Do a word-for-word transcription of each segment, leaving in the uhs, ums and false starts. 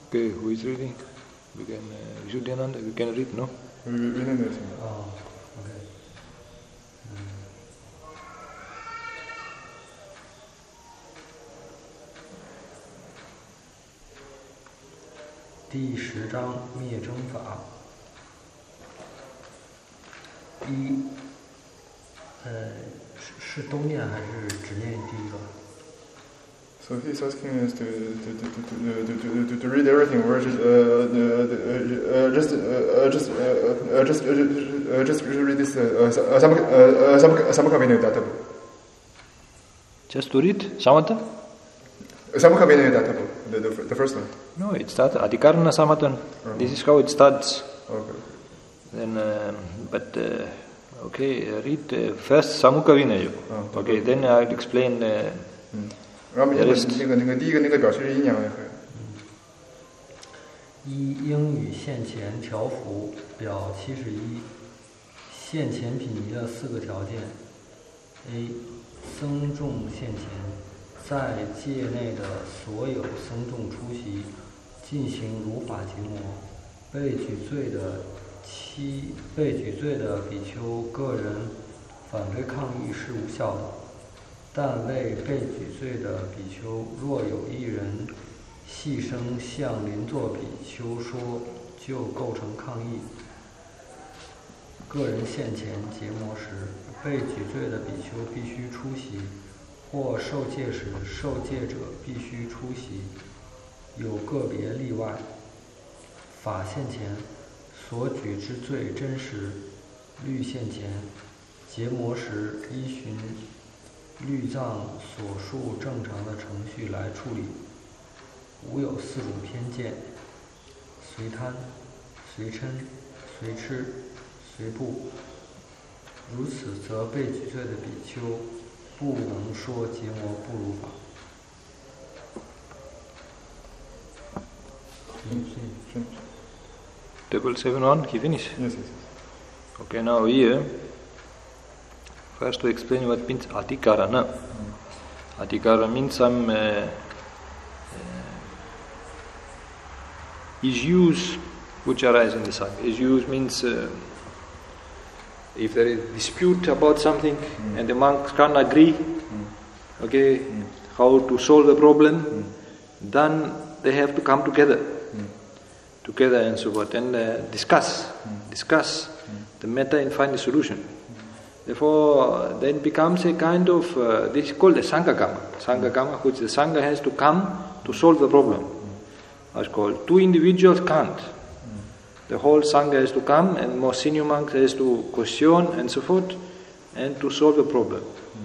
Okay, who is reading? We can, uh, Vishuddhananda, we can read, no? We we know this. Oh, okay. 第十章灭征法。一，呃，是是都念还是只念第一个？ So he's asking us to to to to to to, to read everything, or just uh, uh, just uh, just uh, just uh, just read this uh, Samkhya Samkhya Vinaya. Just to read Samatha? Samkhya Vinaya, the, the the first one. No, it starts Adhikarana Samatha. Uh-huh. This is how it starts. Okay. Then, uh, but uh, okay, uh, read uh, first Samkhya Vinaya. Oh, okay, then I'll explain. Uh, mm. 然后那个那个那个第一个那个表示阴阳也可以。一应与现前调伏表七十一，现前品仪的四个条件。A. 僧众现前，在戒内的所有僧众出席，进行如法结魔。被举罪的七被举罪的比丘个人反对抗议是无效的。 但为被举罪的比丘，若有一人细声向邻座比丘说，就构成抗议。个人现前结魔时，被举罪的比丘必须出席，或受戒时，受戒者必须出席。有个别例外。法现前，所举之罪真实；律现前，结魔时依循 律藏所述正常的程序来处理，无有四种偏见：随贪、随嗔、随痴、随怖。如此，则被举罪的比丘不能说结魔不如法。 Table seven one, he finished? Yes, yes. Okay, now here. First to explain what means Adhikarana. Mm. Adhikara means some uh, uh, issues which arise in the Sangha. Issues means uh, if there is dispute about something mm. and the monks can't agree, mm. okay, mm. how to solve the problem, mm. then they have to come together, mm. together and so forth, and uh, discuss, mm. discuss mm. the matter and find a solution. Therefore, then becomes a kind of, uh, this is called a Sanghagama. Sanghagama, which the Sangha has to come to solve the problem. Mm. It's called. Two individuals can't. Mm. The whole Sangha has to come, and more senior monks has to question and so forth, and to solve the problem.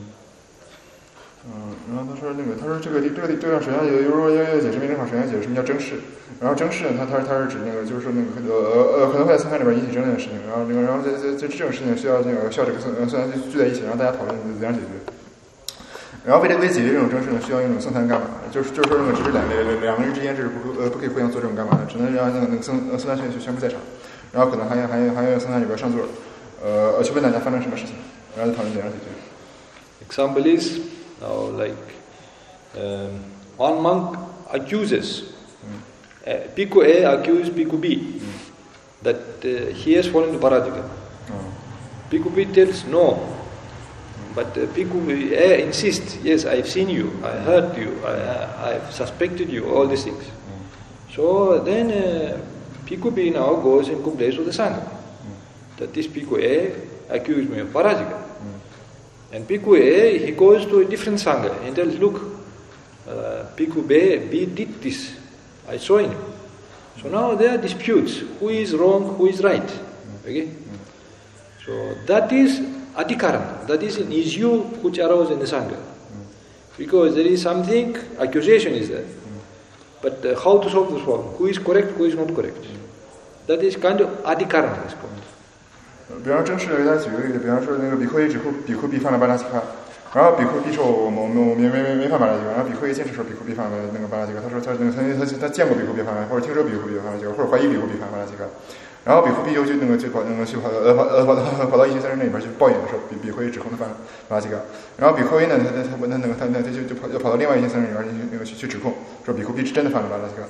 嗯，然后他说那个，他说这个这个这个首先有，如果要要解释名称上，首先解释什么叫争事。然后争事呢，他他他是指那个，就是说那个呃呃，可能会在僧团里边引起争论的事情。然后那个，然后这这这这种事情需要那个需要这个僧僧团聚在一起，然后大家讨论怎样解决。然后为了为解决这种争事呢，需要用僧团干嘛？就是就是说那个只是两两两个人之间这是不呃不可以互相做这种干嘛的，只能让那个那个僧僧团全全部在场，然后可能还有还有还有僧团里边上座，呃去问大家发生什么事情，然后再讨论怎样解决。 Example is now like. Um, one monk accuses mm. uh, Bhikkhu A accused Bhikkhu B mm. that uh, he has fallen to Parajika. Mm. Bhikkhu B tells no, mm. but uh, Bhikkhu A insists, yes, I've seen you, I heard you, I, I've suspected you, all these things. Mm. So then uh, Bhikkhu B now goes and complains to the Sangha mm. that this Bhikkhu A accused me of Parajika. Mm. And Bhikkhu A, he goes to a different Sangha and tells, look, Uh, Bhikkhu B, B did this, I saw him. So now there are disputes, who is wrong, who is right. Okay? So that is Adhikarana, that is an issue which arose in the Sangha. Because there is something, accusation is there. But uh, how to solve this problem? Who is correct, who is not correct? That is kind of Adhikarana, it's called. 比方说正式给大家举个例子，比方说那个比丘 A 指控比丘 B 犯了巴拉奇卡。然后比丘 B 说我我我没没没没犯巴拉吉克，然后比丘 A 坚持说比丘 B 犯了那个巴拉吉克，他说他那个他他他见过比丘 B 犯了，或者听说比丘 B 犯了吉克，或者怀疑比丘 B 犯巴拉吉克，然后比丘 B 就就那个就跑那个去跑呃跑呃跑到跑到一群僧人那里边去抱怨说比比丘 A 指控他犯巴拉吉克，然后比丘 A 呢他他他那个他那他就就跑就跑到另外一群僧人里边去那个去去指控说比丘 B 是真的犯了巴拉吉克，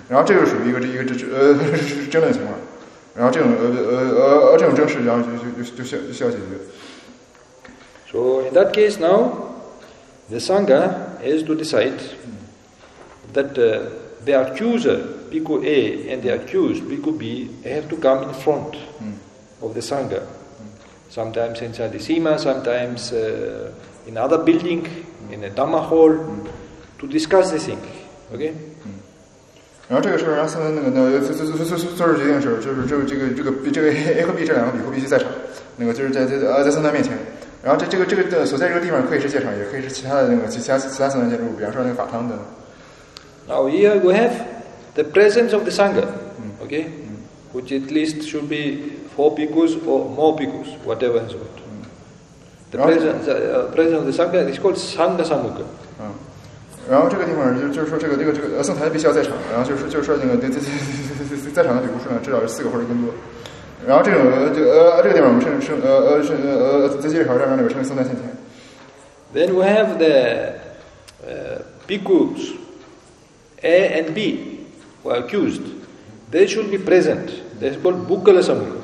然后这个属于一个这一个这呃争论情况，然后这种呃呃呃呃这种争执，然后就就就就需要就需要解决。 So in that case now, the Sangha has to decide that uh, the accuser, Bhikkhu A, and the accused, Bhikkhu B, have to come in front mm. of the Sangha. Mm. Sometimes inside the Sima, sometimes uh, in other building, mm. in a Dhamma hall, mm. to discuss this thing. Okay? Mm. 然后这个时候，然后那个那做做做做做出决定的时候，就是这个这个这个这个 A 和 B 这两个比丘必须在场，那个就是在在呃在僧团面前。然后这这个这个的所在这个地方可以是戒场，也可以是其他的那个其他其他僧团建筑物，比方说那个法堂等。 Now here we have the presence of the Sangha, mm. okay, mm. which at least should be four bhikkhus or more bhikkhus, whatever and so on. Mm. The presence, uh, presence of the Sangha is called Sangha Samukha. 嗯，然后这个地方就就是说这个这个这个僧团必须要在场，然后就是就是说那个在在在场的比丘数量至少是四个或者更多。然后这种这呃这个地方我们称称呃呃是呃在介绍上让这个称为僧团现前。 Then we have the uh, bhikkhus A and B who are accused. They should be present. That's called Bukkala Samukha.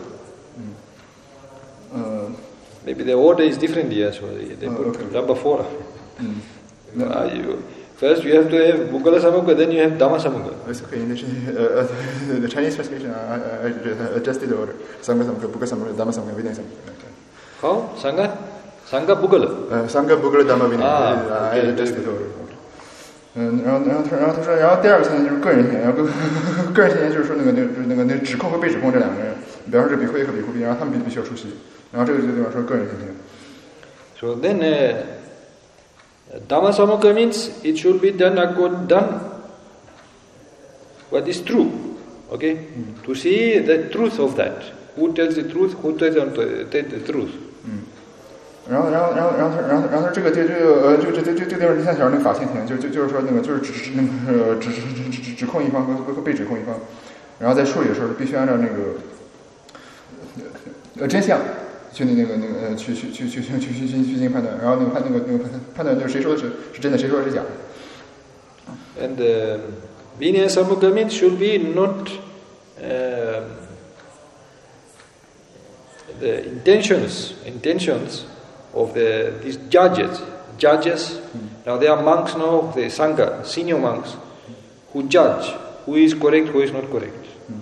Uh, Maybe the order is different here, so they uh, put okay. number four. Mm. No, uh, you, first you have to have Bukkala Samukha, then you have Dhamma Samukha. It's okay. In the, uh, uh, the Chinese translation, I, I, I adjusted the order. Sangha Samukha, Bukkala Samukha, Dhamma Samukha, Vinaya Samukha. How? Sangha? Sangha Bukkala? Uh, Sangha Bukkala Dhamma Vinaya. Ah, I adjusted the order. 嗯，然后，然后他，然后他说，然后第二个现象就是个人现象，然后个个人现象就是说那个那个那个那个指控和被指控这两个人，比方说这比丘 A 和比丘 B，然后他们必必须要出席，然后这个就对吧说个人现象。 So then, uh, Dhamma Samukha means it should be done according done what is true, okay? Mm. To see the truth of that. Who tells the truth? Who tells the, the truth? 嗯。然后，然后，然后，然后他，然后，然后他这个这这个呃，就这这这这地方第三条那个法现前，就就就是说那个就是指指那个指指指指指控一方和和被指控一方，然后在处理的时候必须按照那个呃真相去那个那个呃去去去去去去去去进行判断，然后那个判那个那个判判断就是谁说的是是真的，谁说的是假的。 And uh, Vinaya Samukha means should be not uh, the intentions intentions. Of the these judges, judges. Mm. Now they are monks now, the Sangha, senior monks, who judge who is correct, who is not correct. Mm.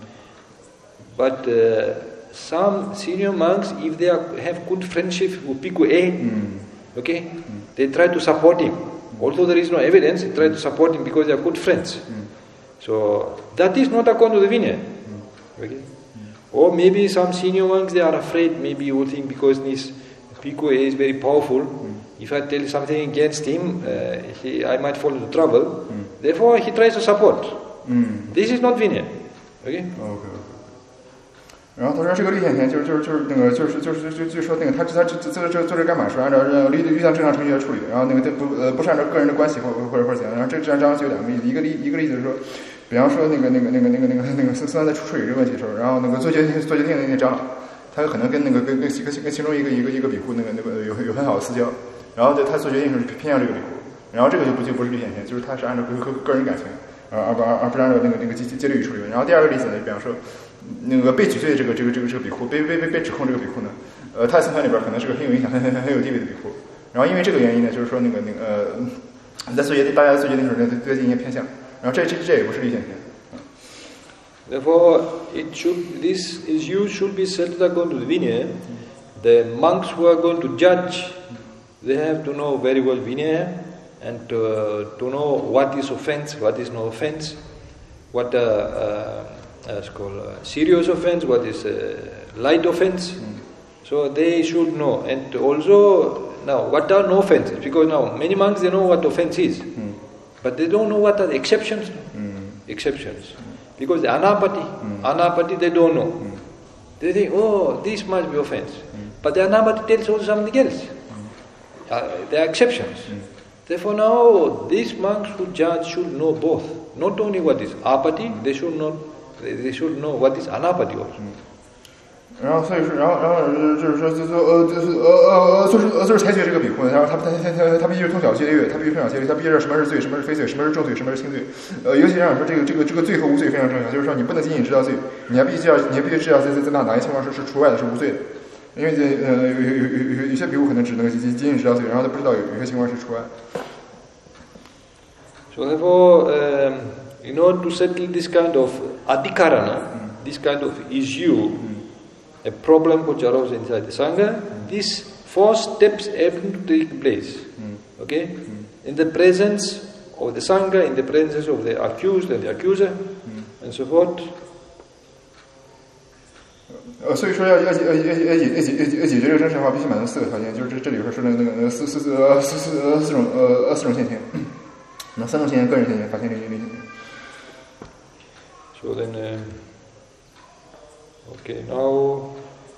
But uh, some senior monks, if they are, have good friendship with Bhikkhu A, mm. okay, mm. they try to support him. Mm. Although there is no evidence, they try to support him because they are good friends. Mm. So that is not according to the Vinaya. Mm. Okay? Mm. Or maybe some senior monks, they are afraid, maybe you will think because this Bhikkhu A is very powerful. Mm. If I tell something against him, uh, he, I might fall into trouble. Mm. Therefore, he tries to support. Mm. This is not Vinaya. Okay? Okay. 然后他说这个立宪前就是就是就是那个就是就是就就说那个他他这这这这做这干嘛是按照呃律律项正常程序来处理的，然后那个不呃不是按照个人的关系或或者或者怎样，然后这这样这样就有两个例子，一个例一个例子是说，比方说那个那个那个那个那个那个僧僧在处理这个问题的时候，然后那个做决定做决定的那个长老。他有可能跟那个跟跟跟跟其中一个一个一个比丘那个那个有有很好的私交，然后就他做决定的时候偏向这个比丘，然后这个就不就不是立宪前，就是他是按照个个个人感情，而而不而而不是按照那个那个戒戒律处理。然后第二个例子呢，比方说那个被举罪的这个这个这个这个比丘，被被被被指控这个比丘呢，呃，他在僧团里边可能是个很有影响、很很很有地位的比丘，然后因为这个原因呢，就是说那个那个呃，在做决定大家做决定的时候呢，对他进行偏向，然后这这这也不是立宪前。 Therefore, it should, this issue should be settled according to the Vinaya. The monks who are going to judge, they have to know very well Vinaya and to, to know what is offense, what is no offense, what uh, uh, is called uh, serious offense, what is uh, light offense. Mm. So they should know. And also, now, what are no offenses? Because now, many monks, they know what offense is. Mm. But they don't know what are the exceptions. Mm. Exceptions. Because the anapati, mm. anapati they don't know. Mm. They think, oh, this must be offense. Mm. But the anapati tells also something else. Mm. Uh, there are exceptions. Mm. Therefore now, these monks who judge should know both. Not only what is apati, mm. they should know, they, they should know what is anapati also. Mm. 然后所以说，然后然后就是说，就说呃，就是呃呃呃，就是呃就是裁决这个比库，然后他他他他他必须从小戒律，他必须从小戒律，他必须知道什么是罪，什么是非罪，什么是重罪，什么是轻罪。呃，尤其让你说这个这个这个罪和无罪非常重要，就是说你不能仅仅知道罪，你还必须知道，你还必须知道在在在哪哪些情况是是除外的，是无罪的。因为呃有有有有有有些比库可能只能仅仅仅知道罪，然后他不知道有有些情况是除外。 So therefore, um, in order to settle this kind of adhikarana, mm. this kind of issue, mm. a problem which arose inside the Sangha, mm. these four steps have to take place. Mm. Okay? Mm. In the presence of the Sangha, in the presence of the accused and the accuser, mm. and so forth. 呃，所以说要要要要要要解要解要解决这个真实的话，必须满足四个条件，就是这这里边说的那个那个四四四呃四四呃四种呃四种现前。那三种现前，个人现前、法现前、灵现前。 So then, uh, okay, now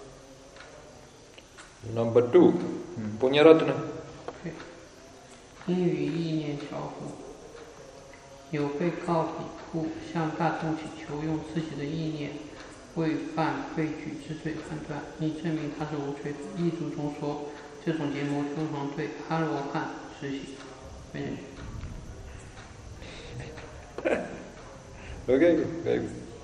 number two, hmm. Punyaratna. 因与意念调伏，有被告比库向大众祈求用自己的意念为犯废举之罪判断，以证明他是无罪的。译注中说，这种结魔通常对阿罗汉实行。 Okay, okay.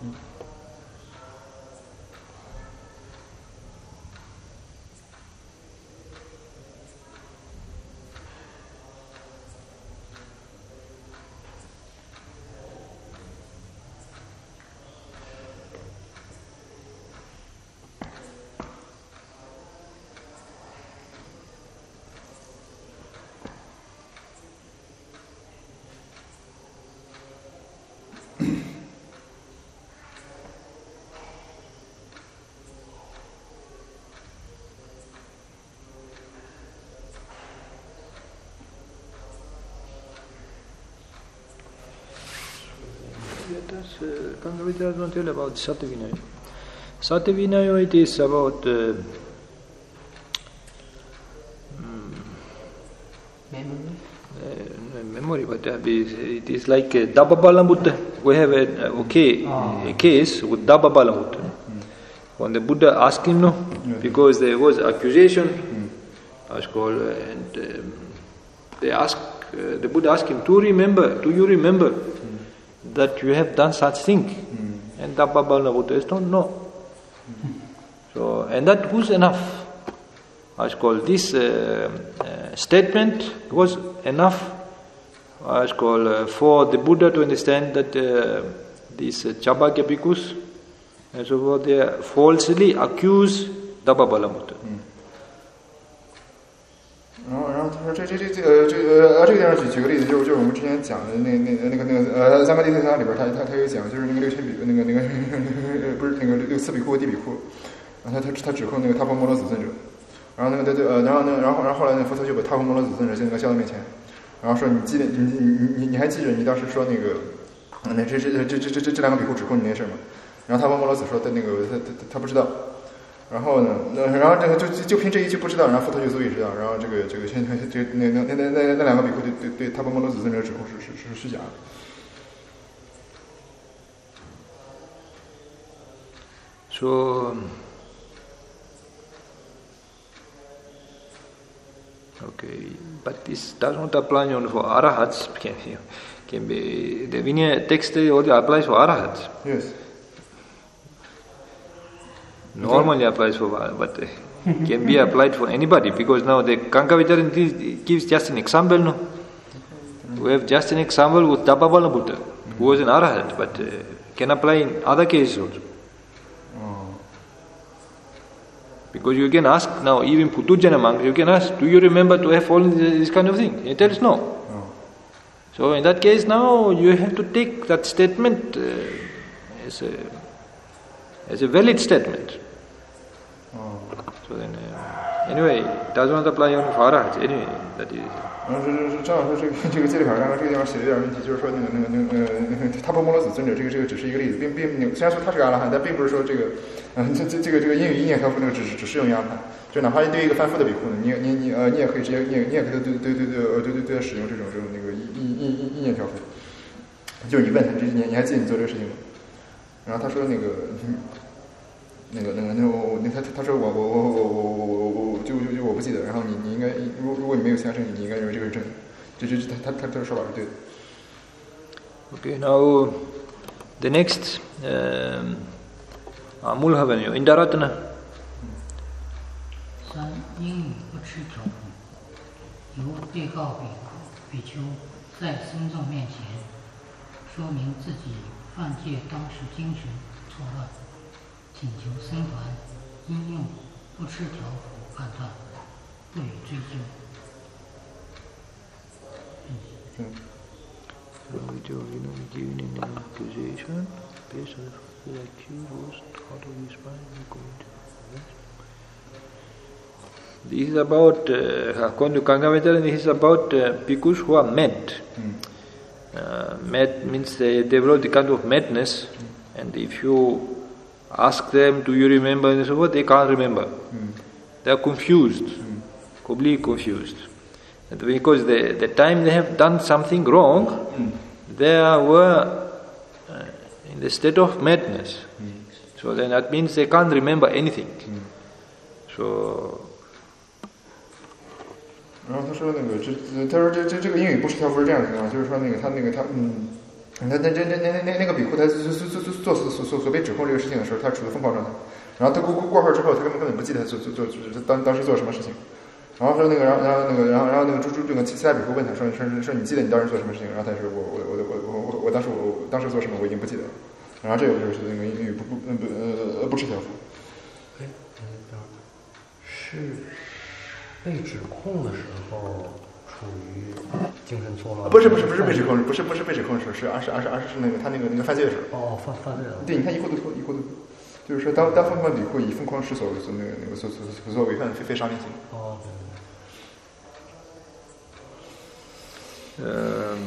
Uh, Kangavidya don't tell about Satyavinaya. Satyavinaya, it is about uh, memory. Uh, memory, but uh, it is like uh, Dabbabalamutta. We have a, okay, oh. a case with Dabbabalamutta. Mm. When the Buddha asked him, no, mm. because there was accusation, mm. as called, uh, and um, they asked, uh, the Buddha asked him to remember, do you remember mm. that you have done such thing? Mm. And Dabbabalamutta says, no, no. Mm. So, and that was enough. As called this uh, uh, statement was enough as called uh, for the Buddha to understand that uh, these uh, Chabakya bhikkhus and so forth, they falsely accuse Dabbabalamutta. 然后，然后他说这这这这呃这呃这个地方举举个例子，就是就是我们之前讲的那那那个那个呃三八地特他里边他他他有讲，就是那个六千比那个那个不是那个六次比库地比库，然后他他他指控那个他婆摩罗子尊者。然后那个对对呃，然后那个然后然后后来那佛陀就把他婆摩罗子尊者就那个叫到面前，然后说你记得你你你你还记着你当时说那个，那这这这这这这这两个比库指控你那事吗？然后他婆摩罗子说他那个他他他不知道，然后呢那然后这个就就凭这一句不知道，然后佛陀就足以知道，然后这个这个现在这那那那那那两个比库对对对他婆摩罗子尊者指控是是是虚假的。 So. Okay, but this does not apply only for arahats. Can, can be the Vinaya text only applies for arahats. Yes. Normally applies for, but can be applied for anybody because now the Kankavicharan gives just an example. No, we have just an example with Dabbabalamutta, who was an arahat, but uh, can apply in other cases also. Because you can ask now, even Putujana monks, you can ask, do you remember to have fallen this kind of thing? He tells no. Oh. So in that case now, you have to take that statement uh, as, a, as a valid statement. Oh. So then, uh, anyway, it does not apply only for arahats. Anyway, that is. 然后是是正好说这个这个戒律法上这个地方写的有点问题，就是说那个那个那个呃他婆摩罗子尊者这个这个只是一个例子，并并虽然说他是个阿罗汉，但并不是说这个嗯、呃、这这这个这个因与意念调伏那个只只适用于阿罗汉，就哪怕对一个凡夫的比库呢，你你你呃你也可以直接你也你也可以对对对对呃对对对使用这种这种那个意意意意意念调伏，就是你问他这你你还记得你做这个事情吗？然后他说那个。 那个那个那我那他他说我我我我我我我我就就就我不记得，然后你你应该如如果你没有其他证据，你应该认为这个是真的，这这他他他他的说法是对的。 Okay, now the next um, Mulhavanyo, Indaratana. 三英语不吃条幅，由被告比比丘在僧众面前说明自己犯戒当时精神错乱，请求僧团应用不吃条幅判断，不予追究。 嗯。 So we do, you know, given in an accusation based on the accused was out of his mind and committed. This is about, uh, according to Kangamacharya, this is about uh, bhikkhus who are mad. Mm. Uh, mad means they develop the kind of madness, mm. and if you ask them, do you remember, and so forth, they can't remember. Mm. They are confused, mm. completely confused. And because the, the time they have done something wrong, mm. they were uh, in the state of madness. Mm. So then that means they can't remember anything. Mm. So. 然后他说那个这他说这这这个英语不是条幅是这样的啊，就是说那个他那个他嗯，那那那那那那那个比库他做做做做所所所被指控这个事情的时候，他处于疯狂状态。然后他过过过会儿之后，他根本根本不记得他做做做当当时做什么事情。然后说那个，然后然后那个，然后然后那个朱朱这个其他比库问他说说说你记得你当时做什么事情？然后他说我我我我我我我当时我我当时做什么我已经不记得了。然后这个就是那个英语不不不呃不是条幅。 哎，嗯，是被指控的时候处于精神错乱？ 不是不是不是被指控，不是不是被指控的时候，是而是而是而是是那个他那个那个犯罪的时候。 哦，犯犯罪了。 对，你看一户都脱，一户都脱。就是说，当当疯狂比库以疯狂施所所那个那个所所所所违反非非常令行。 哦。 Um,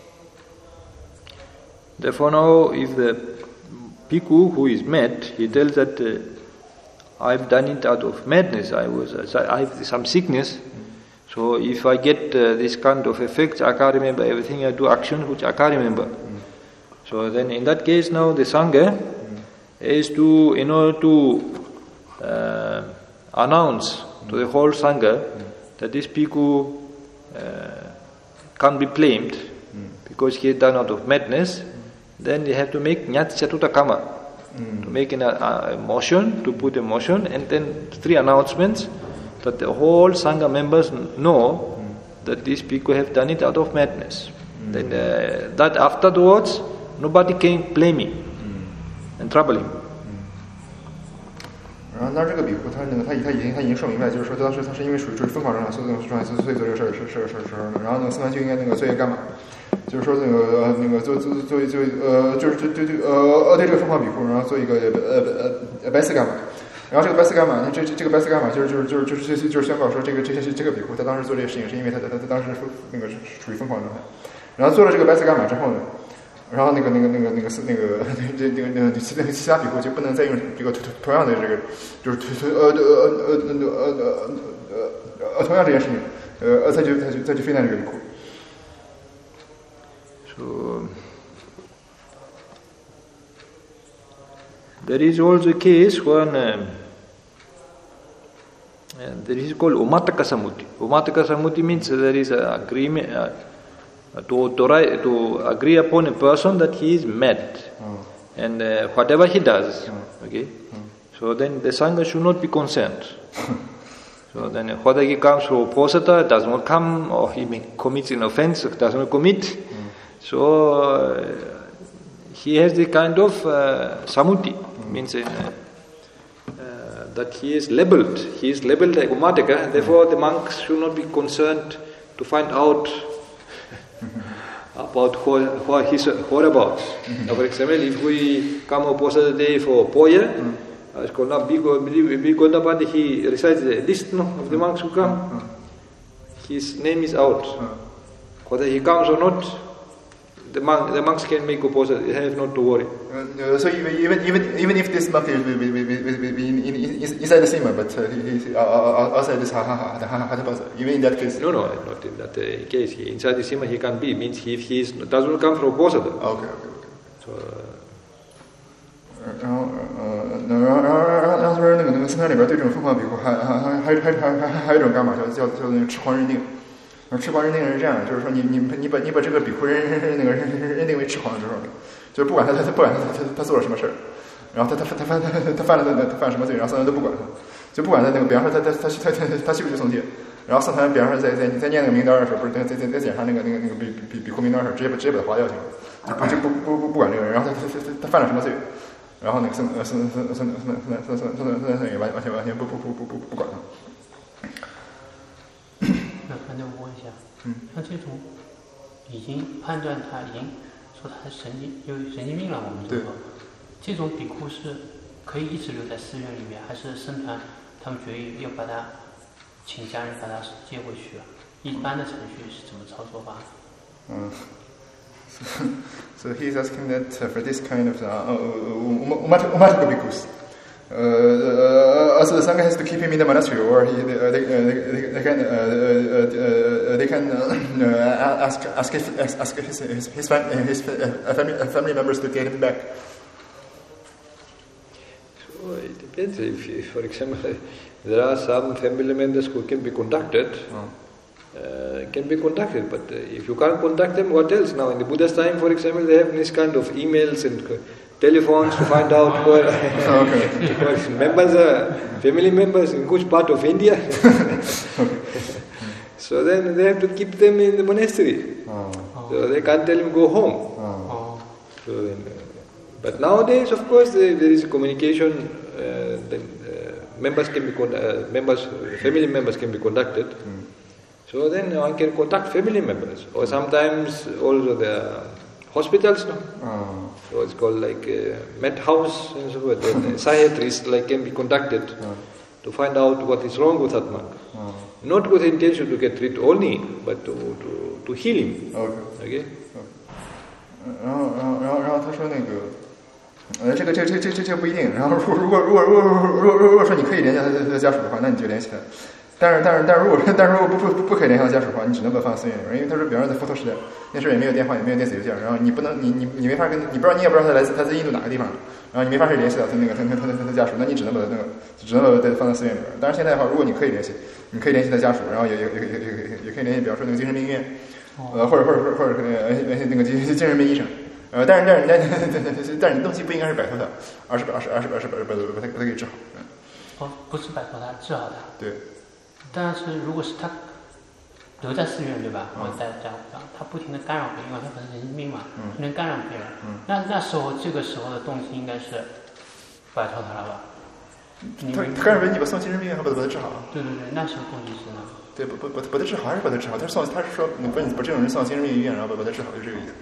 therefore, now if the bhikkhu who is mad, he tells that uh, I've done it out of madness. I was uh, I have some sickness. Mm. So if I get uh, this kind of effects, I can't remember everything. I do actions which I can't remember. Mm. So then, in that case, now the sangha mm. is to, in order to uh, announce mm. to the whole sangha mm. that this bhikkhu uh, can't be blamed mm. because he is done out of madness. Mm. Then they have to make nyat chatuta kama, mm. to make an, a, a motion, to put a motion, and then three announcements that the whole sangha members know mm. that these people have done it out of madness. Mm. Then uh, that afterwards, nobody can blame him mm. and trouble him. 然后，那这个比库他那个他已他已经他已经说明白，就是说当时他是因为属于属于疯狂状态，所以状态，所以做这个事儿是是是是。然后那个僧团就应该那个做一个干嘛？就是说那个呃那个做做做做呃就是对对对呃呃对这个疯狂比库，然后做一个呃呃白色干嘛？然后这个白色干嘛？这这个白色干嘛就是就是就是就是就是宣告说这个这些这个比库他当时做这个事情是因为他他他当时那个处于疯狂状态。然后做了这个白色干嘛之后呢？然后那个那个那个那个那个这这个那个其那个其他比库就不能再用这个同样的这个就是呃呃呃呃呃呃呃同样这件事情呃再去再去再去非难这个比库。 So there is also a case when uh, and there is called Umataka Samuti. Umataka Samuti means there is an agreement. Uh, To, to, to agree upon a person that he is mad oh. and uh, whatever he does, oh. okay. Oh. So then the sangha should not be concerned. So then whether he comes from posata, does not come, or he commits an offense, does not commit. Oh. So uh, he has the kind of uh, samuti, oh. means uh, uh, that he is labeled. He is labeled like Umataka, and therefore the monks should not be concerned to find out about what his whereabouts. Mm-hmm. For example, if we come opposite day for Poya, mm-hmm. it's called not Bigodapati, he recites the list no, of the monks who come. Mm-hmm. His name is out. Mm-hmm. Whether he comes or not, the monk, the monks can make opposite. They have not to worry. Uh, so even even even even if this monk is in, in, in, inside the sima, but uh, he, he, uh, outside this hatha, even in that case. No, no, not in that uh, case. He, inside the sima he can be. Means he, if he is, doesn't come from opposite. Okay, okay, okay. So. Uh, 然后呃，然后然后坛里边对这种疯狂比库还还还还还还还还有一种干法，叫叫叫那个痴狂认定。痴狂认定是这样，就是说你你你把你把这个比库认认那个认认定为痴狂之后，就是不管他他他不管他他他做了什么事儿，然后他他他他他他犯了他他犯什么罪，然后僧团都不管他，就不管他那个，比方说他他他他他他去不去诵戒，然后僧团比方说在在在念那个名单的时候，不是在在在在检查那个那个那个比比比库名单的时候，直接把直接把他划掉去了，就不不不不不管这个人，然后他他他他犯了什么罪，然后那个僧僧僧僧僧僧僧僧僧僧僧也完完全完全不不不不不不管他。 那反正我问一下， 嗯， 像这种已经判断他已经说他神经有神经病了，我们就说，这种比库是可以一直留在寺院里面，还是僧团他们决议要把他请家人把他接回去啊？一般的程序是怎么操作法？ 嗯。So he's asking that uh, for this kind of uh, umataku bhikkhus, uh, uh, so the sangha has to keep him in the monastery, or he, uh, they, uh, they, they can uh, uh, uh, they can uh, ask ask his, ask his his his, fam- his uh, family, uh, family members to get him back. So it depends. If, for example, there are some family members who can be contacted. Oh. Uh, can be contacted, but uh, if you can't contact them, what else? Now in the Buddha's time, for example, they have this kind of emails and uh, telephones to find out where okay. because members are family members in which part of India. So then they have to keep them in the monastery. Oh. So they can't tell them go home. Oh. So then, uh, but nowadays, of course, there, there is communication. Uh, then uh, members can be con- uh, members, family members can be contacted. Mm. So then one can contact family members, or sometimes also the hospitals, no? Oh. So it's called like a med house and so forth. Then psychiatrists like can be contacted oh. to find out what is wrong with that monk. Oh. Not with the intention to get rid only, but to to to heal him. Okay. Okay. 然后然后然后然后他说那个。呃，这个这这这这这不一定。然后如果如果如果如果如果如果说你可以联系他的家属的话，那你就联系他。但是但是但是如果但是如果不不不不可以联系到家属的话，你只能把它放在寺院里面，因为他说，比方说在佛陀时代，那时候也没有电话，也没有电子邮件，然后你不能你你你没法跟你不知道你也不知道他来自他在印度哪个地方，然后你没法去联系到他那个他他他他他家属，那你只能把他那个只能把它放在寺院里面。当然现在的话，如果你可以联系，你可以联系他家属，然后也也也也也也可以联系，比方说那个精神病院，呃或者或者或者或者联系那个精精神病医生。呃，但是但是但是但是你动机不应该是摆脱他，而是而是而是而是把把把他把他给治好。 哦，不是摆脱他，治好他。 对。 但是如果是他留在寺院，对吧？我在家上，他不停的干扰别人，因为他本身神经病嘛，不能干扰别人。嗯。那那时候这个时候的动机应该是摆脱他了吧？ 他他干扰别人，你把送精神病院，还把他把他治好。 对对对，那时候动机是呢？ 对，不不不，把他治好还是把他治好？他是送，他是说你把你把这种人送到精神病医院，然后把把他治好，就这个意思。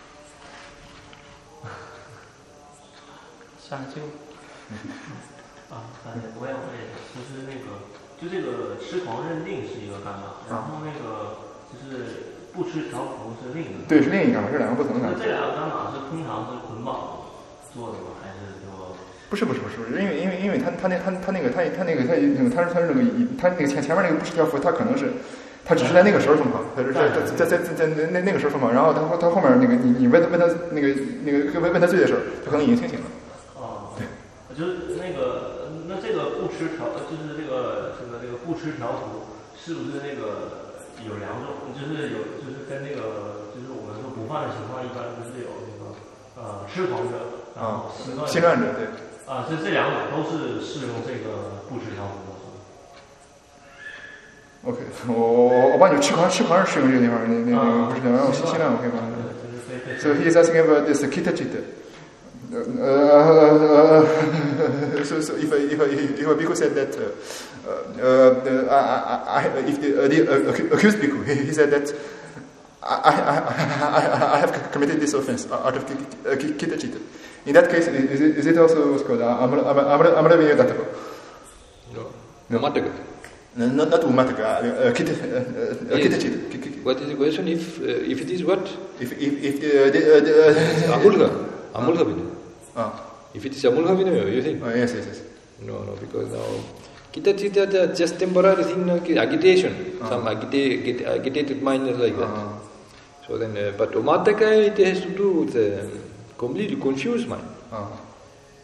算了，这个。 啊，反正我也问一下，其实那个就这个痴狂认定是一个干嘛，然后那个就是不吃调伏是另一个。 对，是另一个干嘛，是两个不同的干嘛。 那这两个干嘛是通常是捆绑做的吗？还是说？ 不是不是不是不是，因为因为因为他他那他他那个他他那个他他他是那个他那个前前面那个不吃调伏，他可能是。他只是在那个时候疯狂，他是在在在在在在那那个时候疯狂，然后他他后面那个你你问他问他那个那个问问他罪的时候，他可能已经清醒了。 哦，对，就是那个那这个不吃调，就是这个这个这个不吃调伏，是不是那个有两种？就是有就是跟那个就是我们说不犯的情况，一般不是有那个呃痴狂者，然后心乱者，对。 啊，这这两种都是适用这个不吃调伏的。 OK， 我我我帮你痴狂痴狂是适用这个地方，那那那个不是然后新西兰我可以帮你。So he is asking about this kita chitta. Uh, so so if if if a bhikkhu said that uh, uh, I, I, if the, uh, the uh, accused bhikkhu he, he said that I I, I I have committed this offense out of kita chitta. In that case, is it, is it also what's called amara amara vinyodattva? No, no matter. Not not umataka. Uh, kita uh, kita chitta. What is the question? If uh, if it is what? If if if the, the, uh, the uh, amulha amulha vinaya. Ah. If it is amulha vinaya, you think? Oh, yes yes yes. No no, because now kita chitta just temporary thing, no, agitation. Ah. Some agitated agitated mind is like that. Ah. So then, uh, but umataka it has to do with uh, completely confused mind. Ah.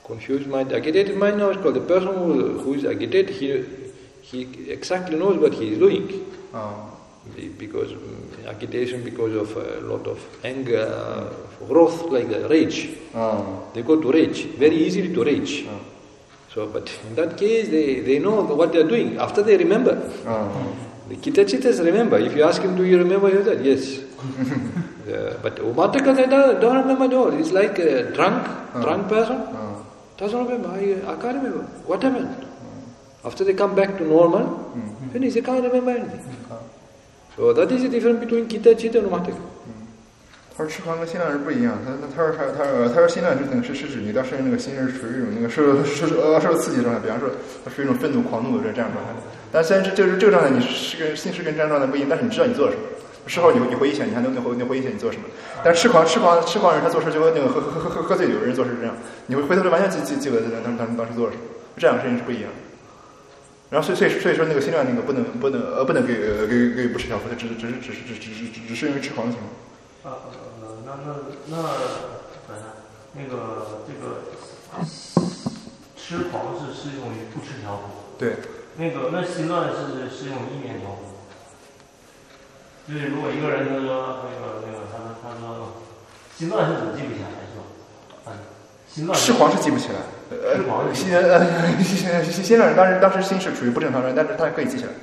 Confused mind, agitated mind now is called the person who, who is agitated, he, he exactly knows what he is doing. Oh. Because um, agitation, because of a lot of anger, uh, wrath, like the rage. Oh. They go to rage, very easily to rage. Oh. So, but in that case, they, they know what they are doing. After they remember. Oh. The Kittachitas remember. If you ask him, do you remember that? Yes. uh, but Umataka, they don't, don't remember at all. It's like a drunk, oh. drunk person. Oh. Doesn't remember. I, I can't remember. What happened? Oh. After they come back to normal, mm-hmm. finish, they can't remember anything. Oh. So that is the difference between Kittachita and Umataka. 他说痴狂跟心乱是不一样，他他说他他他说心乱是那个是是指你当时那个心是处于一种那个受受呃受刺激的状态，比方说它属于一种愤怒狂怒的这这样状态。但虽然这就是这个状态，你是跟心是跟这样状态不一样，但是你知道你做了什么。事后你你回忆起来，你还能回你回忆起来你做什么。但痴狂痴狂痴狂人他做事就跟那个喝喝喝喝喝醉酒的人做事这样，你会回头就完全记记记得当当当时做了什么，这两个事情是不一样的。然后所以所以所以说那个心乱那个不能不能呃不能给给给不吃小福，它只只是只是只只只只只是因为痴狂的情况。 啊呃那那那等下那个这个痴狂是适用于不吃调伏。 对。 那个那心乱是适用意念调伏。就是如果一个人他说那个那个他说他说心乱是指记不起来是吧？嗯，心乱。 痴狂是记不起来。呃，心呃心心心乱当时当时心是处于不正常状态，但是他可以记起来。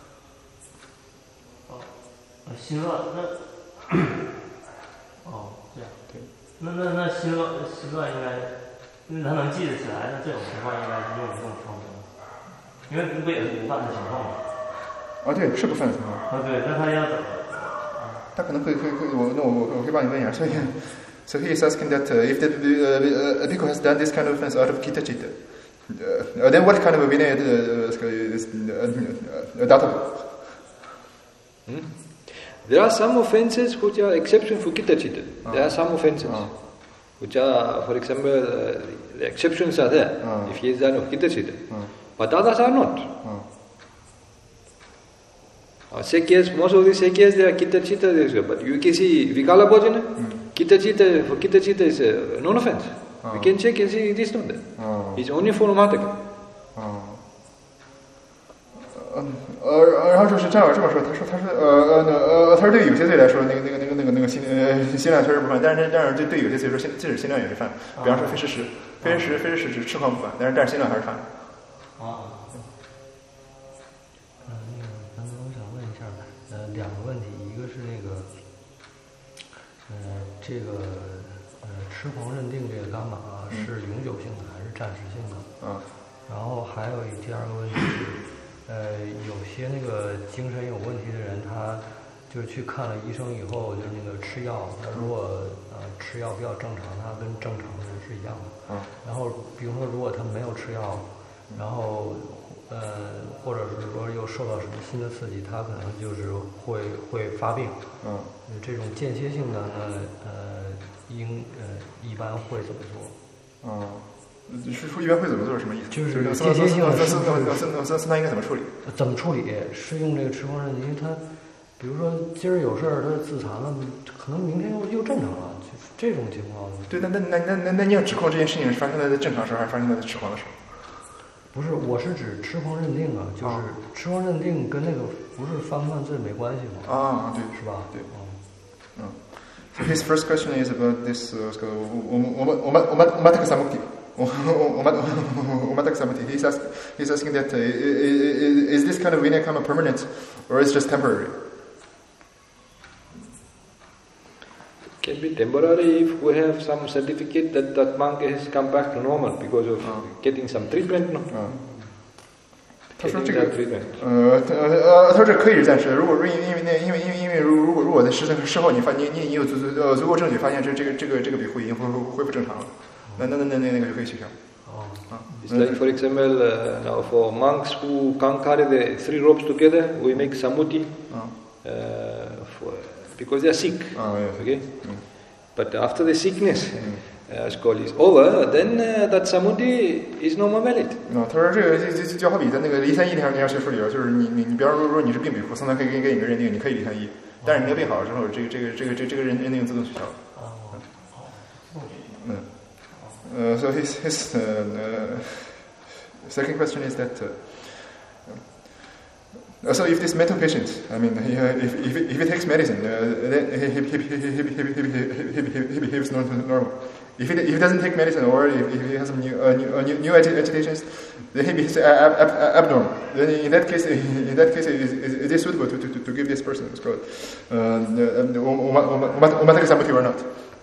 哦，心乱那。哦，这样对。那那那心乱心乱应该，那他能记得起来，那这种情况应该是用这种方式，因为不也是不犯的情况吗？ 啊，对，是不犯的情况。 啊，对，那他要怎么？ 他可能会会会，我那我我我可以帮你问一下，所以。So he is asking that uh, if the uh, uh, bhikkhu has done this kind of offense out of kittachita, uh, then what kind of a vinaya is uh, adaptable? Hmm? There are some offenses which are exception for kittachita. Uh, there are some offenses uh, which are, for example, uh, the exceptions are there uh, if he is done of kittachita, uh, but others are not. Uh, uh, Sekyas, most of the sekyas they are kittachita, but you can see Vikala Bhojana. Mm. Kittachita, for Kittachita is a non-offense. Uh, we can check and see it is not there. Uh, it's only for Umataka. 呃，然后说是这样这么说，他说他说呃呃呃，他说对有些罪来说，那个那个那个那个那个心呃心量确实不犯，但是但是对对有些罪说心即使心量也是犯，比方说非事实，非事实非事实指痴狂不犯，但是但是心量还是犯。 啊。嗯，那个刚才我想问一下，呃，两个问题，一个是那个。呃，这个呃，痴狂认定这个伽马是永久性的还是暂时性的？ 嗯。 然后还有一第二个问题是，呃，有些那个精神有问题的人，他就是去看了医生以后，就是那个吃药，他如果呃吃药比较正常，他跟正常人是一样的。 嗯。 然后比如说，如果他没有吃药，然后呃，或者是说又受到什么新的刺激，他可能就是会会发病。 嗯。 这种间歇性的呢，呃，应呃一般会怎么做？ 嗯，是说一般会怎么做是什么意思？ 就是间歇性的， 那那那那应该怎么处理？ 怎么处理？是用这个痴狂认定，因为他，比如说今儿有事儿，他自残了，可能明天又又正常了，就是这种情况。 对，那那那那那那你要指控这件事情是发生在正常时候，还是发生在痴狂的时候？ 不是，我是指痴狂认定啊，就是痴狂认定跟那个不是犯不犯罪没关系嘛？ 啊，对， 是吧？ 对，嗯。So his first question is about this umataka samukti. Umataka samukti. He's asking, he's asking that uh, is this kind of vinaya karma permanent or is it just temporary? Can be temporary if we have some certificate that that monk has come back to normal because of uh. getting some treatment. No. Uh. 他说这个，呃呃，他说这可以是暂时的。如果说因为因为那因为因为因为如如果如果在事事后你发你你你有足足呃足够证据发现这这个这个这个比会已经恢复恢复正常了，那那那那那那个就可以取消。哦。 It's like for example, uh, now for monks who can't carry the three ropes together, we make samuti, uh, for, because they are sick. Oh, yes. Okay. Mm. But after the sickness. Mm. Uh, school is over, then uh, that samuti is no more valid. 啊，他说这个就就就好比在那个离三一那条那条学术里边，就是你你你，比方说说你是病比库，僧团可以给给你个认定，你可以离三一，但是你那个病好了之后，这个这个这个这这个认认定自动取消。哦，嗯， Uh, so his, his uh, uh, second question is that. Uh, Uh, so if this mental patient, I mean, he, uh, if, if, if he takes medicine, uh, then he, he, he, he, he, he, he, he, he behaves normal. If he, if he doesn't take medicine, or if, if he has some new, uh, new, uh, new, new agitations, then he behaves ab, ab, abnormal. Then in that case, in that case, it is, it is suitable to, to, to give this person what's called omataka samuti or not.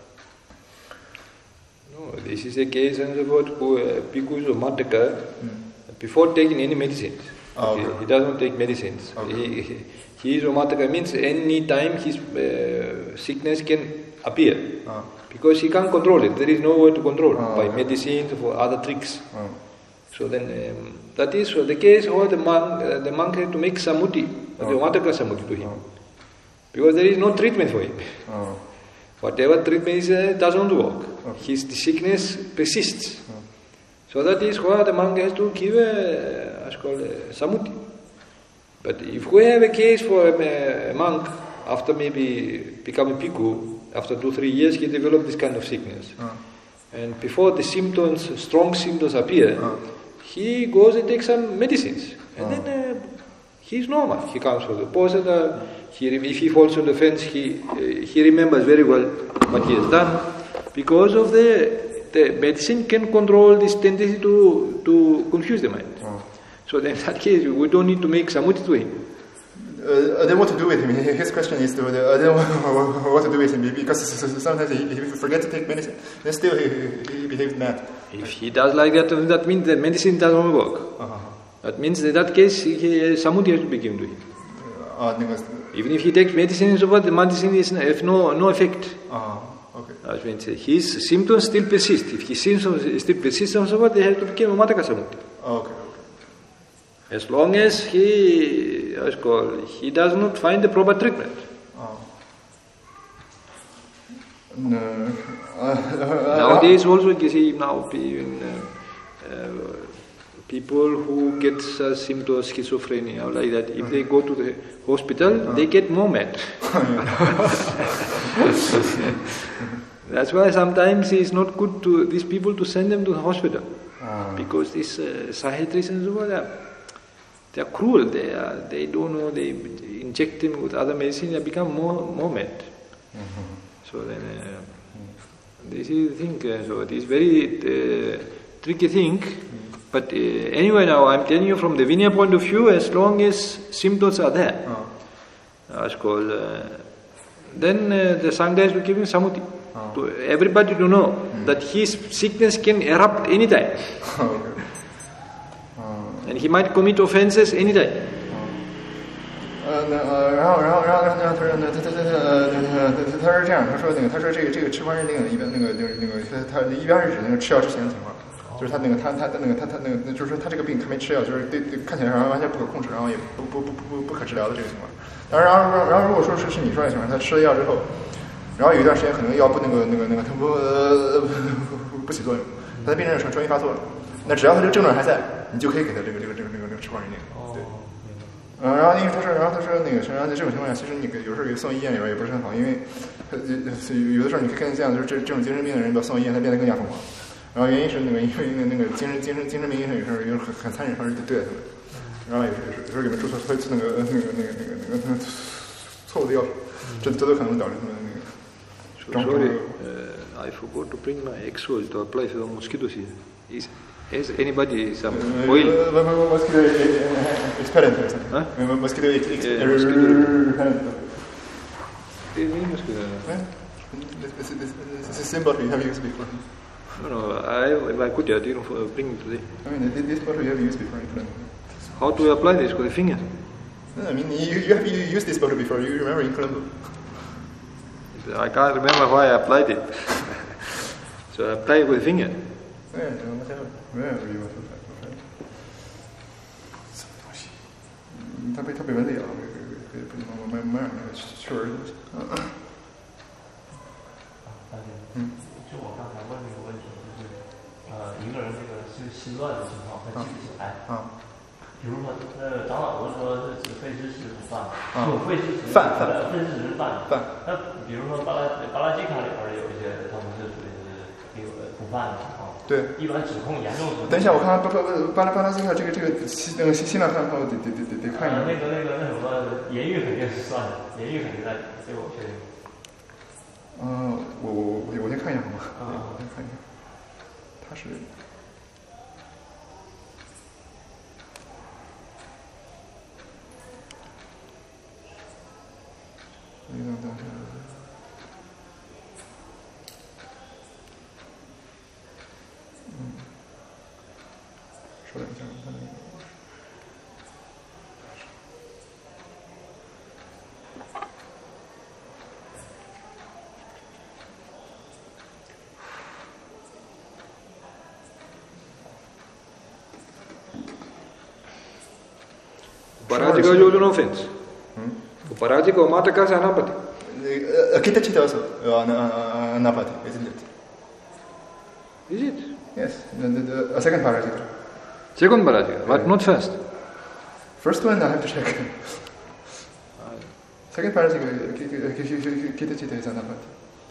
No, this is a case about bhikkhu omataka before taking any medicines. Oh, okay. He doesn't take medicines. Okay. He, he, he is omataka means any time his uh, sickness can appear. Oh. Because he can't control it. There is no way to control oh, by okay. medicines or other tricks. Oh. So then um, that is the case where the monk, uh, the monk has to make samuti, oh. the omataka samuti to him. Oh. Because there is no treatment for him. Oh. Whatever treatment is, uh, doesn't work. Okay. His the sickness persists. Oh. So that is why the monk has to give a, what's called a samuti. But if we have a case for a, a monk, after maybe becoming bhikkhu, after two, three years he developed this kind of sickness. Oh. And before the symptoms, strong symptoms appear, oh. he goes and takes some medicines. And oh. then uh, he's normal. He comes for the potion. Uh, he, if he falls on the fence, he, uh, he remembers very well what he has done. Because of the The medicine can control this tendency to, to confuse the mind. Oh. So then in that case, we don't need to make samuti to him. Uh, I don't know what to do with him. His question is, to, uh, I don't know what to do with him, because sometimes he, he forgets to take medicine, then still he, he behaves mad. If he does like that, that means the medicine doesn't work. Uh-huh. That means in that case, he, samuti has to be given to him. Uh, Even if he takes medicine and so forth, the medicine is have no, no effect. Uh-huh. Okay. That means his symptoms still persist. If his symptoms still persist and so forth, they have to become omataka samuti. Okay. As long as he, as called, he does not find the proper treatment. Oh. No. Uh, uh, Nowadays also you see now even, uh, uh, people who get uh, symptoms schizophrenia or like that, if uh-huh. they go to the hospital, uh-huh. they get more mad. That's why sometimes it's not good to these people to send them to the hospital, uh-huh. because these uh, psychiatrists and so on, they are cruel. They are, they don't know. They inject him with other medicine. They become more more mad. Mm-hmm. So then, uh, this is the thing. Uh, so it is very uh, tricky thing. Mm-hmm. But uh, anyway, now I'm telling you from the Vinaya point of view. As long as symptoms are there, oh. uh, called, uh, then uh, the Sangha has to give him samuti. Oh. To everybody to know mm-hmm. that his sickness can erupt anytime. Okay. And he might commit offenses anytime. 呃，那呃，然后，然后，然后，然后，他说，那他他他呃，他他是这样，他说那个，他说这个这个吃观世令一般那个就是那个他他一般是指那个吃药之前的情况，就是他那个他他的那个他他那个就是说他这个病他没吃药，就是对对看起来完全不可控制，然后也不不不不不可治疗的这个情况。当然，然后然后如果说是是你说的情况，他吃了药之后，然后有一段时间可能药不那个那个那个他不呃不起作用，他的病症重重新发作了。那只要他这个症状还在，你就可以给他这个这个这个这个这个吃观世令。对。嗯，然后因为他说，然后他说那个，然后在这种情况下，其实你给有时候给送医院里边也不是很好，因为呃有的时候你可以看见这样，就是这这种精神病的人，把送医院他变得更加疯狂。然后原因是那个，因为那个那个精神精神精神病医生有时候有很很残忍方式对待他们，然后有时有时候给他们注册那个那个那个那个那个那个错误的药品，这这都可能导致他们那个。 Sorry, uh, I forgot to bring my Exos to apply for the mosquito season. Is Has anybody some uh, oil? Uh, mosquito expellent or something? Huh? Mosquito expellent. Mosquito. This is a symbol you have used before. No, no, I, I could, I didn't bring it today. I mean, this bottle you have used before. How do I apply this with the finger? No, I mean, you, you have used this bottle before, you remember in Colombo. I can't remember why I applied it. So I apply it with the finger. Yeah, whatever. Wherever you want to apply. 什么东西？他被他被蚊子咬了，给给给给买买那个驱蚊东西。 嗯，就我刚才问那个问题，就是呃，一个人这个是心乱的情况，他记不起来。啊。比如说，呃，长老不是说是指肺湿时不犯，就肺湿时犯犯肺湿时犯犯。 那比如说巴拉巴拉基卡里边有一些，他们是属于是有不犯的情况。 对， 一般指控严重指控。 等一下，我看看巴巴巴拉巴拉斯克这个这个新那个新新浪汉号得得得得得看一下。 那个那个那什么，言语肯定是算的，言语肯定在，这个我确定。 嗯，我我我我先看一下好吗？ 啊， 我先看一下，他是。等等等。嗯，稍等一下，我看那个。 Parajika is also an offense. Hmm? Parajika or Mataka is anapati. Uh, Kitachita also uh, an, anapati, isn't it? Is it? Yes, the, the, the, a second parajika. Second Parajika, but not first. First one I have to check. Second parajika, Kitachita is anapati.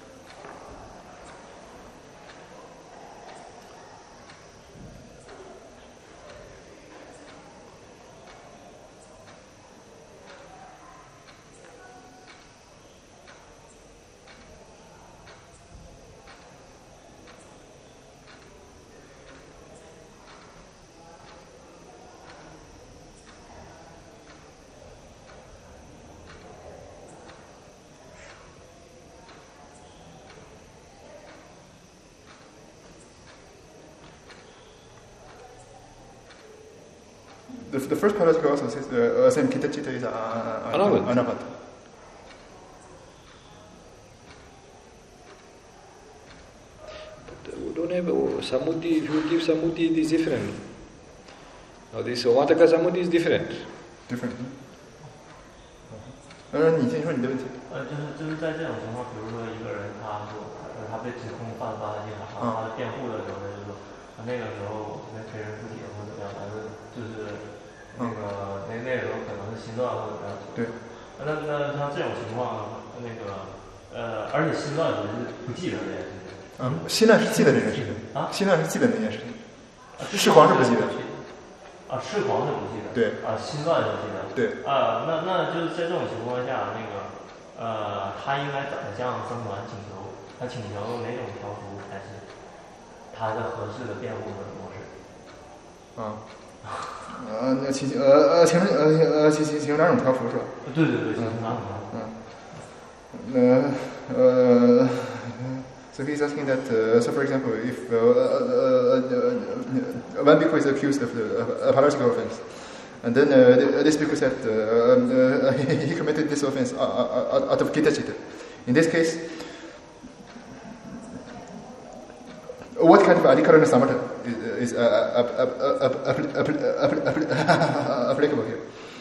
The, the first parajika also says uh, same Kitachita is uh, uh, Anapati. Anapati. But we don't have oh, Samuti. If you give Samuti, it is different. Now this Mataka Samuti is different. Different. 呃，你先说你的问题。 呃，就是就是在这种情况，比如说一个人他说，呃，他被指控犯了八大禁，然后他辩护的时候，他就说，啊，那个时候那赔人不起或者怎么样，反正就是那个那那时候可能是心乱或者怎么样。 对。 那那像这种情况，那个呃，而且心乱只是不记得这件事情。 嗯，心乱是记得这件事情啊， 心乱是记得那件事情，痴狂是不记得。 啊，痴狂是不记得。 对。 啊，心乱是记得。 对。 啊，那那就是在这种情况下，那个呃，他应该怎么向僧团请求？他请求哪种条幅才是他的合适的辩护的模式？ 啊。呃，那请呃呃请呃呃请请请哪种条幅是吧？ 对对对，请哪种条幅？ 嗯。呃呃。So he's asking that, uh, so for example, if uh, uh, uh, one bhikkhu is accused of a parajika offense, and then uh, this bhikkhu said uh, uh, he committed this offense out of Kitachita. In this case, what kind of adhikarana samatha is, is uh, applicable here?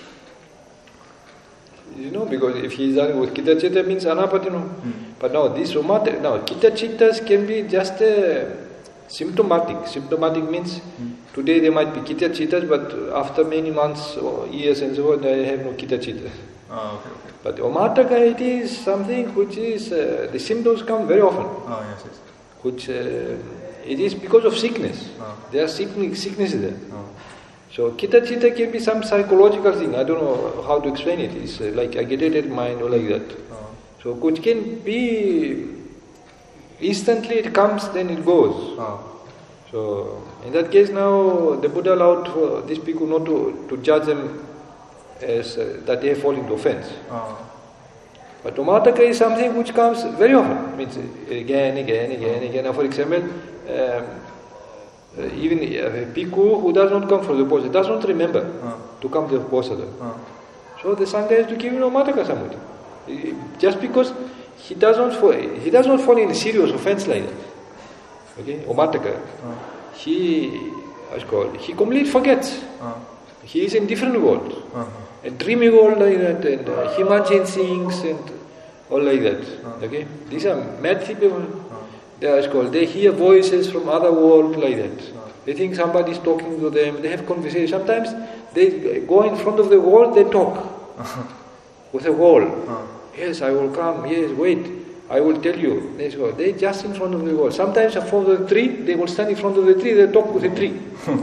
You know, because if he is arguing with Kitachita means Anapati, no. Mm. But now this Somata, now Kitachitas can be just uh, symptomatic. Symptomatic means mm. today they might be Kitachitas, but after many months or years and so on, they have no Kitachita. Oh, okay, okay. But Omataka, it is something which is, uh, the symptoms come very often. Oh, yes, yes. Which, uh, it is because of sickness. Oh. There are sickness, sicknesses there. Oh. So Kitachita can be some psychological thing. I don't know how to explain it. It's uh, like agitated mind or like that. Oh. So which can be instantly it comes, then it goes. Oh. So in that case now the Buddha allowed for these people not to, to judge them as uh, that they fall into offense. Oh. But Omataka is something which comes very often. Means again, again, again, again. Now for example, um, Uh, even uh, a bhikkhu who does not come for the posada, does not remember uh. to come to the posada. Uh. So the Sangha has to give him Omataka Samuti. Just because he does not fall, he does not fall in a serious offense like that. Okay, Omataka. Uh. He, what's called, he completely forgets. Uh. He is in different world. Uh. A dreamy world like that, and uh, he imagines things and all like that. Uh. Okay, these are mad people. They are called. They hear voices from other world like that. Uh. They think somebody is talking to them. They have conversation. Sometimes they go in front of the wall. They talk uh-huh. with a wall. Uh. Yes, I will come. Yes, wait. I will tell you, they say, they just in front of the wall. Sometimes in front of the tree, they will stand in front of the tree, they talk with the tree.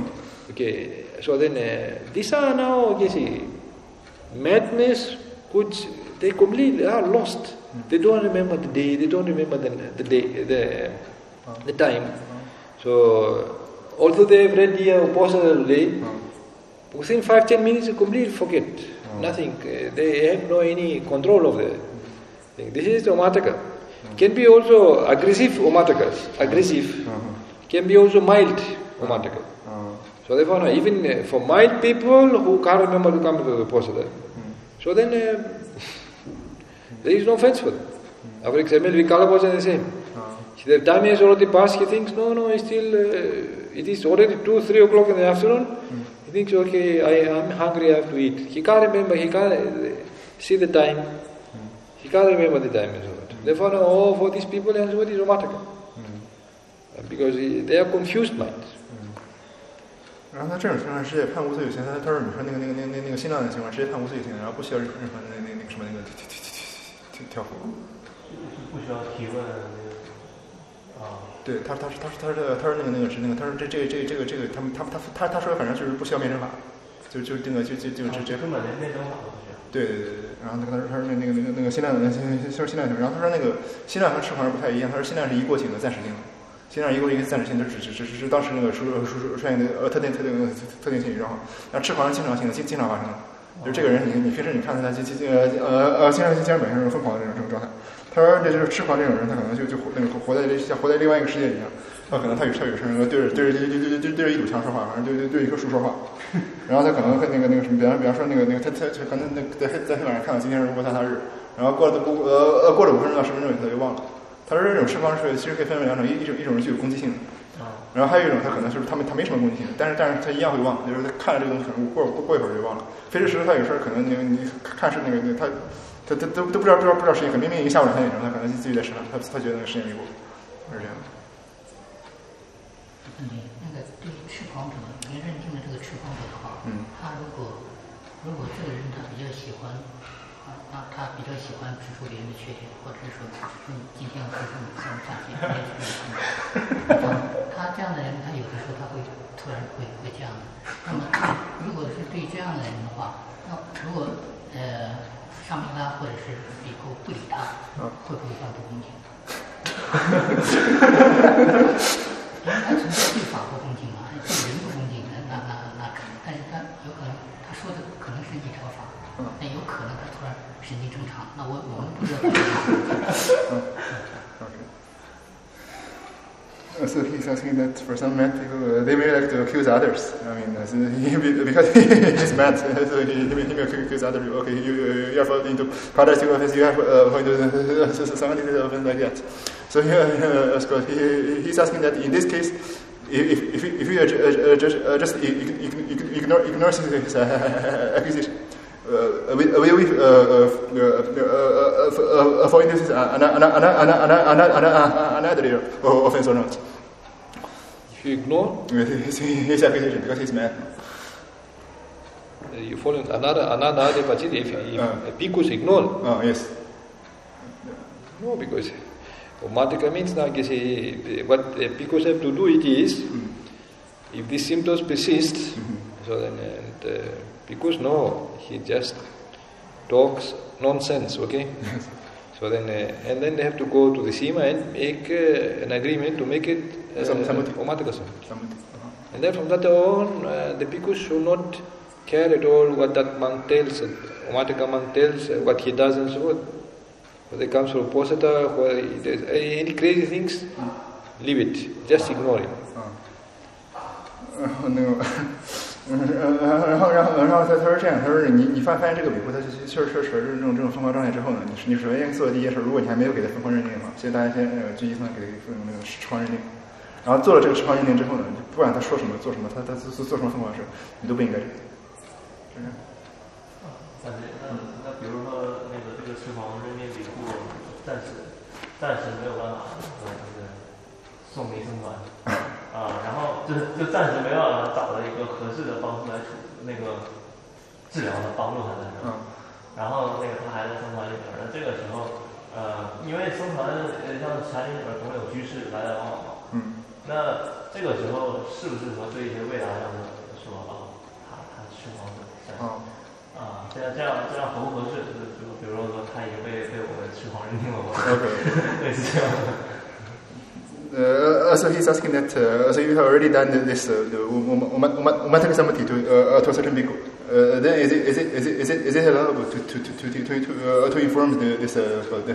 Okay, so then uh, these are now, you see, madness, which they completely are lost. They don't remember the day, they don't remember the, the day, the, the time. So, although they have read the Uposatha today, within five, ten minutes they completely forget. Nothing. Uh, they have no any control of the thing. This is the Omataka. Can be also aggressive Omatakas. Aggressive. Can be also mild Omataka. So therefore, even uh, for mild people who can't remember to come to the Uposatha, so then uh, there is no offense for them. Uh, for example, Vikalabhoja is the same. The time has already passed, he thinks, no, no, it's still, uh, it is already two, three o'clock in the afternoon. Mm. He thinks, okay, I am hungry, I have to eat. He can't remember, he can't uh, see the time. Mm. He can't remember the time and so on. Mm. Therefore, oh, for these people, and what is Omataka? Uh, because he, they are confused minds. 然后他这种情况世界判无罪有情，他他说你说那个那个那个那个心脏的情况世界判无罪有情，然后不需要任何那那那个什么那个调伏， 不需要提问那个啊。 对他他他他说他说那个那个是那个他说这这这这个这个他们他他他他说反正就是不需要辩证法，就就那个就就就这这根本连辩证法都不需要。 对对对对，然后他他说他说那那个那个那个心量心说心量然后他说那个心量和痴狂是不太一样，他说心量是一过性的暂时性的。心量一过一个暂时性，就只只只是当时那个出出出出现的呃特定特定特定性状况。然后痴狂是经常性的，经经常发生的。就是这个人，你你平时你看他经经呃呃呃经常经常本身是疯狂的这种这种状态。他说这就是痴狂这种人，他可能就就那个活在像活在另外一个世界一样。他可能他有他有时候对着对着对对对对对着一堵墙说话，反正对对对一棵树说话。然后他可能会那个那个什么，比方比方说那个那个他他可能那在在黑板上看到今天是如果他他日，然后过了不呃呃过了五分钟到十分钟以后他就忘了。他说这种痴狂是其实可以分为两种，一一种一种是具有攻击性的，然后还有一种他可能就是他没他没什么攻击性，但是但是他一样会忘，就是他看了这个东西可能过过过一会儿就忘了。非知时他有时候可能你你看是那个他他他都都不知道不知道不知道时间，可明明已经下午两三点钟，他可能继续在吃饭，他他觉得那个时间没过，是这样的。 嗯，那个对痴狂者，您认定的这个痴狂者的话，嗯，他如果如果这个人他比较喜欢。他他比较喜欢指出别人的缺点，或者是说指出今天我指出你什么诈骗，别人指出你。他这样的人，他有的时候他会突然会会这样的。那么，如果是对这样的人的话，那如果呃上面他或者是以后不理他，会不会算不公平？因为他从对法不公平嘛，对人不公平，那那那可能，但是他有可能他说的可能是一条法。那有可能他突然神经正常，那我我们不知道。 Okay. So he's asking that for some mad people, uh, they may like to accuse others. I mean, uh, so he, because he's mad, so he, he may, he may accuse others. Okay, you, you are falling into quadratic offense, you are uh, falling into semantic offense like that. So he, uh, Scott, he, he's asking that in this case, if if if you uh, just, uh, just ignore ignore his uh, accusation. Uh, we we we uh, uh, uh, uh, for instance, another offense or not. If you ignore his, his accusation because he's mad. Uh, you fall into another another if, if uh, bhikkhus ignore. Oh yes. No, because Omataka means now what bhikkhus have to do it is mm. if these symptoms persist, mm-hmm. so then and. Uh, Because no, he just talks nonsense, okay? Yes. So then, uh, and then they have to go to the Sima and make uh, an agreement to make it uh, Omataka-san. Uh-huh. And then from that on, uh, the bhikkhus should not care at all what that monk tells, uh, Omataka monk tells, uh, what he does and so on. Whether it comes from Uposatha, whether it is, uh, any crazy things, mm. leave it, just ignore it. Uh, no. 嗯，然后，然后，然后他他说这样，他说你你发发现这个比丘他确实确实是这种这种疯狂状态之后呢，你你首先做的第一件事，如果你还没有给他疯狂认定的话，现在大家先呃聚集层给他那个痴狂认定，然后做了这个痴狂认定之后呢，不管他说什么做什么，他他做做什么疯狂事，你都不应该这样。是这样。 但是那那比如说那个这个痴狂认定比丘暂时暂时没有办法，就是送迷送断。啊，然后就是就暂时没办法找到一个合适的方式来处那个治疗的帮助他的时候，嗯，然后那个他还在疯狂里边，那这个时候呃，因为僧团呃像禅林里边总有居士来来往往嘛， 嗯， 那这个时候是不是说对一些未来上的说啊，他他吃黄的， 啊， 啊，这样这样这样合不合适？就是就比如说他已经被被我们吃黄认定了，我类似这样的。 Uh, so he's asking that, uh, so you have already done this uh, umataka samadhi to, uh, to a certain bhikkhu. Uh, then is it, is it, is it, is it, is it allowable to, to, to, to, to, to, uh, to inform the, this, uh, the,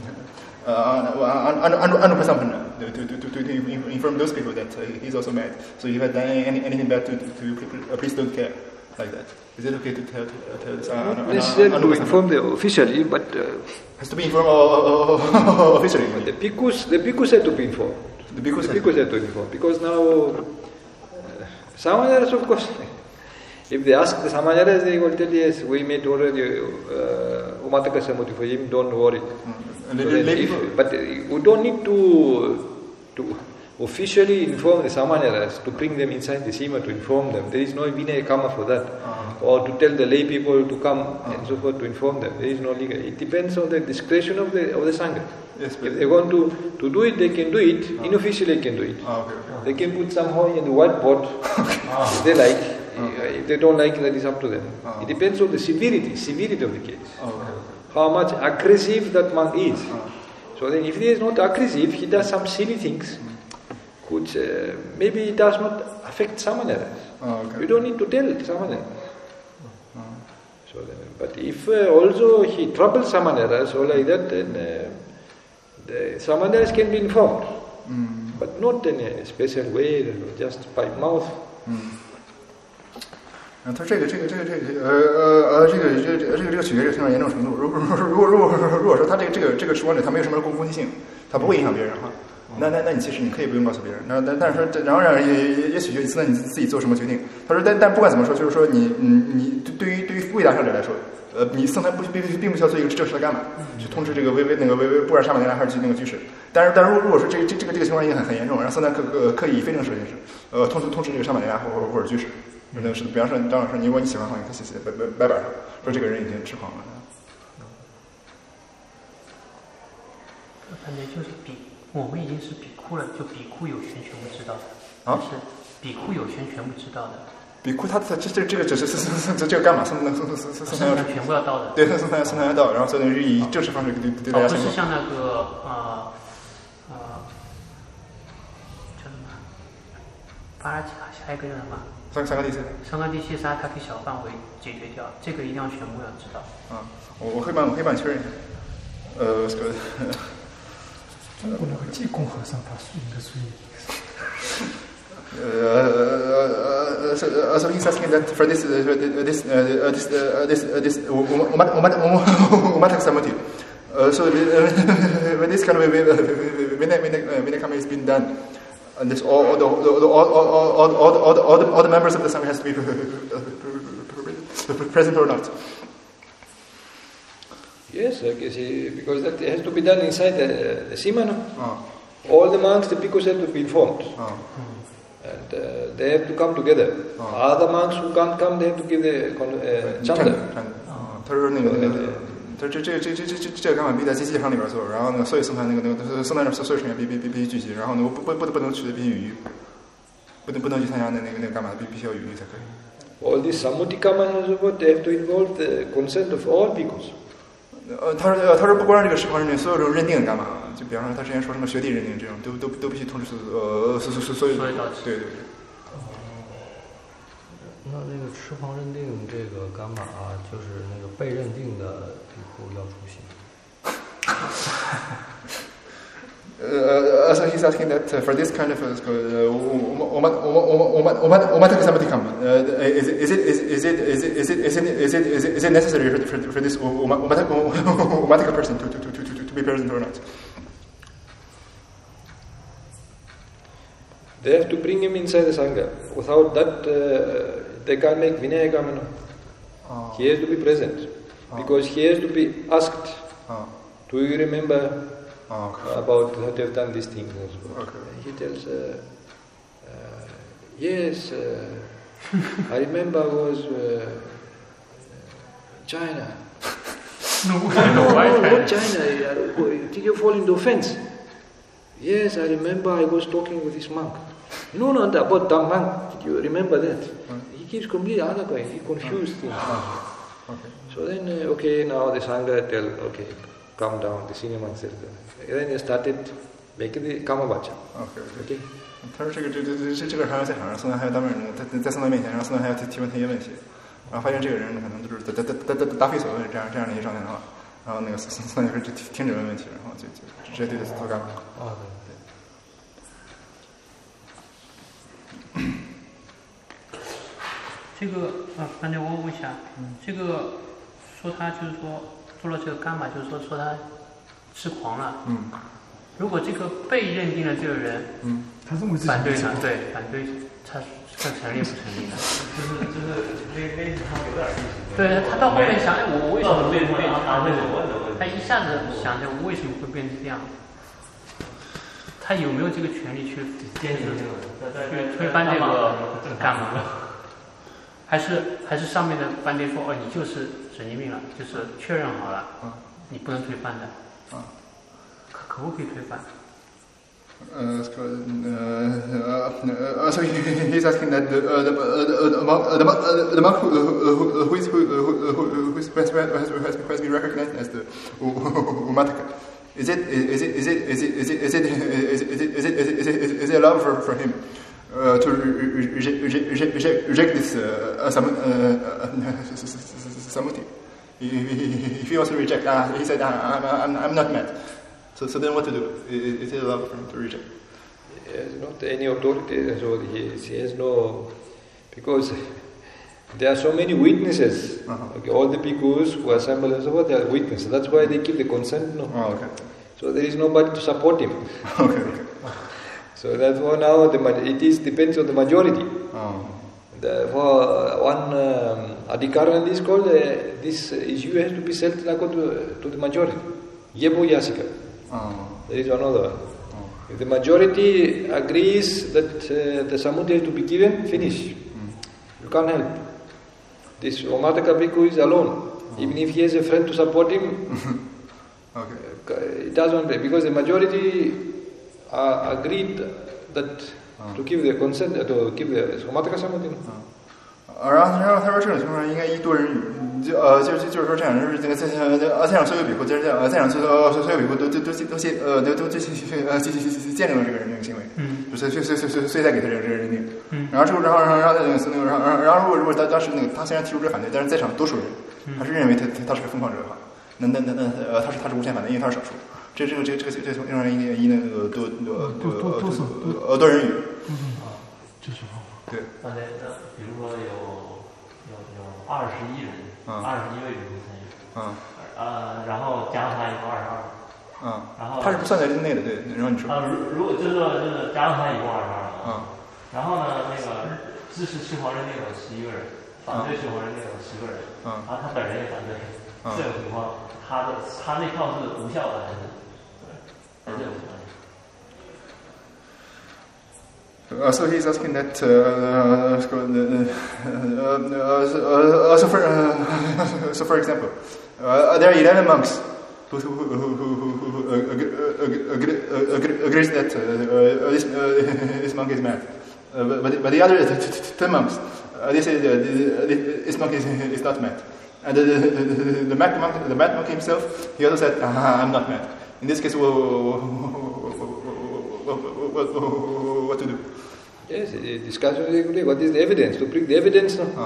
uh, anupasampanna, to, to, to, to inform those people that uh, he's also mad. So if you have done any, anything bad to, to, to please don't care, like that. Is it okay to tell, to tell this? Uh, Not necessarily to inform them officially, but uh, has to be informed uh, uh, officially. The bhikkhus, the bhikkhus have to be informed. The bhikkhus, the bhikkhus have to be informed because now uh, Samanyaras, of course, if they ask the Samanyaras, they will tell yes, we made already uh, umataka samadhi for him. Don't worry. Mm. So if, but we don't need to to officially inform the Samanyaras to bring them inside the Sima to inform them. There is no Vinaya Kama for that. Uh-huh. Or to tell the lay people to come uh-huh. and so forth to inform them. There is no legal. It depends on the discretion of the of the Sangha. Yes, if they want to, to do it, they can do it. Uh-huh. Unofficially, they can do it. Uh-huh. Okay, okay. They can put somehow in the whiteboard uh-huh. if they like. Uh-huh. If they don't like, that is up to them. Uh-huh. It depends on the severity, severity of the case. Uh-huh. How much aggressive that monk is. Uh-huh. So then, if he is not aggressive, he does some silly things. Uh-huh. Which uh, maybe it does not affect Samanyaras. Oh, okay. You don't need to tell Samanyaras. Oh. So, then, but if uh, also he troubles Samanyaras or like that, then uh, the Samanyaras can be informed, mm. but not in a special way, just by mouth. Mm. 啊，他这个这个这个这个呃呃呃，这个这这这个这个取决这个非常严重程度。如果如果如果如果如果说他这个这个这个持光者他没有什么攻击性，他不会影响别人哈。那那那你其实你可以不用告诉别人，那但但是说，然后让也也也取决于那你自己做什么决定。他说，但但不管怎么说，就是说你你你对于对于为达上者来说，呃，你僧团不并并不需要做一个正式的干嘛，去通知这个微微那个微微不管上面还是那个居士。但是但是如果说这个这这个这个情况已经很很严重，然后僧团可可可以非正式的形式，呃，通知通知这个上面人或者或者居士，那个是比方说张老师，如果你喜欢的话，你可以写写白白白板上说这个人已经痴狂了。 感觉就是比。我们已经是比库了，就比库有权全部知道的。 啊？ 是比库有权全部知道的。 比库他他这这这个只是是是这这个干嘛？僧僧僧僧僧僧全部要到的。 对，僧僧僧僧要到，然后所以是以正式方式对对大家宣布。 不是像那个呃呃叫什么巴拉吉卡下一个叫什么？ 三三个第四。 三个第四杀，它可以小范围解决掉，这个一定要全部要知道。 啊，我我可以帮我可以帮你确认一下。呃，这个。 中国那个济公和尚，他是应该属于。 Uh, so, uh, so he's asking that for this, uh, this, uh, this, uh, this, uh, this, umataka samadhi. Uh, so uh, when this kind of vinaya is being done, and this all, all the, all, all, all, all, all, all, all, the, all the members of the sangha has to be present or not. Yes, because that has to be done inside the, the Sima. No? Oh. All the monks, the bhikkhus have to be informed. Oh. And uh, they have to come together. Oh. Other monks who can't come, they have to give the uh, chanda. 他说那个那个，他这这这这这这这个干嘛必在机器上里边做，然后呢，所有僧团那个那个僧团所有成员必必必必须聚集，然后呢，不不不不能取得必须语语，不能不能去参加那那个那个干嘛必必须要语语才可以。 All these samutikama and so forth, they have to involve the consent of all bhikkhus. 呃，他说，他说不光是这个释放认定，所有这种认定干嘛？就比方说，他之前说什么学弟认定这种，都都都必须通知呃所所所所有的，对对对。 那那个痴狂认定这个干嘛、啊？就是那个被认定的比库要出席。 Uh, so he's asking that uh, for this kind of umataka samadhi karma, is it is it is it is it is it is it is it is it is it necessary for for, for this umataka umataka person to to to to to be present or not? They have to bring him inside the sangha. Without that, uh, they can't make vinaya kamana. Oh. He has to be present oh. because he has to be asked. Oh. Do you remember? Oh, okay. About that you have done these things. Okay. He tells, uh, uh, yes, uh, I remember I was uh, China. No, No, why no, China? not China. Uh, Did you fall into offense? Yes, I remember I was talking with this monk. No, no, about that monk. Did you remember that? He keeps completely other guy. He confused things. Okay. So then, uh, okay, now the Sangha tell, okay, calm down. The senior monk said, then they started making the Kamavacha. OK OK。 Okay. 他说这个这这这这这个还要在场上，宋丹还要当面人，在在宋丹面前，然后宋丹还要提提问他一些问题，然后发现这个人可能就是答答答答答答非所问这样这样的一些状态的话，然后那个宋宋丹就就停止问问题，然后就就直接对他做干嘛。 啊， 这个啊，反正我问一下，这个说他就是说做了这个干嘛，就是说说他痴狂了。 嗯。 如果这个被认定了这个人， 嗯， 他认为自己反对呢？对，反对他这成立不成立呢？ 就是就是那那他有点意思。 对他到后面想，哎，我我为什么会变他会成？ 问的问题。 他一下子想着我为什么会变成这样？他有没有这个权利去坚持这个？ 去推翻这个干嘛？还是还是上面的班爹说，哦，你就是神经病了，就是确认好了，你不能推翻的。可可不可以推翻？ Uh, so, uh, uh, so he, he's asking that the uh, the uh, the monk uh, the monk, uh, the monk who, who, who, is, who, who, who, who has, has, has been recognized as the Umataka. Is it is it is it is it is it is it is it is it is it is it is it allowed for, for him uh, to reject reject reject, reject this uh, sam, uh, samuti? If he wants to reject, uh, he said, I'm I'm I'm not mad. So, so then what to do? Is it allowed for him to reject? He has not any authority, so he, he has no, because there are so many witnesses. Uh-huh. Okay, all the bhikkhus who assemble and so forth, they are witnesses. That's why they give the consent. No? Oh, okay. So there is nobody to support him. Okay, okay. So therefore now the, it is depends on the majority. Oh. Therefore one um, adhikaran is called, uh, this issue has to be settled according to, to the majority. Yebo yasika. Oh. There is another one. Oh. If the majority agrees that uh, the samuti has to be given, finish. Mm. You can't help. This Omataka bhikkhu is alone. Oh. Even if he has a friend to support him, okay. it doesn't, because the majority uh, agreed that oh. to give the consent, uh, to give the Omataka samuti. Oh. 然后，然后他说这种情况下应该依多人语，就呃，就是就是说这样，就是这个在呃，在场所有比丘，就是这样，呃，在场所有所有比丘都都都都现呃都都这呃见证了这个人这个行为，嗯，所以所以所以所以所以才给他这个这个认定，嗯，然后之后然后然后然后那个那个然后然后如果如果当当时那个他虽然提出这个反对，但是在场多数人还是认为他他是个疯狂者的话，那那那那呃他是他是无限反对，因为他是少数，这这个这个这个这从让人一一那个多多多多呃多人语， 啊，就是对。 刚才那比如说有有有二十一人，二十一位比丘参与， 嗯， 呃，然后加上他一共二十二， 嗯， 然后他是不算在之内的，对，然后你说， 啊，如如果就是说就是加上他一共二十二， 嗯， 然后呢那个支持释皇人那有十一个人，反对释皇人那有十个人， 嗯， 然后他本人也反对，这种情况，他的他那票是无效的还是？在这种情况下。 Uh, so he's asking that. Uh, uh, uh, uh, so for uh, so for example, uh, there are eleven monks who who who who, who, who uh, agree, agree, agrees that uh, this uh, this monk is mad, uh, but but the other ten monks uh, they say uh, this monk is is not mad, and the the, the, the mad monk the mad monk himself he also said uh, I'm not mad. In this case, what, what, what, what to do? Yes, the discussion is what is the evidence? To bring the evidence now.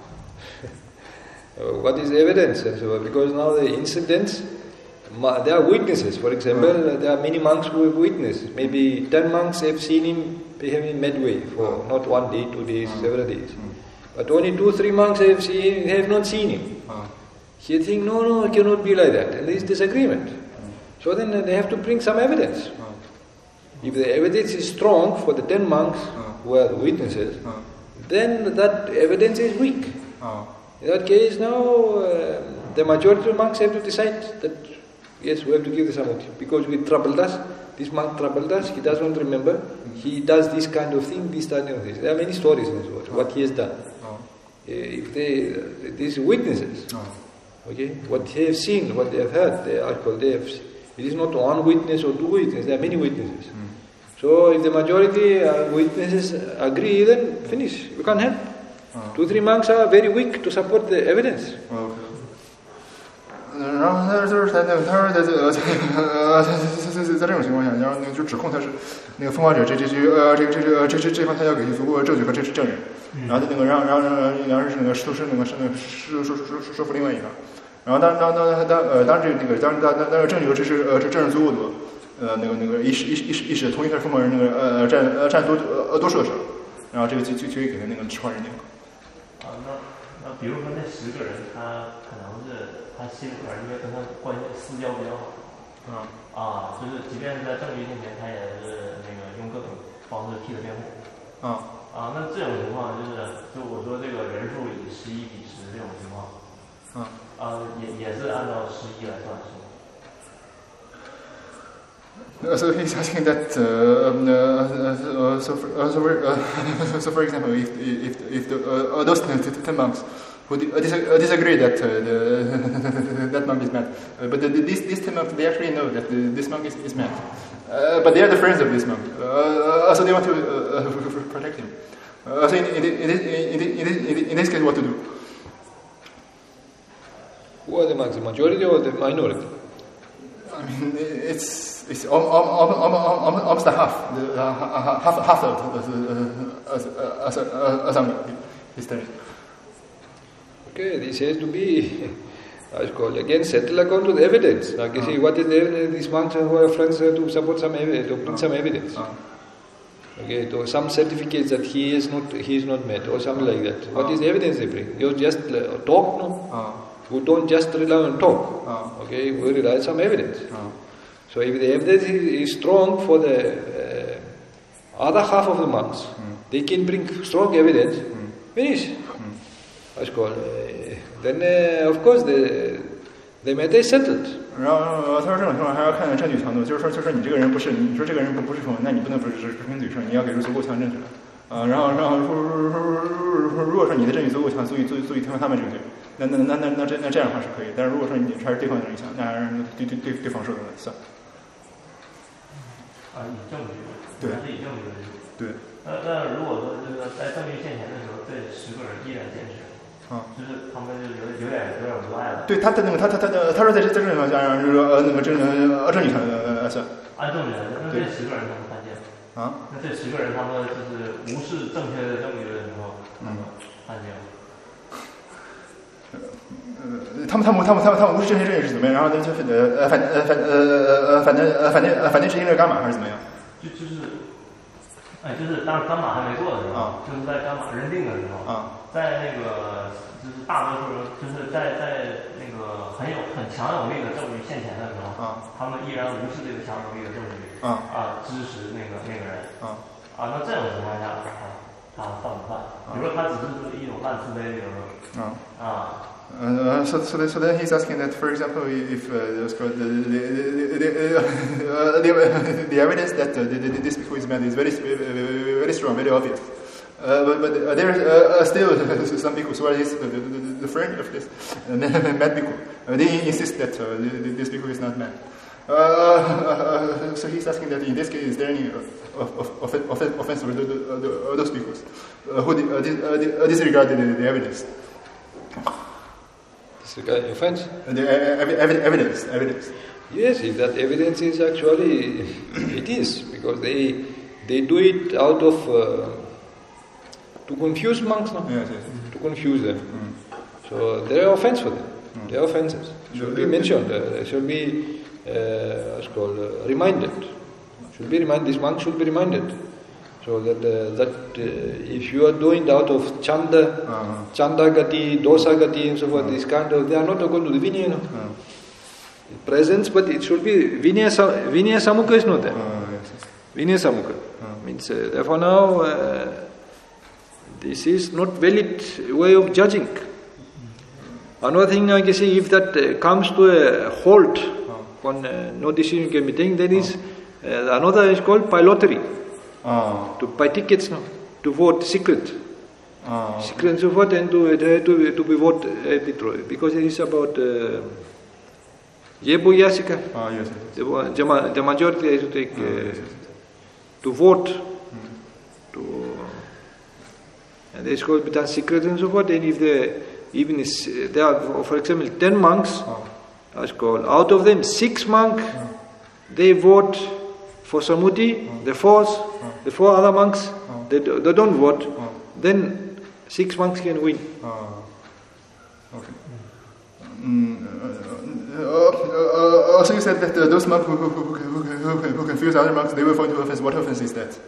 Uh. What is the evidence? So, because now the incidents, there are witnesses. For example, uh. there are many monks who have witnessed. Maybe ten monks have seen him behaving midway for not one day, two days, uh. several days. Uh. But only two, three monks have seen, have not seen him. Uh. He think, no, no, it cannot be like that. And there is disagreement. Uh. So then they have to bring some evidence. Uh. If the evidence is strong for the ten monks uh. who are witnesses, uh. then that evidence is weak. Uh. In that case, now uh, the majority of monks have to decide that yes, we have to give the samuti because we troubled us. This monk troubled us. He doesn't remember. Mm. He does this kind of thing, this kind of thing. There are many stories in this world. Uh. What he has done. Uh. If they, uh, these witnesses. Uh. Okay, what they have seen, what they have heard, they are called. They have. It is not one witness or two witnesses. There are many witnesses. Mm. So if the majority uh, witnesses agree, then finish. You can't help. Oh. Two, three monks are very weak to support the evidence. Okay. 然后他就是他那个，他说在这个呃，在在在在这种情况下，然后那个就指控他是那个疯狂者，这这这呃这这这这这这方他要给足够的证据和这是证人，然后他那个然后然后然后然后是那个说是那个是那个说说说说服另外一方，然后当当当当呃当这那个当当当那个证据和这是呃这证人足够多，呃那个那个一时一时一时一时同意他是疯狂人那个呃占呃占多呃多数的时候，然后这个就就就给他那个指控人定了。 啊，那那比如说那十个人，他可能是。他心里边因为跟他关系私交比较好， 嗯啊，就是即便是在证据面前，他也是那个用各种方式替他辩护， 啊啊，那这种情况就是，就我说这个人数以十一比十这种情况， 嗯啊，也也是按照十一来算是。 Uh, so he's asking that. Uh, um, uh, so, for, uh, so, for, uh, so, for example, if if if the, uh, those ten, ten monks who disagree that uh, the, that monk is mad, uh, but the, these these ten monks they actually know that the, this monk is, is mad, uh, but they are the friends of this monk, uh, so they want to uh, protect him. Uh, so in in, in, in, in, in this case, what to do? Who are the monks? The majority or the minority? I mean, it's. It's almost a half, the, uh, half, half of the uh, uh, history. Okay, this has to be, I call again, settle according to the evidence. Like you uh. see, what is the evidence? These monks who are friends have to support some evidence, to bring uh. some evidence. Uh. Okay, so some certificates that he is not, he is not met, or something like that. What uh. is the evidence they bring? You just uh, talk, no? Uh. We don't just rely on talk. Uh. Okay, we rely on some evidence. Uh. So if the evidence is strong for the uh, other half of the monks, mm. they can bring strong evidence, mm. finish. Mm. That's called. Uh, then uh, of course the the matter is settled. 然后他说这种情况还要看证据强度，就是说，就是你这个人不是，你说这个人不不是疯，那你不能不是只凭嘴说，你要给出足够强证据来。啊，然后然后如果说你的证据足够强，足以足以足以推翻他们这个罪，那那那那那这那这样的话是可以。但是如果说你还是对方有影响，那还是对对对对方说的算。 啊，以证据， 对， 还是以证据为主。 对。 那那如果说这个在证据现前的时候，这十个人依然坚持，啊，就是他们就有有点有点无赖了。对， 他的那个他他他他说在这这种情况下，就是说呃那个证呃证据上呃算。 按证据来，那这十个人他们犯贱。啊？那这十个人他们就是无视正确的证据的时候，嗯，犯贱。 呃，他们他们他们他们他们无视正确证据是怎么样？然后就是呃反呃反呃呃反正呃反正呃反正执行这个干嘛还是怎么样？ 就就是，哎，就是当干码还没做的时候，啊、就是在干码认定的时候，啊、在那个就是大多数人就是在在那个很有很强有力的证据现前的时候，啊、他们依然无视这个强有力的证据，啊啊支持那个那个人，啊啊那这种情况下，他他犯不犯？比如说他只是一种烂慈悲，比如说，啊啊。 Uh, so, so, so then he's asking that, for example, if uh, the, the, the, uh, the, the evidence that uh, this people is mad is very, very strong, very obvious. Uh, but but uh, there are uh, still some people who are his, the, the, the friend of this uh, mad people. Uh, they insist that uh, this people is not mad. Uh, uh, so he's asking that in this case, is there any uh, of, of, of, offense for the, the, the, those people uh, who uh, dis, uh, disregard the, the evidence? Disregard the offense? The uh, evidence, evidence. Yes, if that evidence is actually, it is, because they they do it out of, uh, to confuse monks, no? Yes, yes. To confuse them. Mm. So there are offense for them. Mm. There are offenses. Should be mentioned. Uh, they should be, uh, what's called, uh, reminded. Should be reminded. This monk should be reminded. So that uh, that uh, if you are doing out of chanda, uh-huh. chanda gati, dosa gati, and so forth, uh-huh. this kind of, they are not according to the vinaya. No? Uh-huh. Presence, but it should be vinaya. Vinaya samukha is not there. Uh-huh. Yes, yes. Vinaya samukha uh-huh. means uh, therefore now uh, this is not valid way of judging. Uh-huh. Another thing, like you see, if that uh, comes to a halt, uh-huh. on uh, no decision can be taken, then is uh, another is called pilotry. Uh, to buy tickets now, to vote secret. Ah, secret and so forth, and to to to, to be what a bit because it is about uh, Yebu Yasika. Ah, yes, yes. The, the, the majority is to take uh, Ah, yes, yes. to vote Mm. to, and it's called but that's secret and so forth. And if the even is uh, there are, for example, ten monks, Ah. that's called. Out of them, six monks they vote for Samuti. The fourth, the four other monks they, do- they don't vote. Then six monks can win. Ah, okay. Mm, uh, uh, uh, uh, so you said that uh, those monks who, who, who, who, who, who, who confuse other monks, they will fall into offense. What offense is that?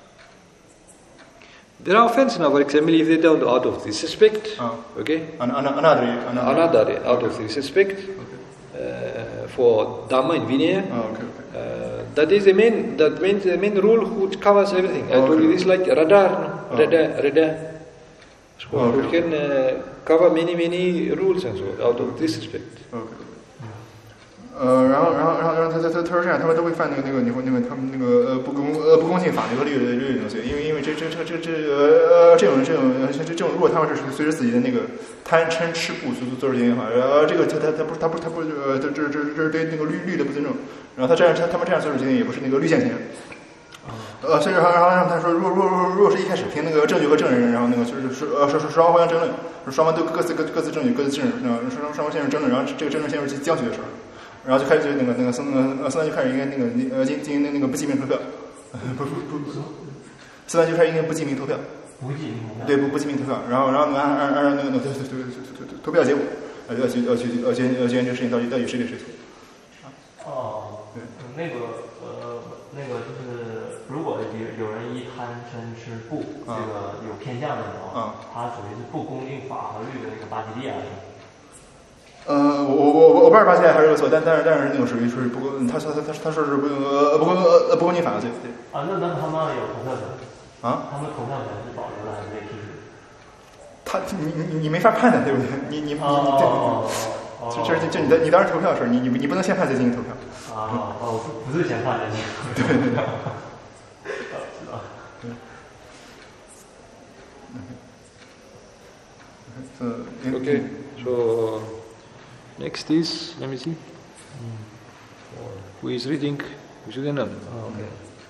There are offenses now, for example, if they don't out of disrespect, Ah. okay, An, an, another, another. another out of disrespect uh, for Dhamma and Vinaya. Ah, okay, okay. Uh, that is the main, that means the main rule which covers everything. I told you this like radar, no? Oh. radar, radar. So Okay. it can uh, cover many, many rules and so out of disrespect. OK，呃，然后，然后，然后，然后他他他他说这样，他们都会犯那个那个你会那个他们那个呃不公呃不恭敬法律和律律律的东西，因为因为这这这这这呃呃这种这种这这种，如果他们是随着自己的那个贪嗔痴不足做出这些话，呃这个他他他不他不他不呃这这这这对那个律律的不尊重，然后他这样他他们这样做的决定也不是那个律见前。呃，所以然后然后让他说，如果如果如果是一开始凭那个证据和证人，然后那个就是说呃说说双方互相争论，双方都各自各各自证据各自证人，然后双双方陷入争论，然后这个争论陷入僵局的时候，然后就开始就那个那个僧呃僧团就开始应该那个呃进进行那个不记名投票，不不不不，僧团就开始应该不记名投票， 不记名投票， 对不不记名投票，然后然后按按按按那个那个投投投投票结果，呃要去要去要去要决定这个事情到底到底谁对谁错。 哦， 对， 那个呃，那个就是，如果有有人一贪嗔痴不这个有偏向的时候， 啊他属于是不恭敬法和律的那个巴基利亚人。 呃，我我我我不知道巴西还是有错，但但是但是那种属于属于不公，他他他他他说是不呃不公呃不公敬法罪，对。 啊，那那他们有投票权？ 啊？ 他们投票权是保留的还是被剔除？ 他你你你没法判的，对不对？你你你哦对，就就是就你的你当时投票的时候，你你你不能先判再进行投票。 啊哦，不是先判再进行投票。 对对对。 知道。 嗯。 Okay, so next is let me see. Who is reading? Sudanan. OK。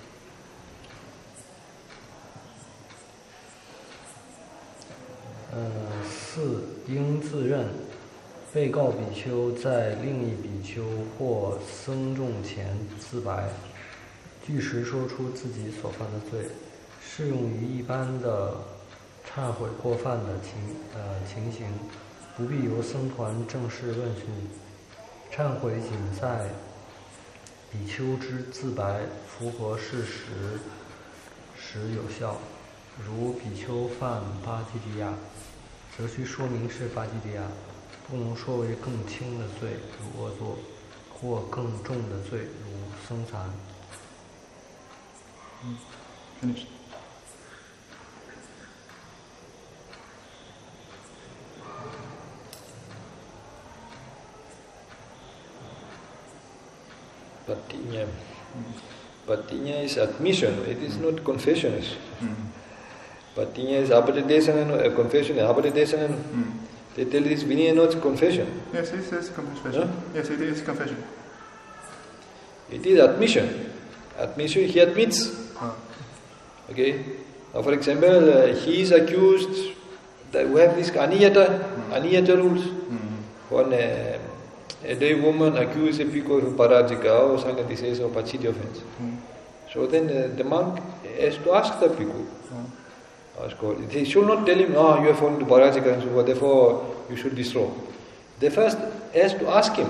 呃，四应自认，被告比丘在另一比丘或僧众前自白，据实说出自己所犯的罪，适用于一般的忏悔过犯的情呃情形，不必由僧团正式问询。忏悔仅在比丘之自白符合事实时有效，如比丘犯巴基利亚，则需说明是巴基利亚，不能说为更轻的罪如恶作，或更重的罪如僧残。 嗯 ，finish。 Patinya. Patinya is admission, it is not confession. Patinya is abhidesana, uh, confession, abhidesana. They tell this Vinaya not confession. Yes, it is confession. Huh? Yes, it is confession. It is admission. Admission, he admits. Ah. Okay. Now, for example, uh, he is accused that we have this aniyata, aniyata rules. When uh, a day woman accuses a people of parajika or sangati says or pachiti offense. So then uh, the monk has to ask the people. Ask God. They should not tell him, oh, you have fallen to parajika and so forth, therefore you should destroy. They first has to ask him,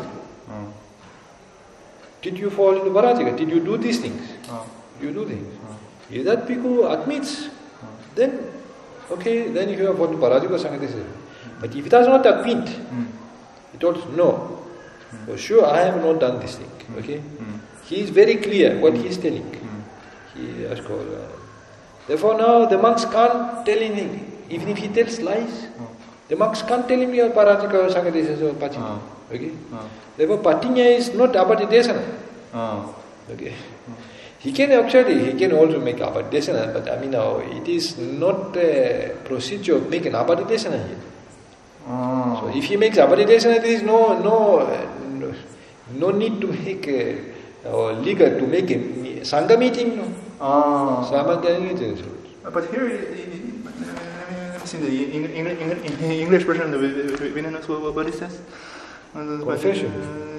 did you fall into parajika? Did you do these things? You do things. If that people admits, then okay, then you have fallen to parajika sangati says. But if he does not admit, he told us, no, for sure I have not done this thing. Okay? He is very clear what he is telling. He has called. Uh, therefore now the monks can't tell anything. Even if he tells lies, the monks can't tell him your parajika or sangadesa or pachiti. Okay? Therefore patinya is not abhidesana. Okay? He can actually, he can also make abadidesana, but I mean, now it is not a procedure of making abadidesana here. Oh. So if he makes abadidesana, there is no no no, no need to make a, or legal to make a sangha meeting. No. Oh. So, but here, let me see the English, English, English version of the Vinaya, what it says. Confession.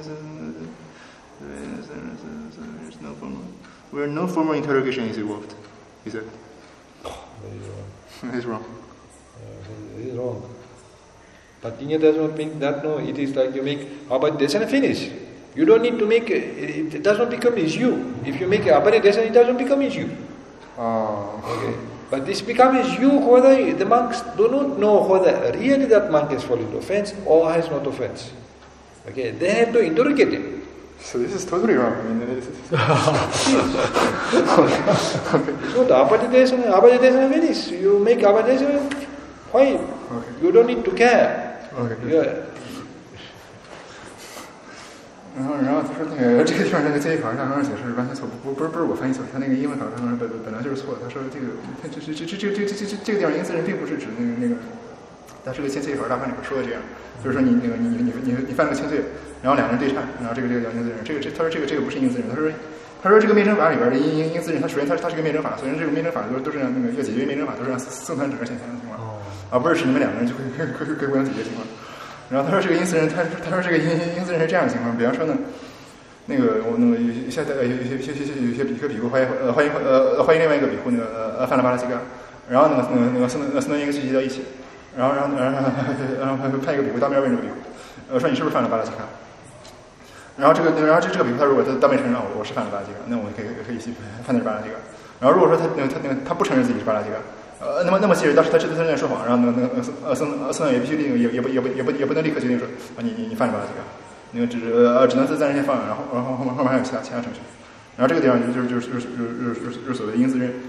There's no formal, where no formal interrogation is involved. Is that? It's wrong. Uh, it is wrong. Patinya does not mean that, no, it is like you make abadidesana finish. You don't need to make, it, it does not become is you. If you make abadidesana, it doesn't become is you. Oh. Okay. But this becomes you whether the monks do not know whether really that monk has fallen into offense or has not offense. Okay, they have to interrogate him. So this is totally wrong. I mean, this is okay. So the abadidesana, abadidesana finish. You make abadidesana, why? Okay. You don't need to care. Okay. Yeah. 然后，然后他说那个这个地方那个这一行上刚刚解释完全错，不不是不是我翻译错，他那个英文考上本本来就是错的。他说这个他这这这这这这这这这个地方因字人并不是指那个那个，他是个欠罪法大法里边说的这样，就是说你那个你你你你犯了个欠罪，然后两个人对唱，然后这个这个叫因字人，这个这他说这个这个不是因字人，他说他说这个灭生法里边的因因因字人，他首先他他是个灭生法，首先这个灭生法都都是让那个要解决灭生法都是让僧团整个显现的情况，而不是使你们两个人就可以可以可以可以互相解决情况。然后他说这个因字人，他他说这个因因字人是这样的情况，比方说呢。那个我那个有些有些有些有些有些比克比库欢迎呃欢迎呃欢迎另外一个比库那个呃犯了巴拉西嘎，然后那个那个那个僧那僧团应该聚集到一起，然后然后然后然后派一个比库当面问这个比库，呃说你是不是犯了巴拉西嘎？然后这个然后这这个比库他如果他当面承认我我是犯了巴拉西嘎，那我们可以可以判的是巴拉西嘎。然后如果说他那个他那个他不承认自己是巴拉西嘎，呃那么那么即使当时他真的在说谎，然后那个那个呃僧呃僧团也必须也也不也不也不也不能立刻决定说啊你你你犯了巴拉西嘎。那个只呃只能在暂时先放，然后然后后面后面还有其他其他程序，然后这个地方就是就是就是就是就是就是所谓的因自认。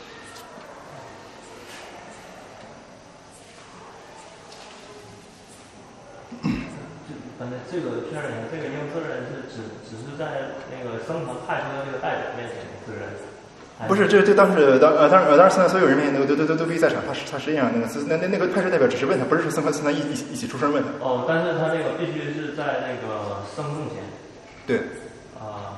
反正这个确认，这个因自认是只只是在那个僧团派出的这个代表面前自认。 不是，这这当时当呃当然呃当时僧团所有人面那个都都都都必须在场，他是他实际上那个那那那个派出代表只是问他，不是说僧团僧团一一起一起出声问他。 哦，但是他那个必须是在那个僧众前。 对。 啊。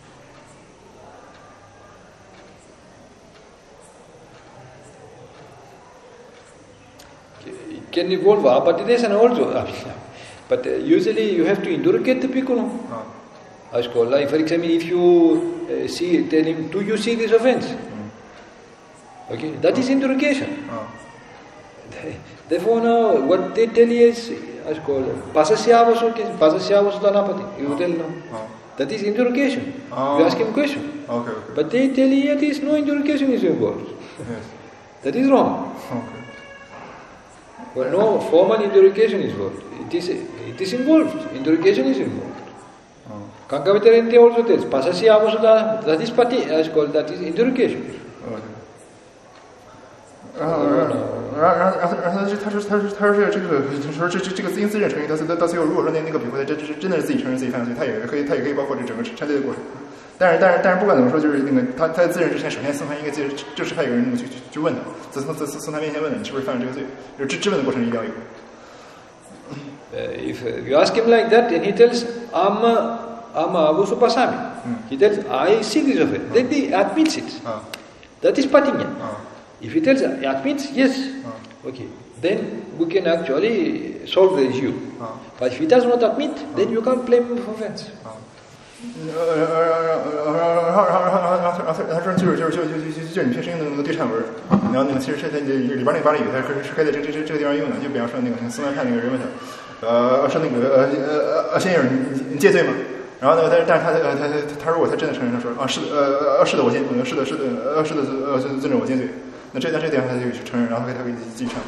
It can involve abadidesana also, but usually you have to interrogate the people. Ah. As called, like for example, if you uh, see, tell him, do you see this offense? Mm. Okay, that is interrogation. Ah. Therefore now, what they tell you is, as called, pasasyavaso, pasasyavaso dhanapati. You tell now. Ah. That is interrogation. Ah. You ask him a question. Okay, okay. But they tell you that is no interrogation is involved. Yes. That is wrong. Okay. Well, no formal interrogation is involved. It is, it is involved. Interrogation is involved. Kankavitarente also tells, pasasya avasudha, that is pati, as called, that is interrogation. Okay. 然后，然后，然后，然后，然后，他说，他说，他说，这个，他说，这这这个自因自认承认，到到到最后，如果说那那个比会，这这真的是自己承认自己犯罪，他也可以，他也可以包括这整个忏罪的过程。但是，但是，但是，不管怎么说，就是那个他他在自认之前，首先僧团应该就是就是派一个人那个去去去问他，在在在僧团面前问他，你是不是犯了这个罪？就是质质问的过程一定要有。 Uh, if uh, you ask him like that, and he tells, "Amma." Ama avusupasami. Mm. He tells, I see this of it. Uh. Then he admits it. Uh. That is patinya. Uh. If he tells, he admits, yes. Uh. Okay. Then we can actually solve the issue. Uh. But if he does not admit, uh. then you can't blame him for offense. Uh. 呃呃然后然后然后然后然后然后他说就是就是就就就就你平时用的那个对唱文，然后那个其实是在里边那个法律语，它是是可以在这这这这个地方用的。就比方说那个僧团派那个人问他，呃说那个呃呃呃先生你你戒罪吗？然后呢，但是但是他呃他他他如果他真的承认，他说啊是的呃呃是的我戒呃是的是的呃是的呃尊重我戒罪，那这在这个地方他就承认，然后他可以继续唱。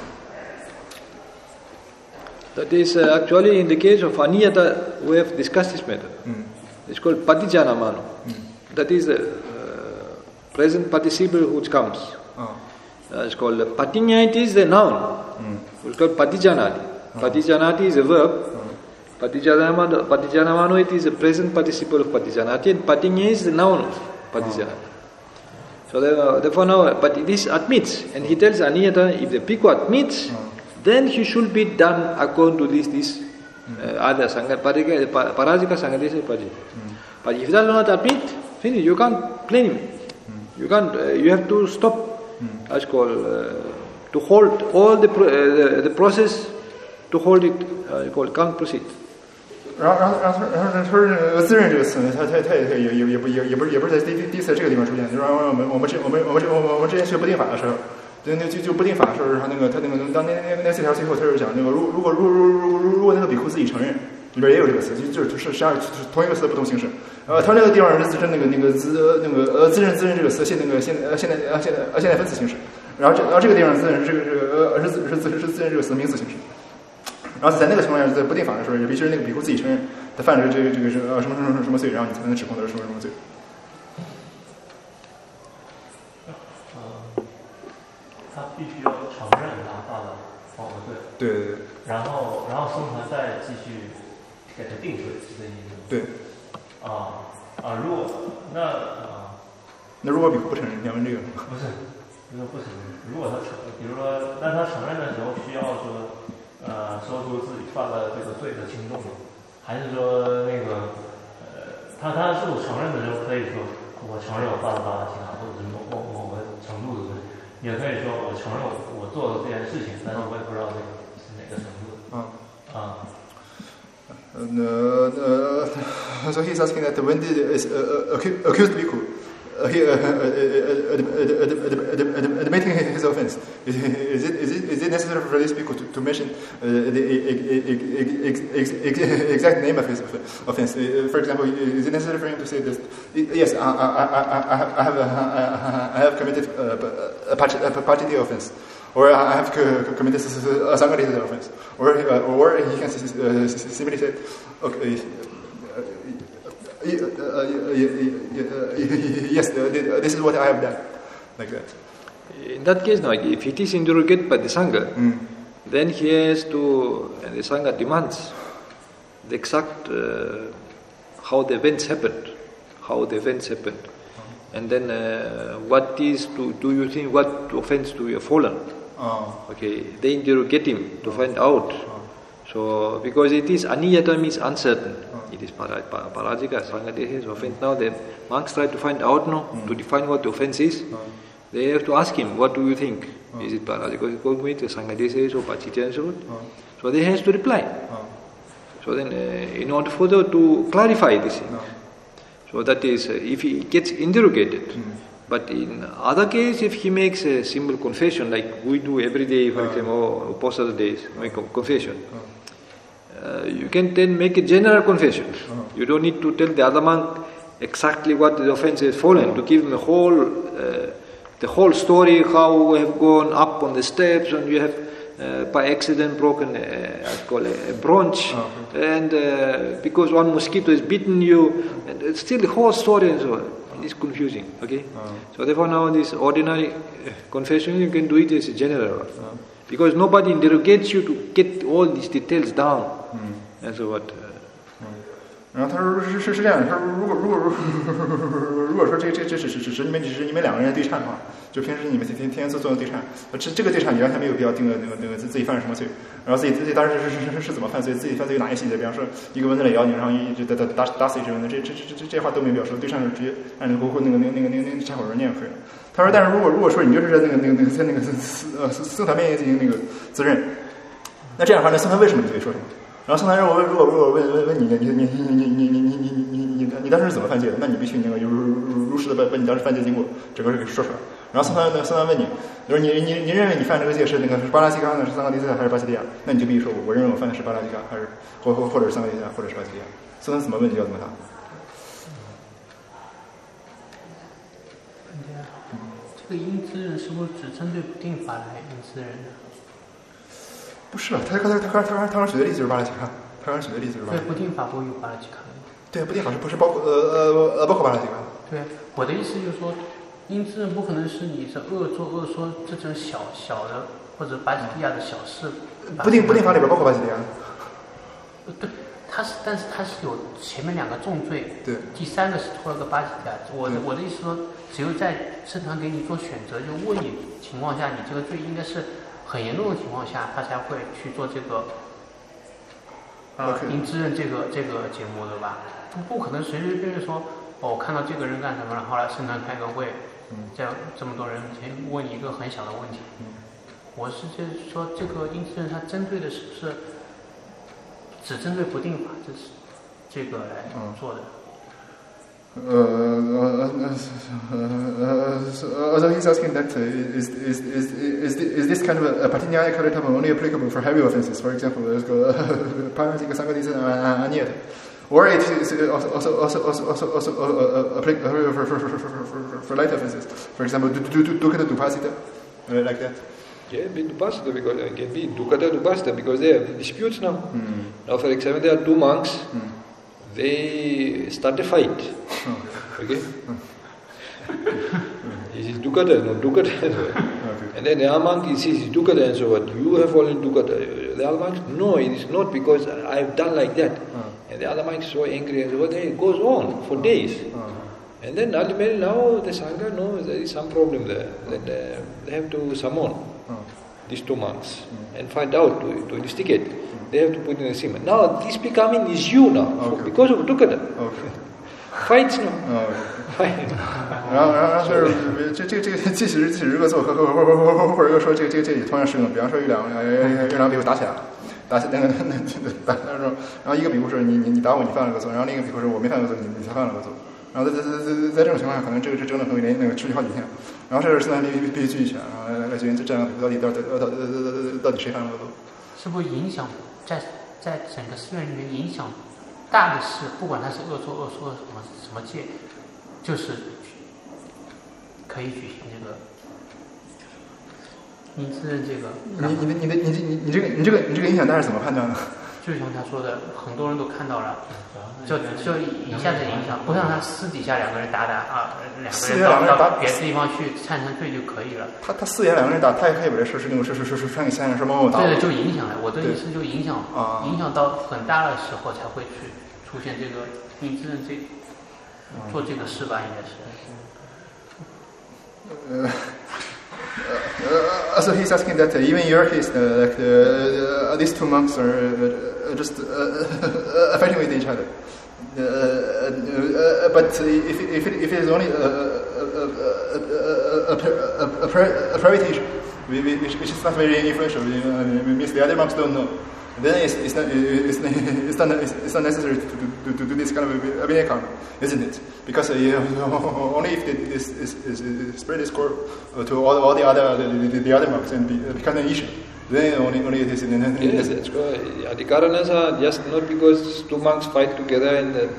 That is uh, actually in the case of Aniyata, we have discussed this matter. Mm. It's called Patijana Mano. Mm. That is the uh, present participle which comes. Oh. Uh, it's called uh, Patinya, it is the noun. Mm. It's called Patijanati. Oh. Patijanati is a verb. Oh. Patijanamano, Patijanamano, it is the present participle of Patijanati, and Patinya is the noun of Patijanati. So therefore, therefore now, but this admits, and he tells Aniyata, if the bhikkhu admits, mm. then he should be done according to this this uh, other sangha, parajika sangadesa paji. But if he does not admit, finish. You can't blame him. Mm. You can't. Uh, you have to stop. Mm. As called uh, to hold all the pro, uh, the, the process, to hold it. Uh, called can't proceed. 然后，然后，然后，然后，他说“自认”这个词呢，他他他也也也也不也也不是也不是在第第第一次这个地方出现，就是我们我们之我们我们我们我们之前学不定法的时候，就那就就不定法的时候，他那个他那个当那那那四条最后他是讲那个如如果如如如如如果那个比库自己承认，里边也有这个词，就就是实际上是同一个词的不同形式。呃，他那个地方是自称那个那个自那个呃自认自认这个词现那个现呃现在呃现在呃现在分词形式，然后这然后这个地方自认这个这个呃是自是自是自认这个词名词形式。然后在那个情况下，在不定法的时候，也必须是那个比库自己承认他犯了这个这个是呃什么什么什么什么罪，然后你才能指控他是什么什么罪。 嗯，他必须要承认他犯了某个罪。 对对对。 然后，然后僧团再继续给他定罪，是这意思吗？ 对。 啊啊，如果那啊， 那如果比库不承认，你要问这个？ 不是，如果不承认，如果他承，比如说，那他承认的时候需要说。呃，说出自己犯了这个罪的轻重吗？还是说那个呃，他他是否承认的时候可以说我承认我犯了八大其他，或者是某某某个程度的罪，也可以说我承认我我做了这件事情，但是我也不知道这个是哪个程度的。啊啊。 Uh, uh, so he's asking that when the uh, uh, accused bhikkhu uh, he, uh, uh, uh, admitting his offense, is it, is it, is it necessary for this bhikkhu to, to mention uh, the ex, ex, ex, exact name of his offense? Uh, for example, is it necessary for him to say this? Yes, I, I, I, I have, I have committed a pachiti offense. Or I have committed a sanghadisa offense. Or, uh, or he can uh, simply say, okay, uh, uh, uh, yes, uh, this is what I have done. Like that. In that case, now, if it is interrogated by the Sangha, mm. then he has to, and the Sangha demands the exact uh, how the events happened, how the events happened. And then uh, what is, to, do you think, what offense do you have fallen? Oh. Okay, they interrogate him to find out. Oh. So, because it is aniyata means uncertain. Oh. It is para, para, parajika, sangadesa, offense. Now the monks try to find out now, mm. to define what the offense is. Oh. They have to ask him, what do you think? Oh. Is it parajika, sangadesa, or pachitya and so on? Oh. So they has to reply. Oh. So then, uh, in order for them to clarify this thing. Oh. So that is, uh, if he gets interrogated. Mm. But in other case, if he makes a simple confession, like we do every day, for uh, example, Uposatha days, make a confession, uh, uh, you can then make a general confession. Uh, you don't need to tell the other monk exactly what the offense has fallen, uh, to give him the whole, uh, the whole story, how we have gone up on the steps, and you have uh, by accident broken, uh, I call it a bronch, uh, and uh, because one mosquito has bitten you, and it's still the whole story and so on. It's confusing, okay? Uh, so therefore now this ordinary confession, you can do it as a general. Uh, because nobody interrogates you to get all these details down. Mm. And so what? Uh, 然后他说是是是这样的，他说如果如果如如果说这这这只是只是你们只是你们两个人对唱的话，就平时你们天天天天做做对唱，这这个对唱你完全没有必要定个那个那个自己犯了什么罪，然后自己自己当时是是是是怎么犯罪，自己犯罪有哪些细节，比方说一个蚊子来咬你，然后一直打打打打死一只蚊子，这这这这这些话都没表述，对唱就直接按那个那个那个那个那个那个忏悔文念就可以了。他说，但是如果如果说你就是在那个那个那个在那个呃僧团面前进行那个自认，那这样的话，那僧团为什么你可以说什么？然后僧团如果如果如果问问问你你你你你你你你你你你你当时是怎么犯罪的？那你必须那个如如如实的把把你当时犯罪经过整个给说出来。然后僧团那僧团问你，就是你你你认为你犯这个戒是那个是巴拉基嘎呢，是桑格迪斯还是巴西利亚？那你就必须说，我认为我犯的是巴拉基嘎，还是或或或者是桑格迪斯或者是巴西利亚。僧团怎么问你就要怎么答。 这个因知人是不是只针对不定法来因知人呢？ 不是吧？他刚才他刚他刚他刚举的例子就是巴拉基卡，他刚举的例子就是巴拉基卡。 对，不定法不会有巴拉基卡的。 对，不定法是不是包括呃呃呃包括巴拉基卡？ 对，我的意思就是说，因知人不可能是你是恶做恶说这种小小的或者巴西利亚的小事。 不定不定法里边包括巴西利亚。 对， 他是，但是他是有前面两个重罪， 对， 第三个是托了个巴西的。我的我的意思说，只有在圣堂给你做选择，就问你情况下，你这个罪应该是很严重的情况下，他才会去做这个呃您自认这个这个节目，对吧？不不可能随随便便说，哦，看到这个人干什么了，后来圣堂开个会，嗯，这样这么多人前问你一个很小的问题，嗯，我是就是说这个因自认他针对的是不是？只针对不定法，这是这个来做的。 Uh, although he's asking that uh, is, is, is, is, is this kind of a patinaya karatama only applicable for heavy offenses, for example, paratika sangadisa anyata, or it is also also also also also uh, applicable for, for, for, for, for light offenses, for example, dukata dupasita, like that. Yeah, be dupasita because it can be dukata dupasita because they have disputes now. Mm. Now, for example, there are two monks. Mm. They start a fight. Okay? This is dukata, no dukata. Okay. And then the other monk he says it's dukata and so what. You have fallen dukata. The other monk, no, it is not because I've done like that. Uh. And the other monk is so angry and so what. It goes on for days. Uh. And then ultimately now the Sangha knows there is some problem there. Then uh, they have to summon uh. these two monks uh. and find out to, to investigate. Uh. They have to put in a semen. Now this becoming issue now okay. because of dukata. Okay. Fights now. Fight. 然后，然后，然后是这这这个，即使即使如果做和和和和和或者说这个这个这也同样适用。比方说有两有两个比喻打起来了，打起那个那打那种，然后一个比喻是你你你打我你犯了个错，然后另一个比喻是我没犯个错你你才犯了个错。然后在在在在在这种情况下，可能这个这争论会连那个持续好几天。然后这是现在必必必须聚一起来，然后来来决定这这两个到底到底到底到底谁犯了个错。 是不是影响在在整个寺院里面影响大的事，不管他是恶作恶说什么什么戒，就是可以举行这个。你自认这个？ 你你的你的你你你这个你这个你这个影响大是怎么判断的？ 就像他说的，很多人都看到了，就就一下子影响，不像他私底下两个人打打啊，两个人到到别的地方去忏忏罪就可以了。 他他私下两个人打，他也可以把这事是那种是是是是传给先生说某某打。 对的，就影响了。我的意思就影响，啊、影响到很大的时候才会去出现这个你自认这做这个事吧，应该是。 呃。Uh, so he's asking that uh, even in your case, uh, like uh, uh, these two monks are uh, just uh, uh, fighting with each other. Uh, uh, uh, but if if it, if it is only a a a, a, a, a, a private issue, which, which is not very influential, means the other monks don't know. Then it's, it's, not, it's, it's, not, it's not necessary to, to, to do this kind of abhinaya karma, isn't it? Because uh, you know, only if this is, is, is spread this core to all, all the other the, the, the other monks and be, become an issue, then only only it is. In, in, yes, that's right. The karanas are just not because two monks fight together and uh,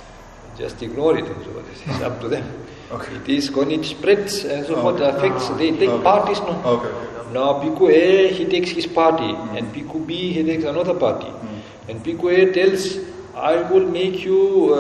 just ignore it. And so it's up to them. Okay. It is when it spreads and so forth okay. affects. They take okay. parties, no. Okay. okay. Now Bhikkhu A, he takes his party, mm. and Bhikkhu B, he takes another party. Mm. And Bhikkhu A tells, I will make you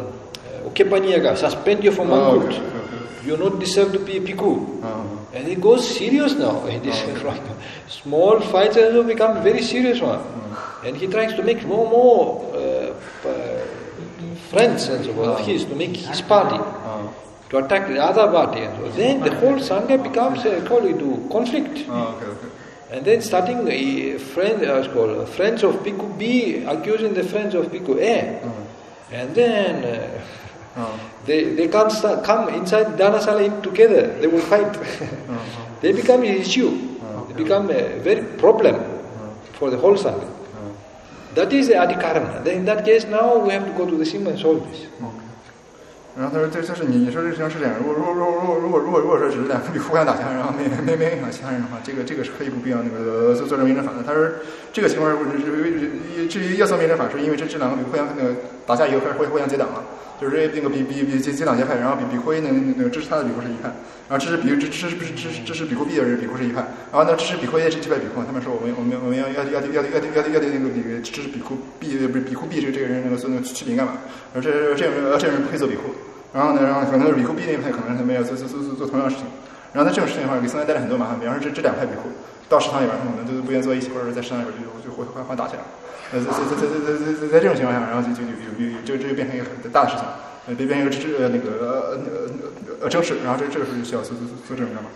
uh, Ukepaniyaga, suspend you from oh, Mankut. Okay, okay. You not deserve to be a Bhikkhu. Uh-huh. And it goes serious now. And this oh, okay. small fights also become very serious one. Mm. And he tries to make more more uh, uh, friends and so forth of his, to make his party. Uh-huh. To attack the other party, and so then the whole sangha becomes uh, called into conflict. Oh, okay, okay. And then starting a friend, uh, called friends of Bhikkhu B accusing the friends of Bhikkhu A, oh. and then uh, oh. they they can't start, come inside Dhanasala in together. They will fight. oh. They become an issue. Oh, okay. They become a very problem oh. for the whole sangha. Oh. That is the adhikarana. Then in that case, now we have to go to the Sima and solve this. Okay. 然后他说：“这就是你你说这实际上是这样。如果如果如果如果如果如果说只是两个互相打架，然后没没没影响其他人的话，这个这个是可以不必要那个做做成明正法的。他说这个情况是至于要做明正法，是因为这这两个比互相那个打架以后开始互互相结党了，就是那个比比比结结党结派，然后比比辉那那个支持他的比库是一派，然后支持比支支支支支持比库 B 的人比库是一派，然后呢支持比库 A 是击败比库，他们说我们我们我们要要要要要要要要那个比支持比库 B 不是比库 B 这个这个人那个做那个取饼干嘛？而这这种这种人不可以做比库。” 然后呢，然后可能是比库 B 那一派，可能他们要做做做做做同样的事情。然后在这种事情的话，给僧来带来很多麻烦。比方说这这两派比库到食堂里边，他们可能都不愿意坐一起，或者在食堂里边就就就会会打起来。呃，在在在在在在在这种情况下，然后就就有有有这个这就变成一个很大的事情，呃，变变成一个这呃那个呃呃呃正式，然后这这个时候就需要做做做证明了嘛。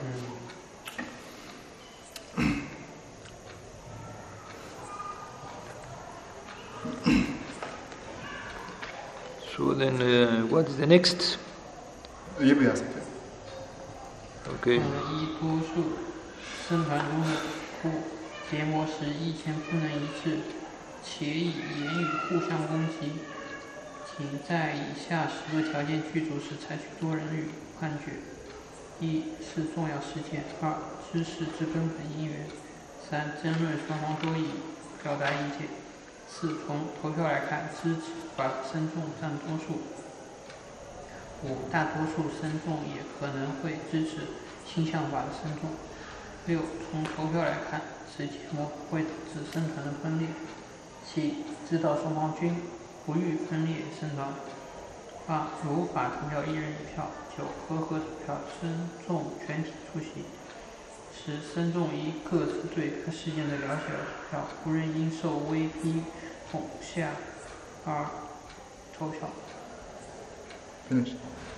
So then, uh, what is the next? Yes. Okay. 一多数僧团中的不结魔时意见不能一致，且以言语互相攻击，请在以下十个条件具足时采取多人语判决：一是重要事件；二知识之根本因缘；三争论双方都已表达意见；四从投票来看，支持法的僧众占多数；五大多数僧众也可能会支持倾向法的僧众；六从投票来看，此结魔不会导致僧团的分裂；七知道双方均不欲分裂僧团；八如法投票一人一票；九合合投票，僧众全体出席；十僧众依各自对该事件的了解而投票，不认因受威逼恐吓而投票。 Finish.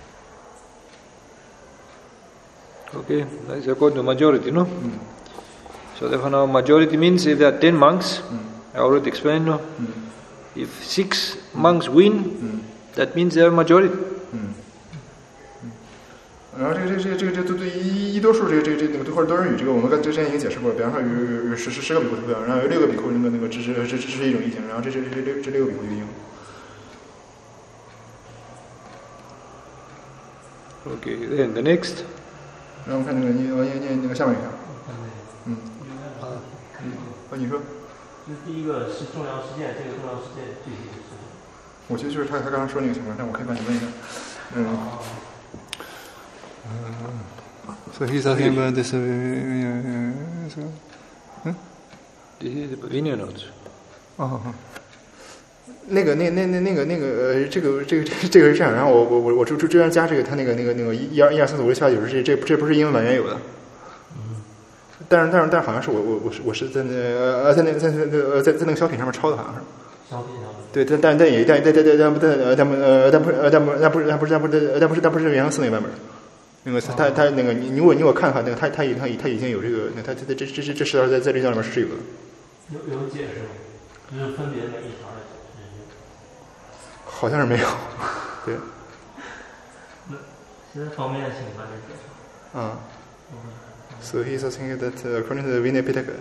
Okay, that's according to majority, no? Mm. So therefore now majority means if there are ten monks, mm. I already explained, no? Mm. If six monks win, mm. that means they are majority. 嗯，然后这个这个这个这个这个对一一多数这个这个这个那个对或者多人语这个我们刚之前已经解释过了。比方说有有有十十十个比库投票，然后有六个比库那个那个支持支支持一种意见，然后这这这这这六个比库就赢。 Okay, then the next. 然后我们看那个你我念念那个下面一条。嗯。啊。啊，你说。 就是第一个是重要事件，这个重要事件具体是什么？ 我觉得就是他他刚刚说那个情况，但我可以帮你问一下。嗯。So he's asking about this. Uh, so, huh? This is the opinion notes. 哦。那个、那、那、那、那个、那个，呃，这个、这个、这个是这样。然后我、我、我、我这、这、这样加这个，他那个、那个、那个一、二、一二三四五六七八九十，这、这、这不是英文版原有的。嗯。但是、但是、但是，好像是我、我、我是、我是在那呃，在那、在那、呃，在在那个小品上面抄的，好像是。 小品上面。 对，但但但也但但但但但但但呃但不呃但不但不是但不是但不是但不是但不是原四那个版本。那个他他那个你你如果你如果看的话，那个他他已他已他已经有这个，那他这这这这这十条在在这条里面是有的。 有有解释吗？就是分别每一条的解释。 好像是没有。对。 那其实方面请慢点解释。 啊。So he's saying that uh, according to the Vinaya Pitaka,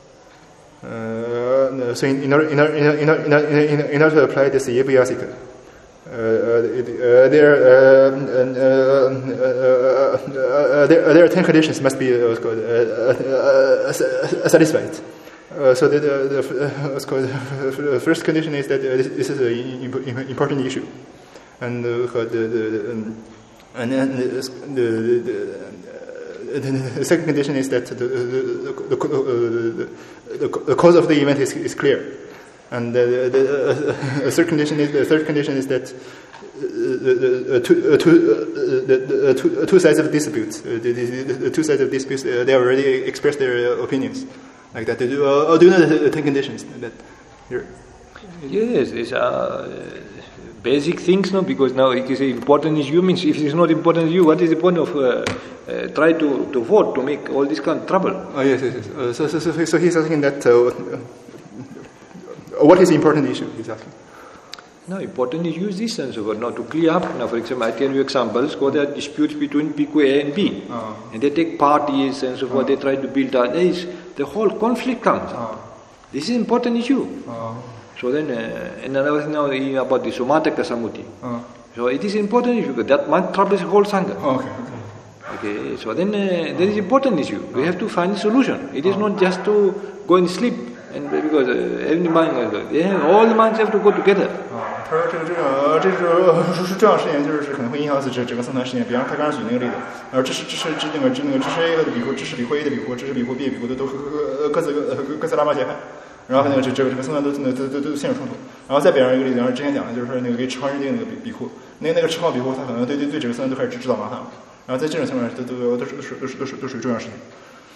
uh, so in order in order in order in order in order to apply this Yebuyasika. Uh, uh, there, uh, uh, uh, uh, there, there are ten conditions must be uh, what's called, uh, uh, uh, satisfied. Uh, so the, the, the uh, what's called, the first condition is that uh, this, this is an important issue, and uh, the, the um, and then the, the, the, the second condition is that the the, the, the, the, the cause of the event is, is clear. And the, the, the uh, third condition is the third condition is that uh, the, uh, two, uh, two, uh, the, the uh, two, uh, two sides of disputes, uh, the, the, the two sides of disputes, uh, they already expressed their uh, opinions, like that. They do, uh, oh, do you know the, the ten conditions that here? Yes, these are basic things, no? Because now it is important issue. Means if it is not important issue, what is the point of uh, uh, try to, to vote to make all this kind of trouble? Oh yes, yes, yes. Uh, so, so, so, so he's saying that. Uh, What is the important issue? He's asking. No, important issue is this and so forth. Now to clear up, now for example, I tell you examples, go there are disputes between Bhikkhu A and B. Uh-huh. And they take parties and so forth, uh-huh. They try to build up. There is, the whole conflict comes. Uh-huh. This is an important issue. Uh-huh. So then, uh, another thing now about the Somataka Sammuti. Uh-huh. So it is an important issue, because that might trouble the whole Sangha. Oh, okay, okay. Okay, so then uh, there is important issue. We have to find a solution. It is not just to go and sleep. And because uh, every monk, yeah, all the monks have to go together. 啊，他说这个这个这是说是重要事件，就是可能会影响整整个僧团事件。比方他刚刚举那个例子，然后支持支持支那个支那个支持 A 的比库，支持比库 A 的比库，支持比库 B 的比库都都各各自各各自拉帮结派，然后那个这这个这个僧团都都都都都陷入冲突。然后再比方一个例子，然后之前讲的就是说那个给持号认定那个比比库，那个那个持号比库他可能对对对整个僧团都开始制造麻烦了。然后在这种情况下，都都都是都是都是都是都属于重要事情。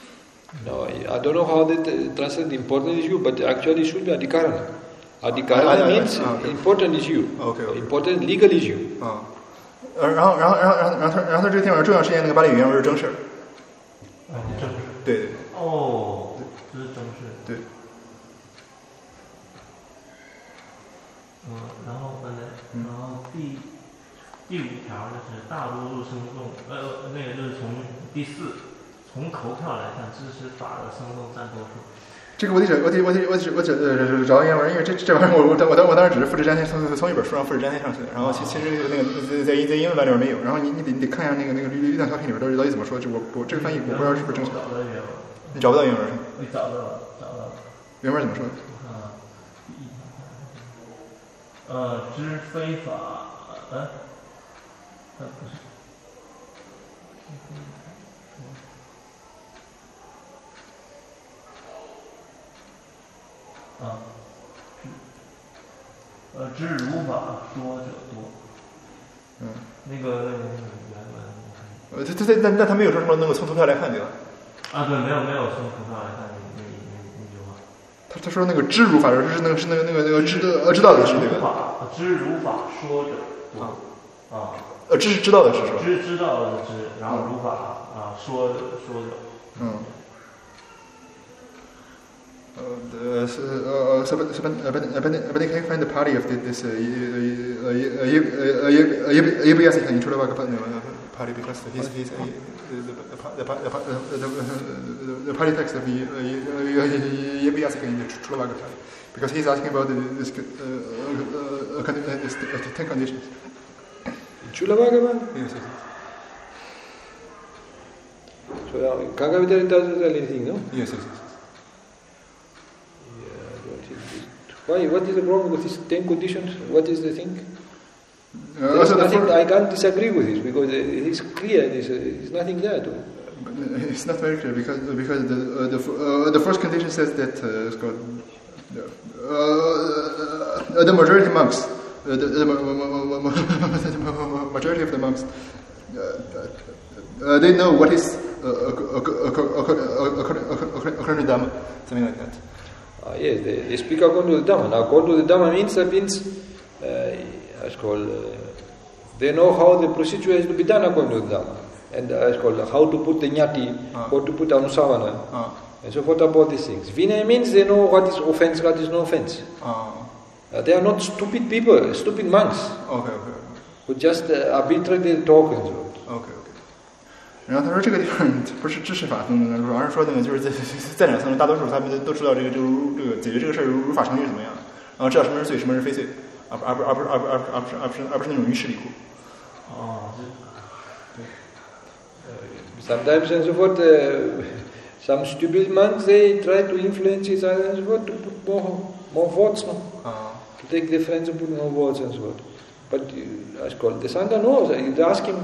No, I don't know how they t- translate important is you, but actually it should be adhikarana. Adhikarana Ah, ah, means ah, okay. important is you. Okay, okay. Important legal is you. 啊，呃，然后然后然后然后然后他然后他这个地方重要事件那个巴黎语言文是正式， 哦，正式。 对对哦，这是正式。 对。 嗯，然后呢，然后第第五条呢是大多数生动，呃，那个就是从第四，从投票来看，支持法的生动占多数。 这个我得找我得我得我得我得呃找原文，因为这这玩意儿我我我当我当时只是复制粘贴从从一本书上复制粘贴上去的，然后其其实那个在在英文版里边没有，然后你你得你得看一下那个那个绿绿党调频里边到底到底怎么说，这我我这个翻译我不知道是不是正确。你找不到原文是吗？ 你找到了，找到了。 原文怎么说？ 啊，呃，知非法，呃，呃不是。啊，呃，知如法说者多。 嗯， 那个那个原文。 呃，他他那那他没有说什么那个从投票来看对吧？ 啊，对，没有没有从投票来看那那那那句话。 他他说那个知如法是那个是那个那个那个知的呃知道的知对吧？知如法说者多。啊。 呃，知是知道的知是吧？ 知知道的知，然后如法啊说说者。 嗯。Uh, so, uh, so, but, so, but, but, but, but they can't find the party of this Yebiyasik in Chulabaka party because he's, he's, uh, the, the, the, the, the party text of Yebiyasik in the Chulabaka party because he's asking about the, this, uh, uh, uh, this uh, ten conditions. Chulabaka man? Yes, yes. So, uh, Kagavita doesn't tell anything, no? Yes, yes, yes. Why? What is the problem with these ten conditions? What is the thing? Uh, There's so nothing, the I can't disagree with it because it is clear. There's, there's nothing there to. It's not very clear because because the uh, the uh, the first condition says that uh, it's called uh, uh, the majority monks, uh, the, the majority of the monks, uh, uh, they know what is according to Dhamma, something like that. Uh, yes, they, they speak according to the Dhamma. Now, according to the Dhamma means that means, uh, it's called, uh, they know how the procedure has to be done according to the Dhamma. And uh, it's called how to put the nyati, uh. how to put anusavana, uh. and so forth about these things. Vinaya means they know what is offense, what is no offense. Uh. Uh, they are not stupid people, stupid monks. Okay, okay. Who just uh, arbitrarily talk and so on. Okay, okay. 然后他说这个地方不是知识法层面，而是说那个就是在在两层，大多数他们都知道这个就是这个解决这个事儿如法成律是怎么样的，然后知道什么是罪，什么是非罪，而不而不而不而不而不而不是而不是而不是那种于事理库。 哦， 对。Sometimes and so forth, uh, some stupid monks they try to influence each other and so forth to put more more votes, no? Uh. To take the friends and put more votes and so forth. But uh, as called the Sangha knows. You ask him.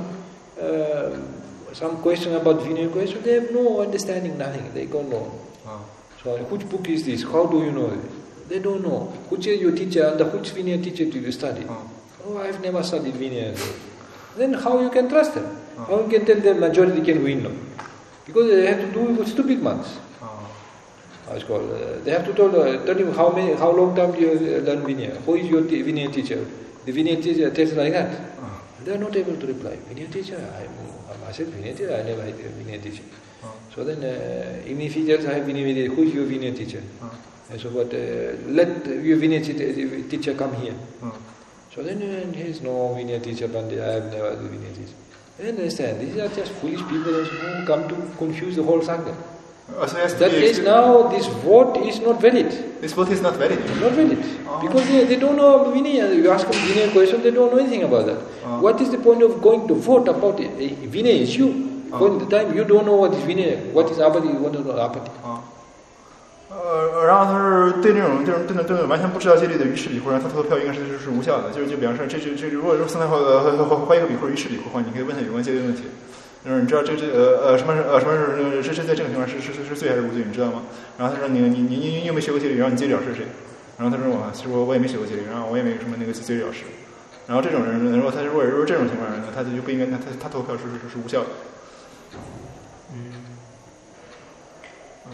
Uh, Some question about Vinaya question, they have no understanding, nothing. They don't know. Ah. So, which book is this? How do you know it? They don't know. Which is your teacher? Under which Vinaya teacher do you study? Ah. Oh, I've never studied Vinaya. Then how you can trust them? Ah. How you can tell them majority can win? No? Because they have to do it with stupid monks. Ah. It's called, uh, they have to tell, uh, tell him how many, how long time do you learn Vinaya? Who is your t- Vinaya teacher? The Vinaya teacher tells like that. Ah. They are not able to reply. Vinaya teacher, I'm I said Vinaya teacher, I never had a Vinaya teacher. Uh. So then, uh, even if he tells I have Vinaya, who is your Vinaya teacher? Uh. And so what, uh, let your Vinaya teacher come here. Uh. So then uh, he has no Vinaya teacher, Pandit, I have never had a Vinaya teacher. You understand, these are just foolish people who come to confuse the whole Sangha. Uh, so that case now, this vote is not valid. This vote is not valid? Not valid. Uh-huh. Because they, they don't know Vinaya. You ask them Vinaya question, they don't know anything about that. Uh-huh. What is the point of going to vote about it? Vinaya is you. Uh-huh. When the time you don't know what is Vinaya, what is Apati, you want to know Apati. Uh-huh. 呃，然后他是对那种就是对那对那完全不知道戒律的于事理库，然后他投票应该是是无效的。就是就比方说，这这这如果说现在换换一个比库于事理库的话，你可以问他有关戒律问题。就是你知道这这呃呃什么是呃什么是那个这这在这个情况是是是是罪还是无罪，你知道吗？然后他说你你你你你有没有学过戒律？然后你戒律老师是谁？然后他说我其实我我也没学过戒律，然后我也没有什么那个戒律老师。然后这种人，如果他如果如果这种情况，他就不应该他他他投票是是是无效的。 嗯。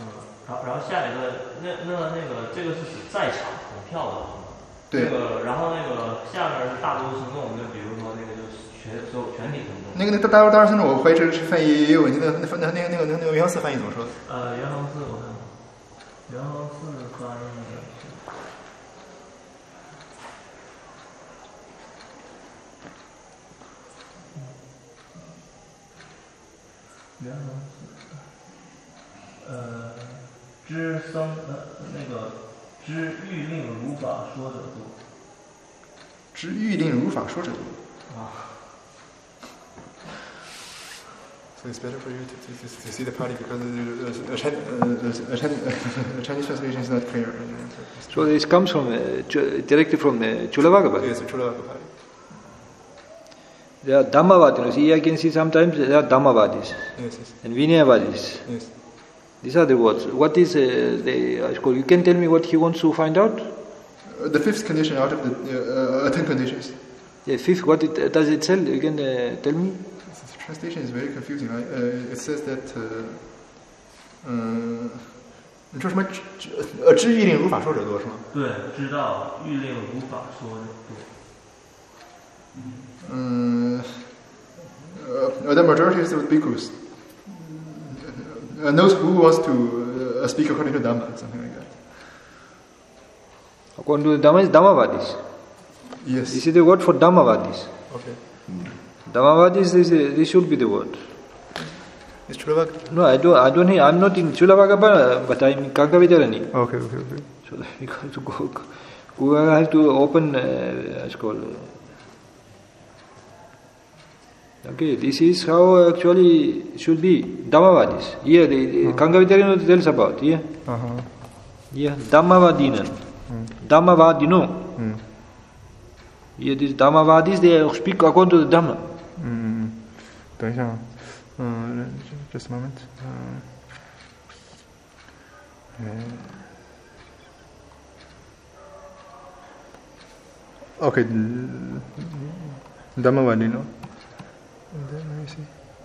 好，然后下一个，那那那个这个是指在场投票的， 对。 那个，然后那个下面是大多数众，就比如说那个就是全所有全体群众。 那个那个大大多数众，我怀疑这是翻译也有问题。那那那那个那个那个元四翻译怎么说？ 呃，元恒四我看看，元恒四翻译。元恒四，呃，知僧呃那个知欲令如法说者多。 知欲令如法说者多。 啊。 So it's better for you to, to, to, to see the party because the, the, the, the Chinese translation is not clear. So this comes from uh, directly from the Chulavagabha. Yes, the Chulavagabha. There are Dhammavadis. Here I can see sometimes there are Dhammavadis. Yes, yes. And Vinayavadis. Yes. These are the words. What is uh, the uh, You can tell me what he wants to find out? Uh, the fifth condition out of the uh, uh, ten conditions. The fifth, what it, does it tell? You can uh, tell me? The translation is very confusing. Right? Uh, it says that. Uh, uh, 你说什么？呃，知欲令如法说者多是吗？ 对，知道欲令如法说者多。 嗯，呃 ，the majority is of bhikkhus uh, knows who wants to uh, speak according to Dhamma, something like that. According to the Dhamma is Dhammavadis. Yes. This is the word for Dhammavadis. Okay. Dhammavadis, this, this should be the word. Is Chulavagabha? No, I don't. I don't. I'm not in Chulavagabha, but I'm in Kankavitarani. Okay, okay, okay. So because to go, we have to open. Uh, it's called. Uh, okay, this is how actually should be Dhammavadis. Here, the, the uh-huh. Kankavitarani tells about. Yeah. Uh-huh. Yeah. Dhammavadinan. Mm. Dhammavadino. Mm. Yeah, these Dhammavadis, they speak according to the Dhamma. Mm. 等一下啊。 Uh, just a moment. Uh, okay, Dhammavadino. Let me see.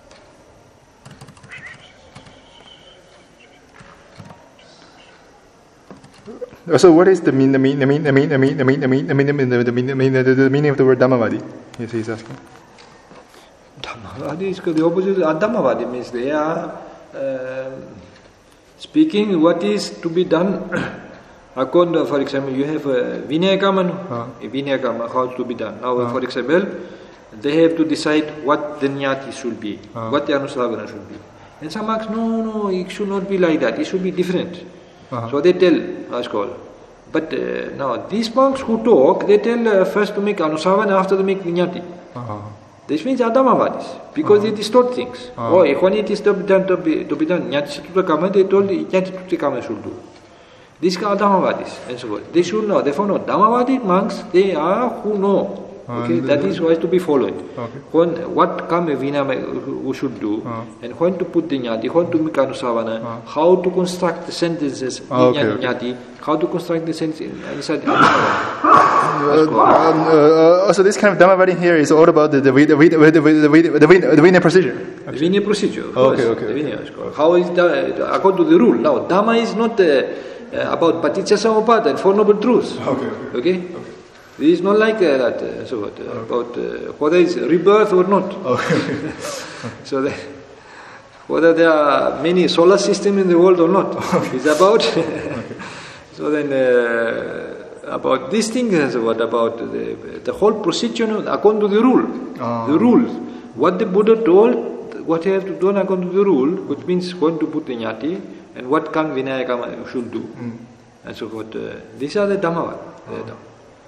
So, what is the mean, the mean, the mean, the mean, the mean, the mean, the mean, the mean, the mean, the mean, the mean, the meaning of the word Dhammavadi? Yes, he's asking. Dhammavadi is the opposite. Adhammavadi means they are uh, speaking what is to be done. According to, for example, you have a Vinayakama, uh. a Vinayakama, how to be done. Now, uh. for example, they have to decide what the Nyati should be, uh. what the Anusavana should be. And some ask, no, no, it should not be like that, it should be different. Uh-huh. So they tell, Askol. But uh, now, these monks who talk, they tell uh, first to make Anusavana, after to make Nyati. Uh-huh. This means Adhammavadis, because uh-huh. they distort things. Uh-huh. Oh, when it is to be done, to be, to be done, Nyati Tutakama, they told Nyati Tutakama should do. These are Dhammavadis, and so forth. They should know. Therefore, no. Dhammavadi monks, they are who know. Okay, that is why to be followed. Okay. When what come a vina who should do, uh. and when to put the nyati, when to make anusavana, uh. how to construct the sentences in okay, nyati, okay. how to construct the sentence inside the uh, um, uh, So this kind of Dhammavadi here is all about the the the the the the, the, the Vinaya procedure. Actually. The Vinaya procedure. Of okay, course, okay. The Vinaya okay. is called. How is the according to the rule? Now, Dhamma is not uh, about paticca samuppada and four noble truths. Okay. Okay. Okay. okay. It is not like uh, that, uh, so what, uh, okay. about uh, whether it's rebirth or not. Okay. So that whether there are many solar systems in the world or not. Okay. It's about. Okay. So then, uh, about this thing, uh, so what about the, the whole procedure according to the rule, oh. the rules. What the Buddha told, what you have to do according to the rule, which means going to put the nyati, and what Kang Vinayakama should do, mm. and so forth. Uh, these are the Dhammavad. Oh.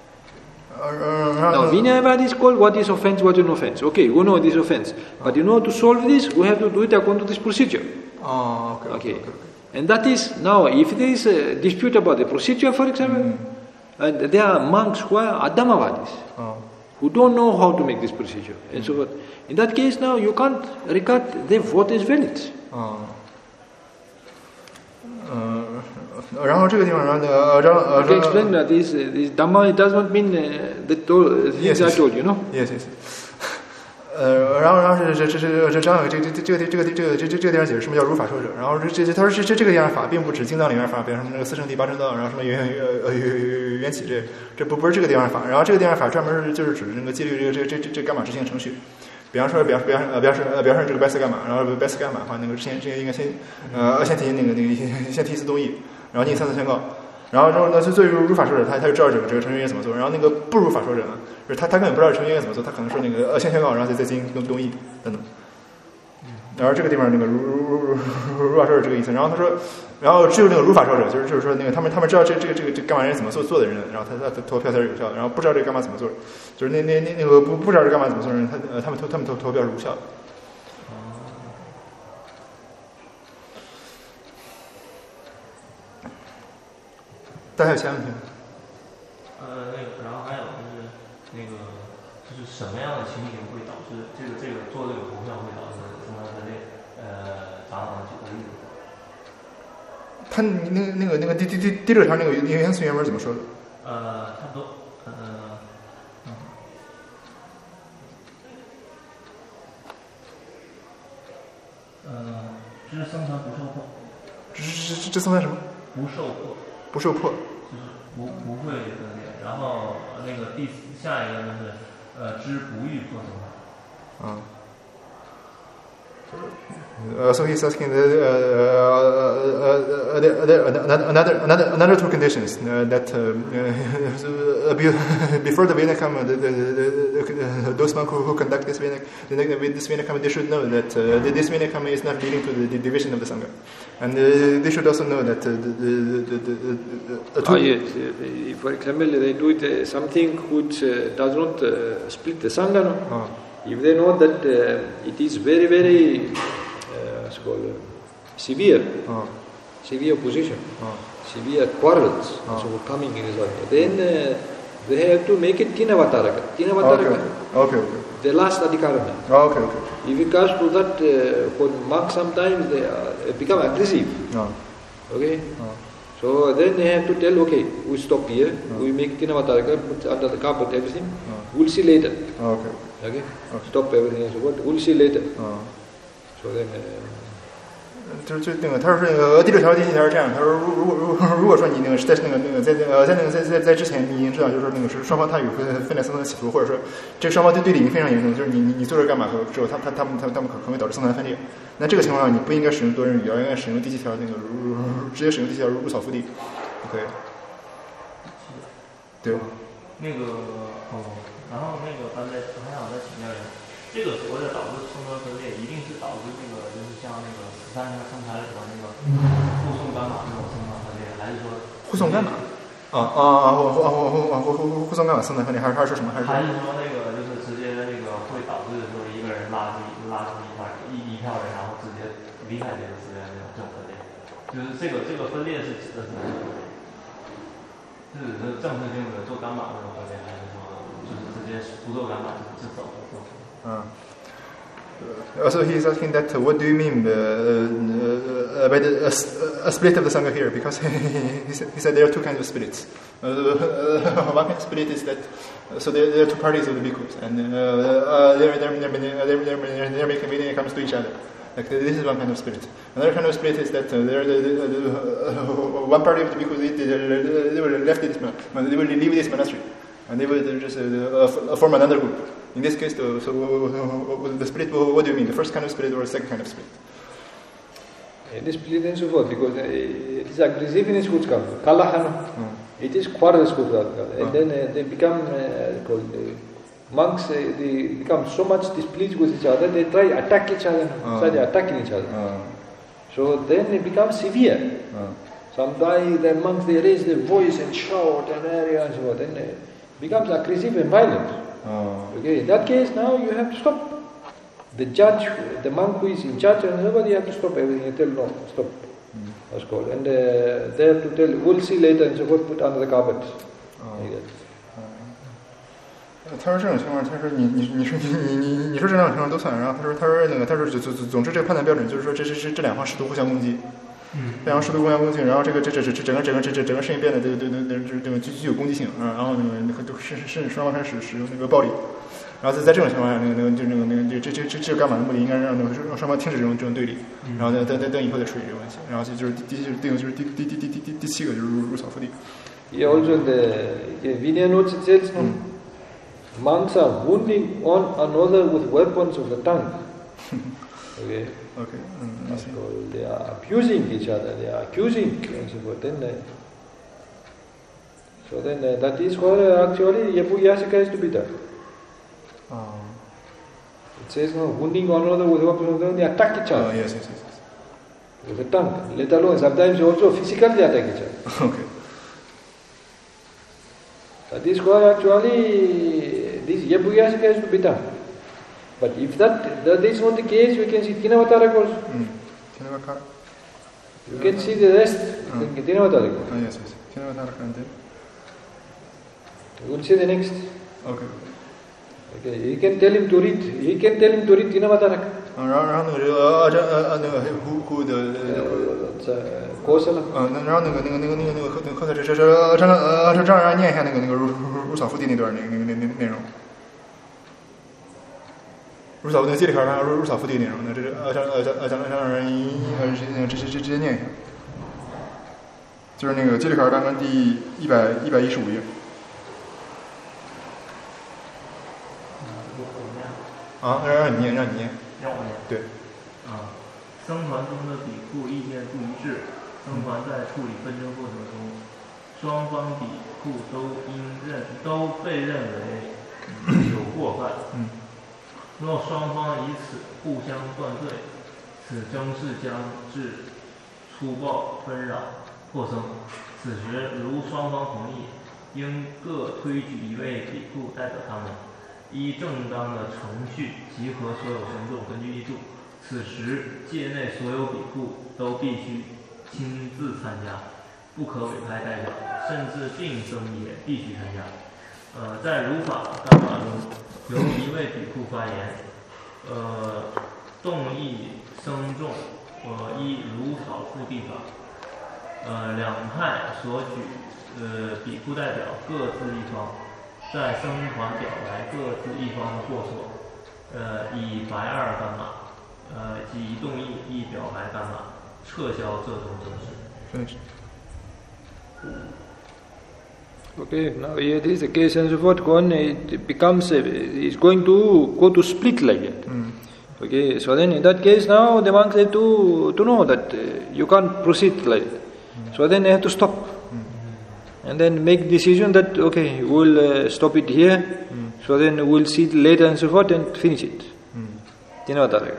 Now, Vinayavad is called what is offense, what is an offense. Okay, we know this offense. But in order to solve this, we have to do it according to this procedure. Oh, okay. Okay. okay, okay. And that is, now, if there is a dispute about the procedure, for example, mm. and there are monks who are Adhammavadis, oh. who don't know how to make this procedure, and mm. so forth. In that case, now, you can't regard their vote as valid. Oh. Uh, 然后这个地方上的呃，让呃， you can explain that this uh, this Dhamma it does not mean uh, that all things yes, I yes. told you, no? Yes, yes. 呃，然后然后是这这这这张这这这个这个这个这这这个地方解释什么叫如法说者，然后这这他说这这这个地方法并不指经藏里面法，比如说那个四圣谛八正道，然后什么缘呃缘缘起这这不不是这个地方法，然后这个地方法专门是就是指那个戒律这个这这这这伽马执行程序，比方说比方比方呃比方说呃比方说这个白色伽马，然后白色伽马的话，那个之前之前应该先呃先提那个那个先提一次动议，然后进行三次宣告。然后之后呢，就作为如法说者，他他就知道这个这个程序应该怎么做。然后那个不如法说者呢，就是他他根本不知道程序应该怎么做，他可能说那个呃先宣告，然后再再进行动议等等。然后这个地方那个如如如如如法说者这个意思。然后他说，然后只有那个如法说者，就是就是说那个他们他们知道这这个这个这干嘛人怎么做做的人，然后他他投票才是有效的。然后不知道这个干嘛怎么做，就是那那那那个不不知道这干嘛怎么做的人，他呃他们投他们投投票是无效的。大家有其他问题吗？ 呃，那个，然后还有就是那个，就是什么样的情形会导致这个这个做这个投票会导致什么的那呃杂党举个例子？ 他那个那个那个第第第第六条那个原词原文怎么说的？ 呃，差不多，呃，嗯，呃，知僧团不受迫。 这这这这僧团什么？ 不受迫。 不受迫， 就是不不会分裂。然后那个第下一个就是呃知不欲破僧团。 啊。Uh, so he's asking the, uh, uh, uh, uh, another, another, another two conditions uh, that uh, uh, before the Vinakam, the, the, the, the, those monks who, who conduct this Vinakam, this Vinakam, they should know that uh, this Vinakam is not leading to the, the division of the Sangha, and uh, they should also know that uh, the, the, the, the, the two. Oh, yes. For example, they do it uh, something which uh, does not uh, split the Sangha. No? Oh. If they know that uh, it is very, very uh, what's called, uh, severe, oh. severe opposition, oh. severe quarrels, oh. so coming in this then uh, they have to make it Tinavattaraka. Tinavattaraka, okay. Okay, okay. The last Adhikarana. Oh, okay, okay. If it comes to that, uh, for monks sometimes they uh, become aggressive. Oh. Okay? Oh. So then they have to tell, okay, we stop here, oh. we make Tinavattaraka, put under the carpet everything, oh. we'll see later. Oh, okay. Okay? okay, stop everything and so what? We'll see later. Uh, so then, 就是就那个，他说那个第六条第七条是这样，他说如如果如如果说你那个是在那个那个在呃在那个在在在之前你已经知道，就是说那个是双方他有分分裂僧团的企图，或者说这个双方对对立已经非常严重，就是你你你做这干嘛之后，他他他们他他们可能会导致僧团分裂。那这个情况下，你不应该使用多人语，而应该使用第七条那个如直接使用第七条如草覆地，就可以了。对。 那个哦。然后那个刚才我还想再请教一下，这个所谓的导致僧团分裂，一定是导致这个就是像那个十三条僧材里头那个护送伽马那种僧团分裂，还是说护送伽马？啊啊啊！护护护护护护送伽马僧团分裂，还是还是说什么？还是还是说那个就是直接那个会导致说一个人拉出拉出一块一一票人，然后直接离开这个寺院那种这种分裂，就是这个这个分裂是指的是什么？是指的政治性的做伽马那种分裂，还是说？ Uh, also, he's asking that uh, what do you mean uh, uh, by the, uh, a split of the Sangha here? Because he, said, he said there are two kinds of splits. Uh, uh, one kind of split is that, uh, so there, there are two parties of the bhikkhus, and uh, uh, they're, they're, they're, they're, they're, they're making meeting comes to each other. Like this is one kind of split. Another kind of split is that uh, there, uh, uh, one party of the bhikkhus they, they, they were left this monastery, they will leave this monastery. And they will just uh, uh, form another group. In this case, the, so uh, the split, what do you mean? The first kind of split or the second kind of split? It is split and so forth, because uh, it is aggressiveness which comes. Kalahana, mm. it is quarrels which comes. And mm. then uh, they become, uh, called, uh, monks, uh, they become so much displeased with each other, they try attack each other, mm. try attacking each other. Mm. So then it becomes severe. Mm. Sometimes the monks, they raise their voice and shout and area and so forth. And, uh, becomes aggressive and violent. Oh. Okay, in that case now you have to stop. The judge, the monk who is in charge, and nobody have to stop everything and tell no, stop. Mm. That's called. And uh, they have to tell, we'll see later, and so forth, put under the carpet. Oh. Like that. 他说这种情况，他说你你你说你你你你说这两种情况都算，然后他说他说那个他说总总总之这个判断标准就是说这这这这两方试图互相攻击。非常试图互相攻击，然后这个这这这整个整个这这整个事情变得对对对对这个具具有攻击性啊，然后那个甚甚甚至双方开始使用那个暴力， 然后在在这种情况下，那个那个就那个那个这这这这个干嘛的目的应该让那个让双方停止这种这种对立，然后等等等等以后再处理这个问题。然后就就是第就是定就是第第第第第第七个就是入入草腹地。 Yeah, also the, the Vinaya notes it says monks are wounding one another with weapons of the tongue. Okay. Okay. Mm, That's called, they are abusing each other, they are accusing and so forth. Then, uh, so then uh, that is what uh, actually Yabuyasika is to be done. Oh. It says no, wounding one another with weapons of the tongue, they attack each other. Oh, yes, yes, yes, yes. With the tongue. Let alone sometimes also physically attack each other. Okay. That is why actually this Yabuyasika is to be done. But if that, that is not the case, we can see Tinavatara also. Mm. Tinavatara. You can see the rest in Mm. Tinavatara. Oh, yes, yes. Tinavatara and then. You will see the next. Okay. Okay. He can tell him to read. He can tell him to read Tinavatara. 然后然后那个呃这呃呃那个胡胡的呃 Kosala. 嗯，那然后那个那个那个那个那个后后头这这这这呃这这让人念一下那个那个入入草腹地那段那个那个那那内容。入草那这里边儿入入草腹地内容，那这是呃让呃让让让人呃直接直接直接念一下，就是那个这里边儿刚刚第一百一百一十五页。啊，让让你念，让你念。 让我念。 对。 啊，僧团中的比库意见不一致，僧团在处理纷争过程中，双方比库都应认都被认为有过犯。 嗯。 若双方以此互相断罪，此争事将至粗暴纷扰破僧。此时如双方同意，应各推举一位比库代表他们。依正当的程序集合所有僧众，根据义度。此时界内所有比库都必须亲自参加，不可委派代表，甚至病僧也必须参加。呃，在如法干法中，由一位比库发言，呃，动议僧众，呃，依如草腹地法，呃，两派所举呃比库代表各自一方。在僧团表白各自一方的过错，呃，以白二干马，呃，即动议以表白干马，撤销这种争执。 Okay, now here this is the case and so forth. One it becomes uh, is going to go to split like that. Mm. Okay, so then in that case now the monks have to to know that uh, you can't proceed like that. Mm. So then they have to stop. And then make decision that okay, we'll uh, stop it here. Mm. So then we'll see it later and so forth and finish it. You know that.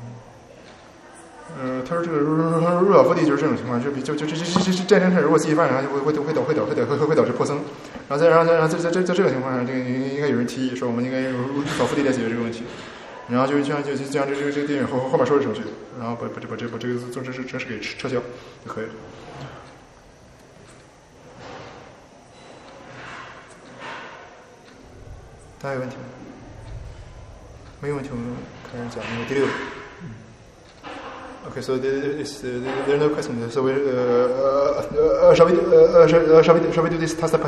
呃，他说这个入入入草腹地就是这种情况，就比就就这这这这战争是如果继续发展，就会会会导会导会导会会会导致破僧。然后再然后再然后在在在在这个情况下，这个应该有人提议说我们应该入入草腹地来解决这个问题。然后就这样就就这样这这这个电影后后面说的程序，然后把把这把这把这个宗正式正式给撤销就可以了。大家有问题吗？没有问题，我们开始讲那个第六个。Okay, so there is uh, there are no questions. So we uh, uh, uh, shall we uh, shall, shall we shall we do this Tassa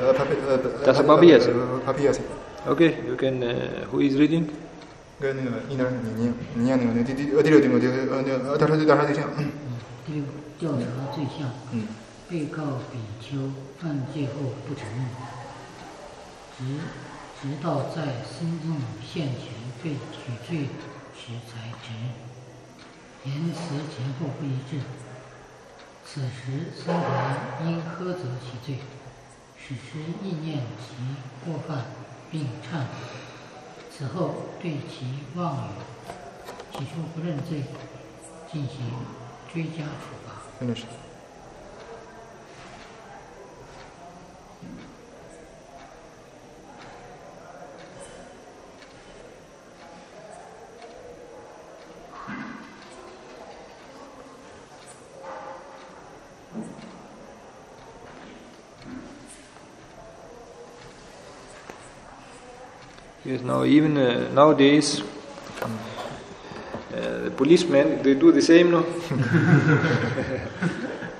Papiyasi? Okay, you can. Uh, who is reading? 跟那个你那你念你念那个第第呃第六第六第呃那个调查调查对象。 第六调查对象。嗯。被告比丘犯戒后不承认，直直到在僧众现前被举罪时才承认，言辞前后不一致。此时僧团应苛责其罪，使之意念其过犯，并忏悔。此后对其妄语起初不认罪进行追加处罚。 真的是。 Yes, now even uh, nowadays, uh, the policemen they do the same, no?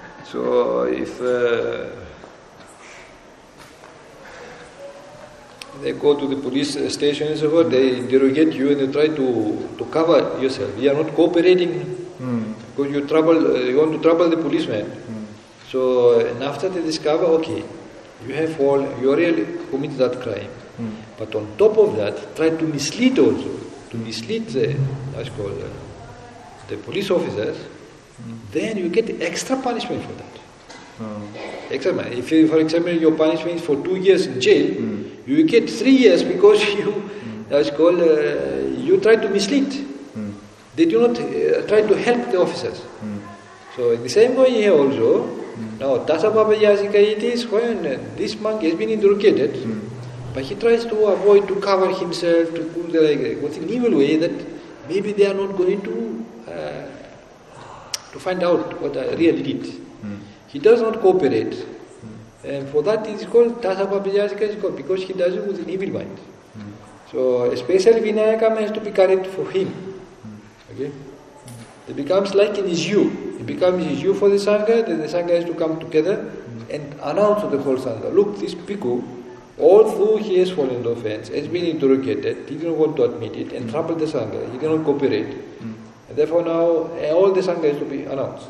So if uh, they go to the police station and so forth, they interrogate you and they try to, to cover yourself. You are not cooperating mm. because you trouble, uh, you want to trouble the policeman. Mm. So, and after they discover, okay, you have all, you really committed that crime. Mm. But on top of that, try to mislead also, to mislead the, what's called, uh, the police officers, mm. then you get extra punishment for that. Mm. Extra, if you, for example, your punishment is for two years in jail, mm. you get three years because you, mm. that's called, uh, you try to mislead. Mm. They do not uh, try to help the officers. Mm. So in the same way here also, mm. now Dasababa Yasika, it is when uh, this monk has been interrogated, mm. but he tries to avoid to cover himself, to put the, like, with an evil way that maybe they are not going to uh, to find out what I really did. Mm. He does not cooperate. Mm. And for that it is called Dasababhyasika is called because he does it with an evil mind. Mm. So especially Vinayakam has to be correct for him. Mm. Okay? Mm. It becomes like in his you. It becomes his you for the Sangha, then the Sangha has to come together mm. and announce to the whole Sangha, look, this Bhikkhu, although he has fallen into offense, has been interrogated, he didn't want to admit it and troubled the Sangha, he did not cooperate. Mm. And therefore now all the Sangha has to be announced.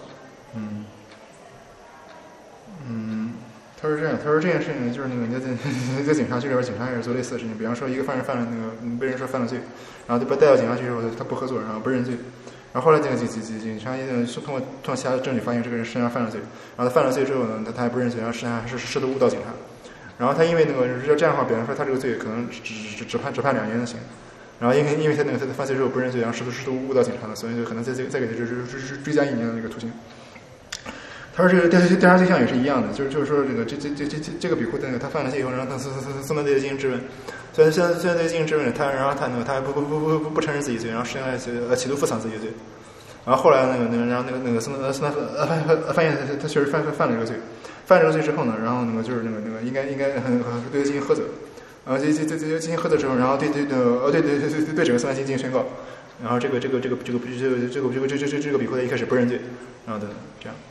嗯，他说这样，他说这件事情就是那个你在你在警察局里边，警察也是做类似的事情。比方说，一个犯人犯了那个被人说犯了罪，然后就被带到警察局之后，他不合作，然后不认罪。然后后来这个警警警警察通过通过其他证据发现这个人身上犯了罪，然后他犯了罪之后呢，他他还不认罪，然后实际上还是试图误导警察。然后他因为那个这样的话，比方说他这个罪可能只只只判只判两年的刑。然后因为因为他那个他犯罪之后不认罪，然后试图试图误导警察的，所以就可能再再再给他追追追追加一年的这个徒刑。他说这个调调查对象也是一样的，就是就是说这个这这这这这这个比库那个他犯了罪以后，然后他送送送到这个进行质问，虽然虽然虽然这个进行质问，他然后他那个他还不不不不不不承认自己罪，然后实际上呃企图复藏自己的罪，然后后来那个那个然后那个那个送到送到呃发发发现他他确实犯犯了这个罪，犯了这个罪之后呢，然后那个就是那个那个应该应该很很对他进行苛责，然后这这这这进行苛责之后，然后对对对呃对对对对对整个送来进行宣告，然后这个这个这个这个这个这个这个这个这个这个比库他一开始不认罪，然后的这样。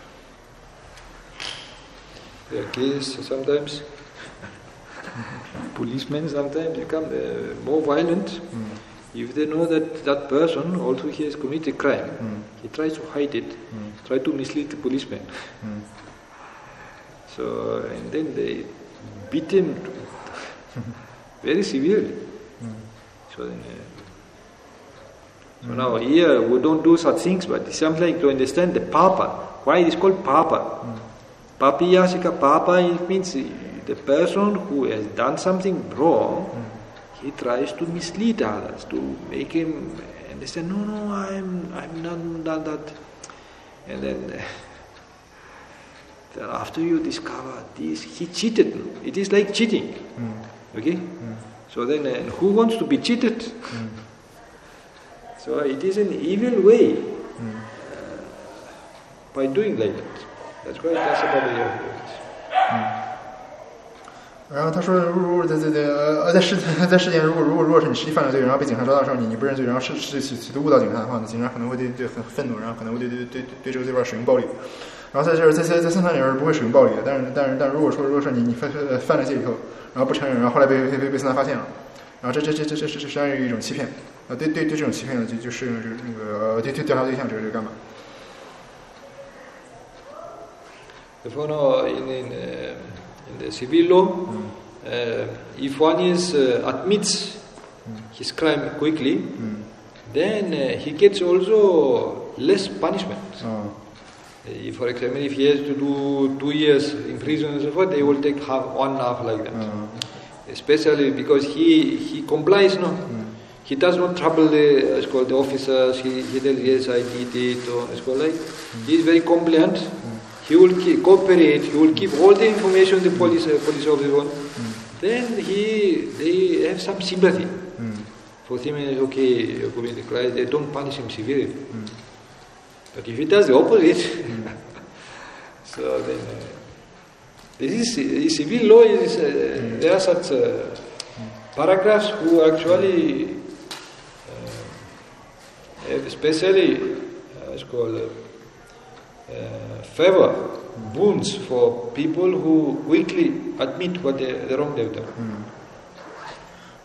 The case sometimes, policemen sometimes become uh, more violent. Mm. If they know that that person also he has committed crime, mm. he tries to hide it, mm. try to mislead the policeman. Mm. So, and then they beat him very severely. Mm. So, then, uh, so mm. now here we don't do such things, but it's something like to understand the papa. Why it is called papa? Mm. Papiyasika, papa, it means the person who has done something wrong, mm. he tries to mislead others, to make him understand, no, no, I'm I'm not done that. And then, uh, then after you discover this, he cheated. It is like cheating. Mm. Okay? Mm. So then, uh, who wants to be cheated? Mm. So it is an evil way mm. uh, by doing like that. That's why that's about the evidence. 嗯，然后他说，如果在在在呃在事在事件，如果如果如果是你实际犯了罪，然后被警察抓到的时候，你你不认罪，然后是是企企图误导警察的话呢，警察可能会对对很愤怒，然后可能会对对对对这个罪犯使用暴力。然后在这在在在三团里边不会使用暴力的，但是但是但如果说如果说你你犯犯了罪以后，然后不承认，然后后来被被被被三团发现了，然后这这这这这这这实际上是一种欺骗啊，对对对这种欺骗呢，就就适用这那个对对调查对象这个这个干嘛？ Therefore, now in in, uh, in the civil law, mm. uh, if one is uh, admits mm. his crime quickly, mm. then uh, he gets also less punishment. Oh. Uh, for example, if he has to do two years in prison and so forth, they will take half, one half like that. Oh. Especially because he he complies, no. Mm. He does not trouble the, uh, called the officers. He he tells yes, I did it, or it's called like. Mm. He is very compliant. Mm. He will keep, cooperate, he will give all the information the police uh, police officer want. Mm. Then he they have some sympathy. Mm. For him it's okay, you commit a crime, they don't punish him severely. Mm. But if he does the opposite, mm. so then uh, this is civil law is uh, mm. there are such uh, mm. paragraphs who actually uh, have especially uh, it's called uh, Uh, favor, boons for people who quickly admit what they, the wrong they've done. Mm.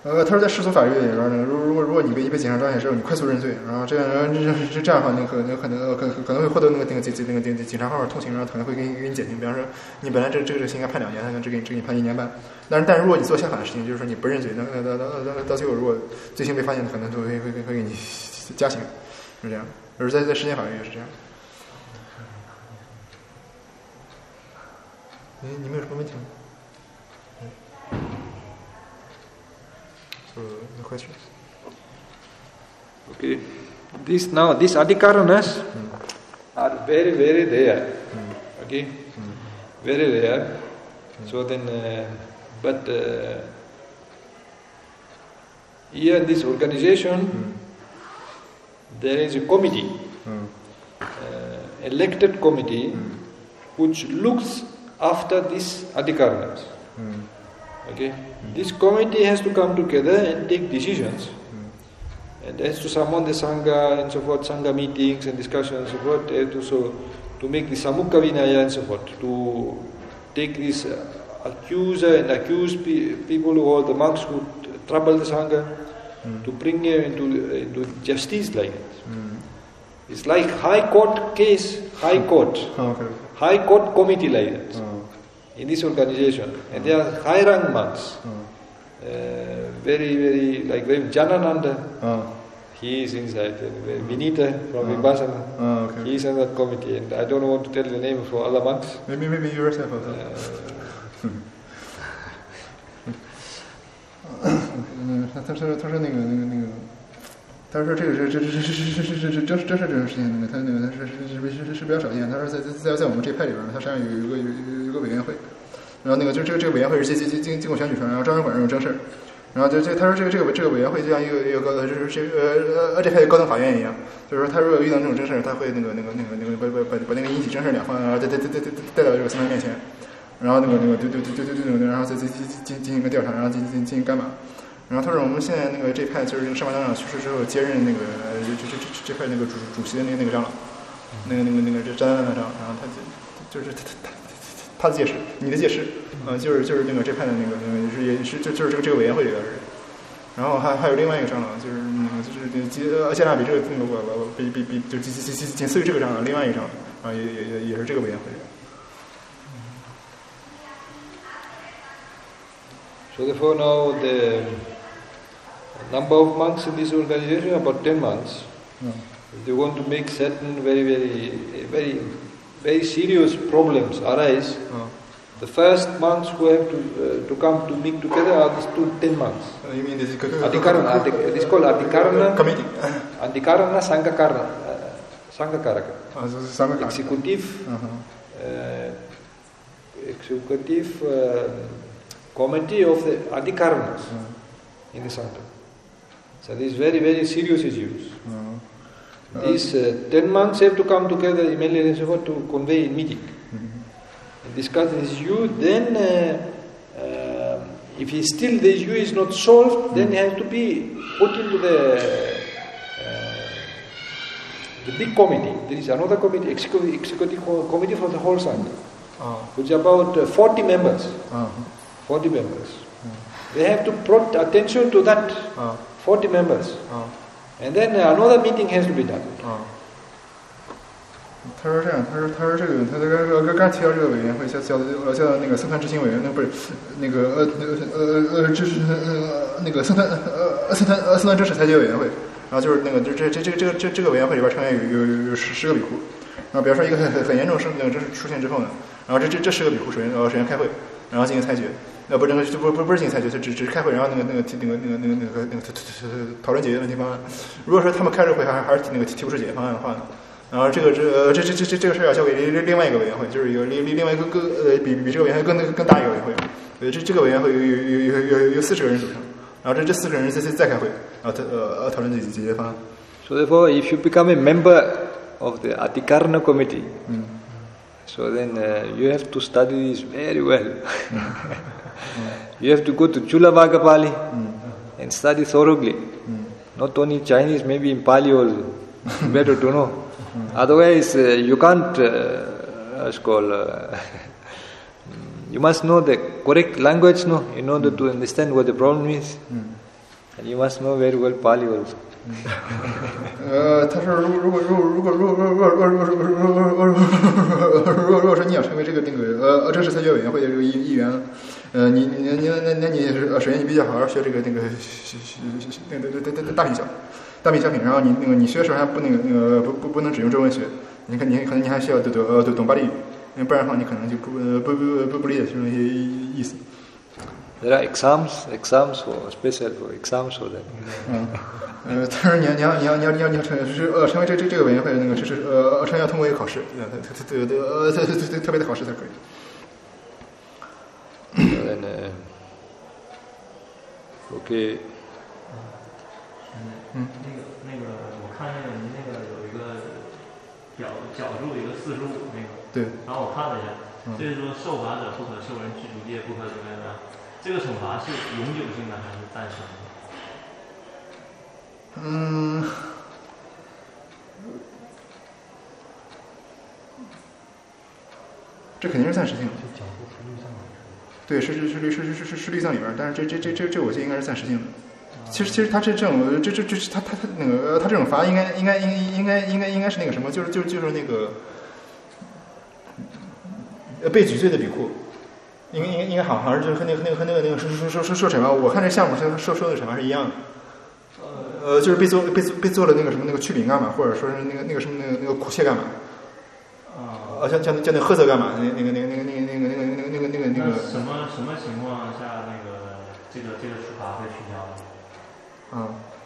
呃，他说在世俗法律里边呢，如如果如果你被被警察抓起来之后，你快速认罪，然后这样这这这样的话，那可能可能可可能会获得那个那个警那个警警察号同情，然后可能会给你给你减轻。比方说，你本来这这个事情应该判两年，他可能只给你只给你判一年半。但是但是如果你做相反的事情，就是说你不认罪，那那那那那到最后如果罪行被发现，可能就会会会会给你加刑，是这样。而在在世间法律也是这样。哎，你们有什么问题吗？嗯。So the question. Okay, this now these adhikaranas mm. are very very rare. Mm. Okay, mm. very rare. Mm. So then, uh, but uh, here in this organization, mm. there is a committee, mm. uh, elected committee, mm. which looks after these adhikaranas. Mm. Okay, mm. this committee has to come together and take decisions, mm. and has to summon the sangha and so forth, sangha meetings and discussions and so forth, and to so to make the samukha vinaya and so forth, to take this uh, accuser and accuse pe- people who are the monks who t- trouble the sangha, mm. to bring them into into justice like that. Mm. It's like high court case, high court, oh, okay. high court committee like that. Oh. In this organization, and they are high rank monks, oh. uh, very very like very Janananda, oh. he is inside, uh, Vinita from oh. Vipassana, oh, okay. he is in that committee, and I don't want to tell the name for other monks. Maybe maybe you yourself also. Uh, 他他说他说那个那个那个，他说这个这这这这这这这这这这是这种事情，那个他那个他是是是是是比较少见。他说在在在我们这派里边，他实际上有有一个有有一个委员会，然后那个就这个这个委员会是经经经经过选举出来，然后专门管这种正事。然后就就他说这个这个这个委员会就像一个一个高就是这呃呃这派高等法院一样，就是说他如果遇到这种正事，他会那个那个那个那个把把把把那个引起正事两方，然后带带带带带带到这个僧团面前，然后那个那个对对对对对对对，然后再进进进进行一个调查，然后进进进行干嘛。然后他说我们现在那个这派就是上法长老去世之后接任那个这这这这派那个主主席的那个那个长老，那个那个那个这张丹丹长，然后他就就是他他他的介师，你的介师，嗯、呃，就是就是那个这派的那个那个是也是就就是这个这个委员会里边的人。然后还还有另外一个长老，就是那个就是接接纳比这个那个我我比比比就仅仅仅仅次于这个长老，另外一个长老啊也也也也是这个委员会。 So therefore now the number of monks in this organization about ten monks. Mm. They want to make certain very very very very serious problems arise. Mm. The first monks who have to uh, to come to meet together are these two ten monks. Uh, you mean this Adhikarana? It is called Adhikarana. Committee. Adhikarana Sanghakarana. Uh, Sanghakaraka. Uh, Sanghakaraka. Executive. Uh-huh. Uh, executive uh, committee of the Adhikaranas uh-huh. in the Sangha. So these very very serious issues. Uh-huh. Uh, these uh, ten monks have to come together immediately and so forth to convey in meeting. Discuss this issue, then uh, uh, if he still the issue is not solved, then he has to be put into the uh, the big committee. There is another committee, executive, executive committee for the whole Sangha, uh, which is about uh, forty members. Uh-huh. forty members. Uh-huh. They have to put attention to that uh-huh. forty members, uh-huh. and then another meeting has to be done. Uh-huh. 他说这样，他说他说这个，他刚刚刚提到这个委员会，叫叫呃叫那个僧团执行委员，那不是那个呃呃呃这是呃那个僧团呃僧团呃僧团正式裁决委员会，然后就是那个就这这这个这个这这个委员会里边成员有有有有十十个比库，然后比方说一个很很很严重生那个正式出现之后呢，然后这这这十个比库首先呃首先开会，然后进行裁决，呃不这个就不不不是进行裁决，就只只是开会，然后那个那个提那个那个那个那个那个讨论解决问题方案。如果说他们开这个会还还是那个提不出解决方案的话呢？然后这个这这这这这这个事要交给另另外一个委员会，就是有另另外一个更呃比比这个委员会更更大一个委员会，呃这这个委员会有有有有有有四十个人组成，然后这这四十个人再再开会，然后他呃讨论解解决方案。 So therefore, if you become a member of the Adhikarana committee, mm. so then uh, you have to study this very well. mm. You have to go to Chula Bhagapali mm. and study thoroughly. Mm. Not only Chinese, maybe in Pali also. Better to know. Mm. Otherwise, uh, you can't. Uh, it's called. Uh, you must know the correct language, no, in order mm. to understand what the problem is. Mm. And you must know very well Pali also. 呃，他说，如如果如果如果如果如果如果如果如果如果如果如果说你想成为这个那个呃正式裁决委员会的这个议议员，呃，你你你那那你是首先你必须好好学这个那个那个那个大品小大品小品，然后你那个你学的时候还不那个那个不不不能只用中文学，你看你可能你还需要懂懂呃懂巴黎语，因为不然的话你可能就不不不不不理解其中一些意思。 There are exams, exams for special for exams for that. 嗯，呃，但是你要你要你要你要你要你要成是呃成为这这这个委员会的那个就是呃成要通过一个考试，呃特特特呃特特特别的考试才可以。 Then, uh, okay. 嗯，那个那个，我看那个您那个有一个角角柱一个四十五那个， 对， 然后我看了一下，就是说受罚者不可受人驱逐界，不可怎么样的，这个惩罚是永久性的还是暂时的？ 嗯，这肯定是暂时性的。对，是是是是是是是是律藏里边，但是这这这这这我记得应该是暂时性的。其实其实他这这种这这这他他他那个他这种罚应该应该应应该应该应该是那个什么，就是就就是那个呃被举罪的比库，应该应该应该好好像就是和那个和那个和那个那个说说说说说惩罚，我看这项目说说说的惩罚是一样的。呃，就是被做被被做了那个什么那个曲饼干嘛，或者说是那个那个什么那个那个苦切干嘛，啊，像像像那喝色干嘛，那那个那个那个那个那个那个那个那个那个那个什么什么情况下那个这个这个处罚会取消呢？ 啊，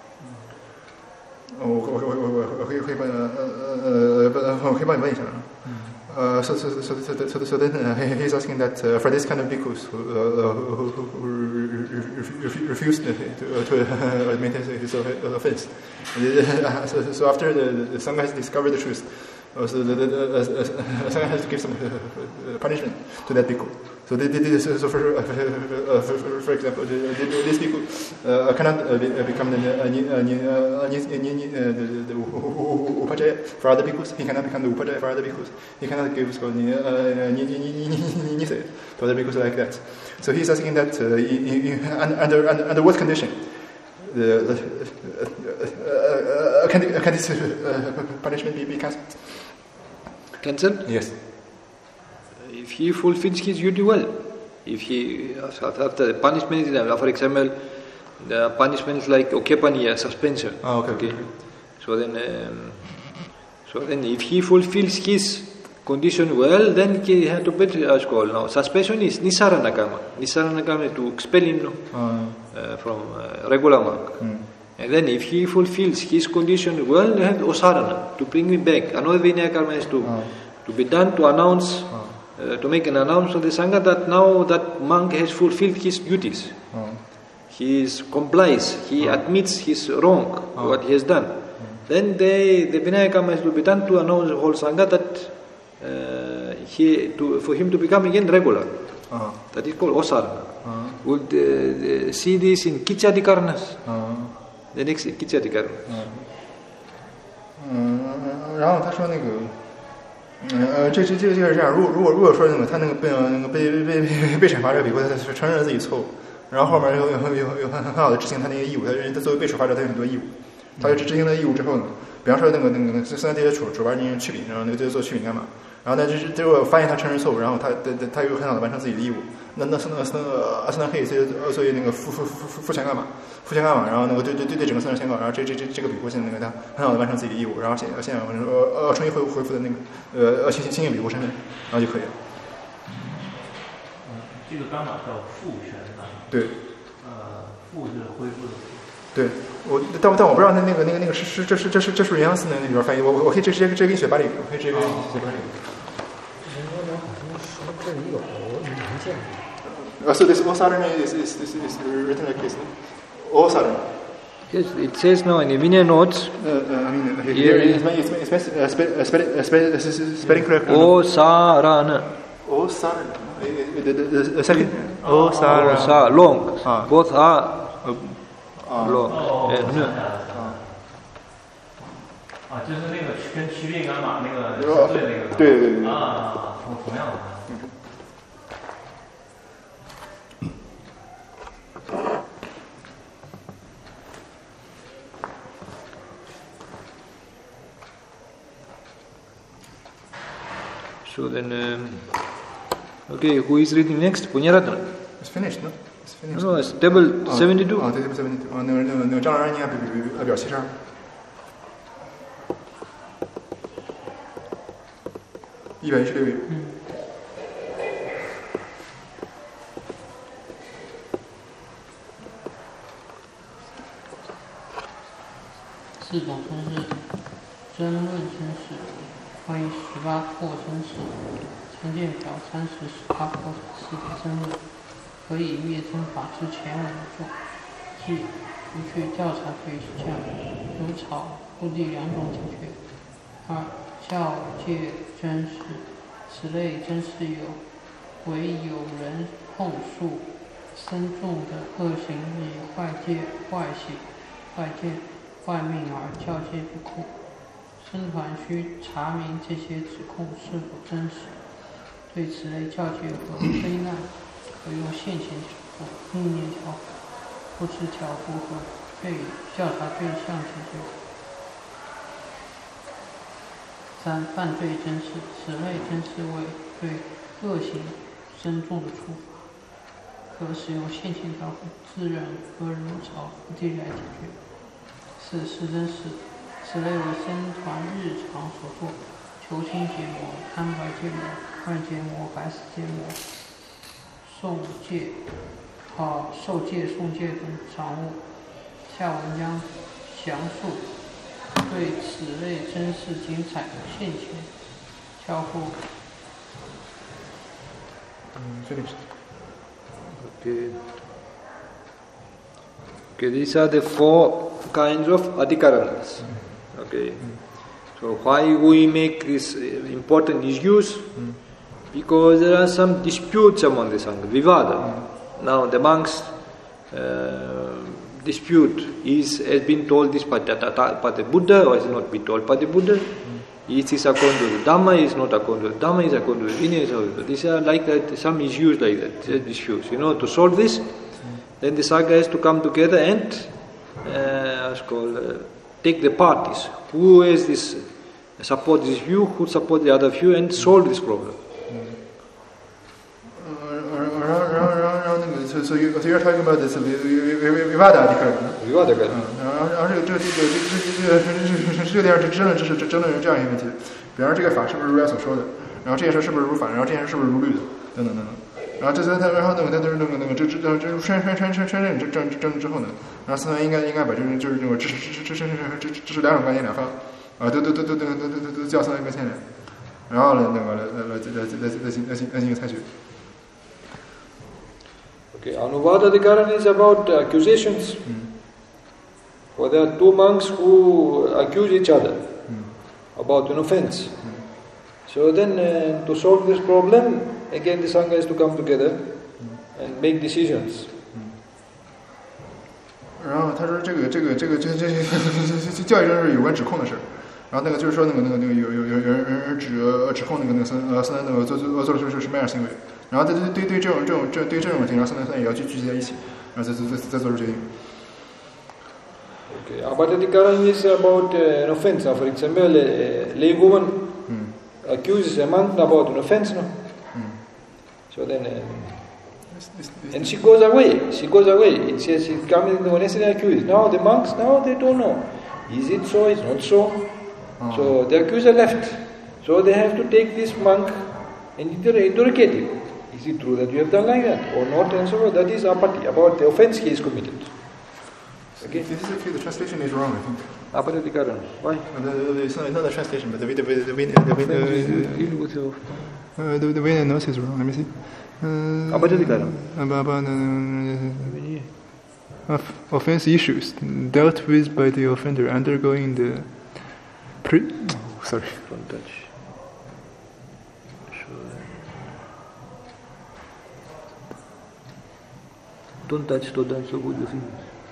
我我我我我我可以可以帮呃呃呃我可以帮你问一下啊。Uh, so, so, so, so, so, so then uh, he's asking that uh, for this kind of bhikkhus who, uh, who, who, who refuse to, to, to uh, maintain his offense. Uh, so, so after the, the Sangha has discovered the truth, uh, so the, the, the uh, Sangha has to give some uh, punishment to that bhikkhu. So, they, they, they, so for, uh, for, for, for example, this bhikkhu uh, cannot uh, become the, uh, uh, the, the upajjhaya for other bhikkhus. He cannot become the upajjhaya for other bhikkhus. He cannot give uh, nise to other bhikkhus like that. So he's asking that uh, in, under, under under what condition the, the, uh, uh, can, can this uh, punishment be, be cancelled? Cancelled? Yes. If he fulfills his duty well, if he after the punishment, for example, the punishment is like okepaniya, suspension. Oh, okay. Okay. So then, um, so then, if he fulfills his condition well, then he had to pay a school. Now, suspension is nisarana karma. Nisarana karma to expel him no, uh, from uh, regular monk. Mm. And then, if he fulfills his condition well, they have osarana to bring him back. Another vinaya karma is to oh. to be done to announce. Oh. Uh, to make an announcement to the Sangha that now that monk has fulfilled his duties. Oh. He is complies, he oh. admits his wrong, oh. what he has done. Oh. Then they, the Vinaya Karma is to be done to announce the whole Sangha that uh, he, to, for him to become again regular. Oh. That is called Osarana. Oh. Would uh, see this in Kichadikarnas. Oh. The next Kichadikarnas. Oh. 嗯，然后他说那个。嗯呃，这这这这个是这样。如果如果如果说那个他那个被那个被被被被惩罚者比过，他承认了自己错误，然后后面有有有有很很好的执行他那些义务，他他作为被处罚者，他有很多义务，他就执行了义务之后呢，比方说那个那个虽然这些处处罚进行曲饼，然后那个就做曲饼干嘛，然后呢就是结果发现他承认错误，然后他他他又很好的完成自己的义务，那那是那是那阿斯南可以作作为那个付付付付付钱干嘛？付钱干嘛？然后那个对对对对整个僧人宣告，然后这这这这个比丘现在那个他很好的完成自己的义务，然后现现在我们说呃重新恢恢复的那个呃呃新新新比丘身份，然后就可以了。 嗯，这个伽马叫复权啊。 对。 呃，复是恢复的复。 对，我但但我不知道那那个那个那个是是这是这是这是元阳寺那那里边翻译，我我可以直接直接给你写巴黎，我可以直接给你写巴黎。 人说人好像说这里有文件。 Uh, so this Osarana is, is, is, is written like this. Osarana. Yes, it says now in the Vinaya notes. Uh, uh, I mean, here it's, it's, it's, it's uh, spelling spell, spell, spell, spelling correct. Osarana. Osarana. The, the, the second. Osarana. Osa long. Ah. Both are ah. long. 哦，我想起来了。啊，就是那个跟曲饼干马那个相对那个。 对对对。 啊，同同样的。 So then, um, okay, who is reading next? Punyaratan. It's finished, no? It's finished. No, no, it's table seventy-two. 啊，对对 ，seventy-two。啊，那个那个那个张老师，你看表表表表七十二，一百一十六页。 四种真是争论真实，关于十八破真实，常见表三十十八破四的争论，可以灭真法之前五种，即不去调查对象，如草不第两种解决。二教界真实，此类真实有，唯有人控诉深重的恶行以坏戒、坏行、坏戒。坏命而教戒不控，僧团需查明这些指控是否真实。对此类教戒和非难，可用现前调伏、意念调伏、不知调伏和对调查对象解决。三、犯罪真实，此类真实为对恶行深重的处罚，可使用现前调伏、自然和如草伏地来解决。四是真实，此类为僧团日常所做，求心结魔、贪白戒魔、二结魔、白死戒魔、诵戒、啊受戒、诵戒等掌握。下文将详述对此类真实精彩现前交互。 嗯 ，finished。 Okay. Okay, these are the four kinds of adhikaranas. Okay. So why we make this important issues? Because there are some disputes among the Sangha, vivada. Now the monks uh, dispute is has been told this by the Buddha or is not been told by the Buddha. Is this according to the Dhamma? Is not according to the Dhamma? Is according to the Vinaya? These are like that. Some issues like that. Disputes. You know, to solve this, then the Sangha has to come together and uh, what's called uh, take the parties. Who has this support this view? Who support the other view and solve this problem? 然后然后然后然后那个 so so you so you're talking about this vivada adhikara vivada adhikara 嗯然后然后这个这个这个这个这个这个这个争论这是争论这样一个问题，比方说这个法是不是如来所说的，然后这件事是不是如法，然后这件事是不是如律的，等等等等。然后这些他然后那个他就是那个那个这这这这宣宣宣宣宣认这争争之后呢，然后僧团应该应该把就是就是这种支持支持支持支持支持两种观点两方啊都都都都都都都都叫僧团一个牵连，然后呢那个来来来来来来进来进来进行裁决。 Okay, Anuvada Adhikaran is about accusations. Mm. Well, there are two monks who accuse each other mm. about an offense. Mm. So then, uh, to solve this problem, again the Sangha has to come together mm. and make decisions. 然后他说这个这个这个这这这教育上是有关指控的事，然后那个就是说那个那个那个有有有有人指指控那个那个僧呃僧那个做做做的是什么样的行为。然后对对对对这种这种这对这种问题，然后僧团也要去聚集在一起，然后再再再做出决定。 Okay, Abhadadikaran is about uh, an offense. Now, for example, a lay woman mm. accuses a monk about an offense, no? Mm. So then, uh, this, this, this, and she goes away. She goes away. It says she's coming the honestly accused. Now the monks, now they don't know. Is it so? Is not so? Oh. So the accuser left. So they have to take this monk and interrogate him. Is it true that you have done like that or not? And so on. That is apati, about the offense he is committed. Okay. This is okay. The translation is wrong, I think. Abhadadikaran. Why? The, the, it's not, not the translation, but the the the the the the, uh, the, the way the notes is wrong. Let me see. Abhadadikaran. Uh, offense issues dealt with by the offender undergoing the pre. Oh, sorry. Don't touch. Don't touch, don't touch, so good you see.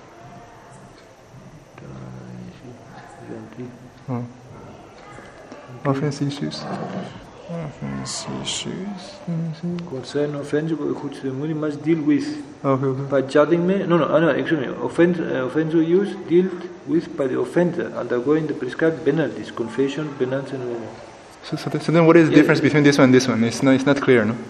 Oh. Offense issues. Offense issues. Concern offense which the Muni must deal with. Okay, okay. By judging me, no, no, no, excuse me. Offense, uh, offense or use dealt with by the offender undergoing the prescribed penalties, confession, penance, and So, so, so then what is the Yeah. difference between this one and this one? It's not, it's not clear, no?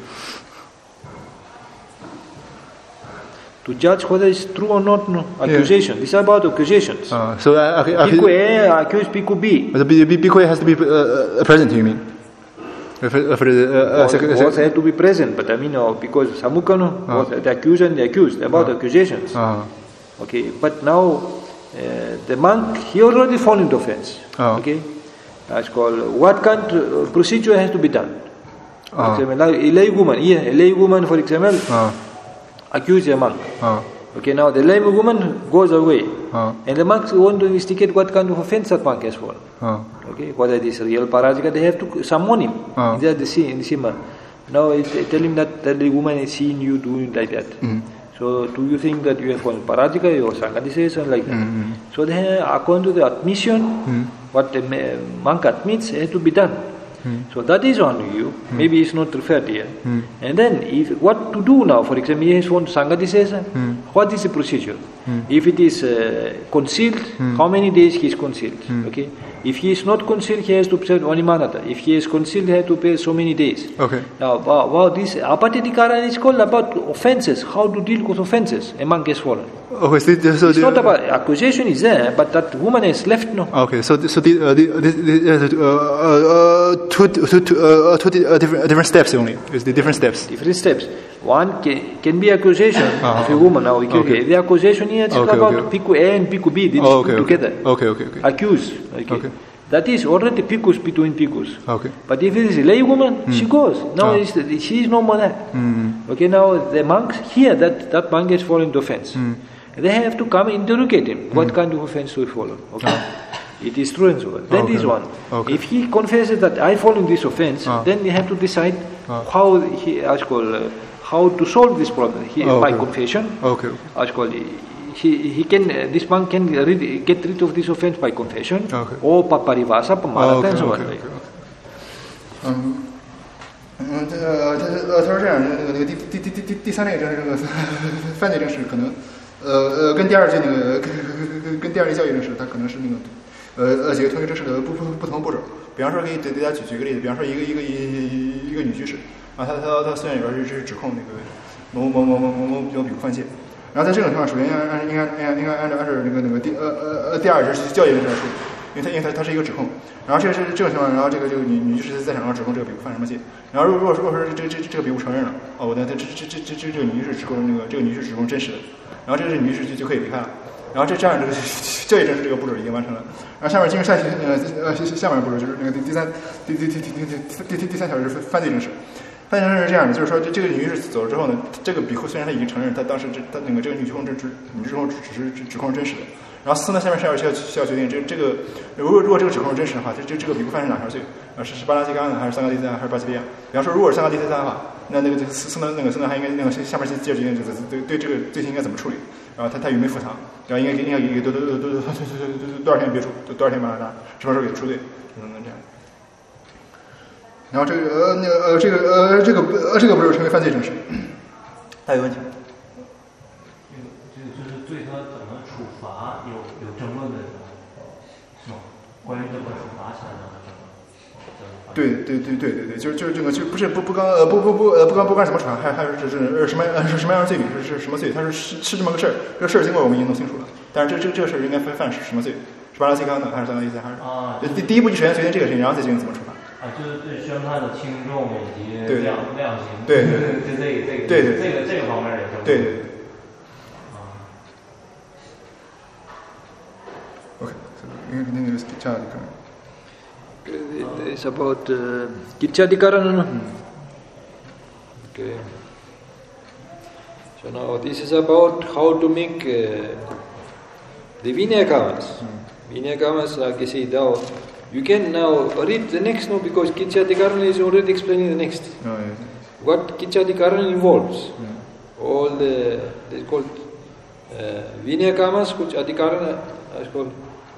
To judge whether it's true or not, no. Accusation. This is about accusations. Uh, so, uh, okay, uh, Piku A accuse Piku B. the B- B- Piku has to be uh, uh, present, you mean? If, if, uh, uh, Both, both had to be present, but I mean, uh, because Samukano Ah. was the accused and the accused, about accusations. uh, Okay, but now uh, the monk, he already fallen into offense. Ah. Okay, that's called, what kind of procedure has to be done? For Ah. example, like a lay woman, yeah, a lay woman, for example, uh, accuse a monk. uh, Okay, now the lay woman goes away, uh, and the monks want to investigate what kind of offense that monk has fallen. uh, Okay, whether it is real parajika, they have to summon him. Ah. In the sea, in the Sima. Now it, tell him that, that the woman is seeing you doing like that. mm, So do you think that you have fallen parajika or sangadisation like that? mm, So then according to the admission, mm, what the ma- monk admits has to be done. mm, So that is on you. Maybe it's not referred here. mm, And then if what to do now? For example, he has fallen sangadisation. Mm. What is the procedure? Mm. If it is uh, concealed, Mm. how many days he is concealed? Mm. Okay. If he is not concealed, he has to pay Onimanata. If he is concealed, he has to pay so many days. okay. Now, wow, wow this Apatitikaran is called about offenses, how to deal with offenses among his fallen. Okay, so, the- so It's the, not about accusation is there, but that woman is left no. Okay, so the, so the, uh, the, the, the, uh, uh, two, two, two, uh, two uh, different, uh, different steps only. It's the different steps. Different steps. One can, can be accusation Uh-huh. of a woman. Now, okay. Okay. The accusation here is Okay, about okay. Piku A and Piku B. They Oh, put okay, okay. together. Okay, okay, okay. Accuse. Okay. Okay. That is already Pikus between Pikus. Okay. But if it is a lay woman, she goes. Now Ah. it's, she is no more there. Mm, Okay, now the monks here that that monk has fallen into offense. mm, They have to come interrogate him. What kind of offense do you follow? Okay. It is true and so on. That Okay. is one. Okay. If he confesses that I fall in this offense, Ah. then they have to decide Ah. how he as called, uh, how to solve this problem. He, Oh, by okay. confession, okay. as called, he, he can uh, this monk can rid, get rid of this offense by confession Okay. or paparivasa, Oh, pamarata okay, and so on. okay, okay, like. okay. 嗯，嗯，这呃，他呃，他说这样，那个那个第第第第第第三类正是这个犯罪正式，可能呃呃跟第二届那个跟跟跟第二类教育正式，它可能是那个呃呃几个同学正式的不不不同步骤。比方说，给给大家举举个例子，比方说一个一个一一个女居士啊，她她她虽然里边是是指控那个某某某某某某某比如犯戒，然后在这种情况，首先按按应该按应该按照按照那个那个第呃呃呃第二是教育的这个是。因为它因为它它是一个指控，然后这个是这种情况，然后这个这个女女居士在场上指控这个比丘犯什么戒，然后如果如果说这个这这这个比丘承认了，哦，那这这这这这这这个女居士指控那个这个女居士指控真实的，然后这个女居士就就可以离开了，然后这这样这个教育正式这个步骤已经完成了，然后下面进入下呃呃下面步骤就是那个第第三第第第第第第第第三条是犯罪正式。犯罪正式是这样的，就是说这这个女居士走了之后呢，这个比丘虽然他已经承认他当时这他那个这个女居控真只女居控只是指指控真实的。然后司呢，下面是要需要需要决定这这个，如果如果这个指控是真实的话，这这这个比丘犯是哪条罪？啊，是是巴拉基干呢，还是三个第三，还是巴基利亚？比方说，如果是三个第三的话，那那个司司呢那个司呢还应该那个下面接着决定就是对对这个罪行应该怎么处理，然后他他有没有复堂，然后应该应该给多多多多多多多少天别处，多少天把他什么时候给他出队，等等这样。然后这个呃那个呃这个呃这个呃这个步骤称为犯罪正式。还有问题？ 对他怎么处罚有有争论的是吗？关于怎么处罚起来的对对对对对对，就是就是这个就不是不不光呃不不不呃不光不光什么处罚，还还有是是什么呃是什么样的罪名是是什么罪？他是是是这么个事儿，这个事儿经过我们已经弄清楚了，但是这这这个事儿应该分犯是什么罪？是巴拉西康的还是三个意思还是？啊，第第一步就首先决定这个事情，然后再决定怎么处罚。 啊，就是对宣判的轻重以及对量量刑。 对对对， 就这个这个对对这个这个方面也是。 对对对。Okay, so we continue with Kichadikaran. It's about uh, Kichadikaran. Okay. So now this is about how to make uh, the Vinaya Kamas. Mm. Vinaya Kamas, like I say now, you can now read the next now because Kichadikaran is already explaining the next. Oh, yes. What Kichadikaran involves. Mm. All the, they called uh, Vinaya Kamas, which Adhikaran is called.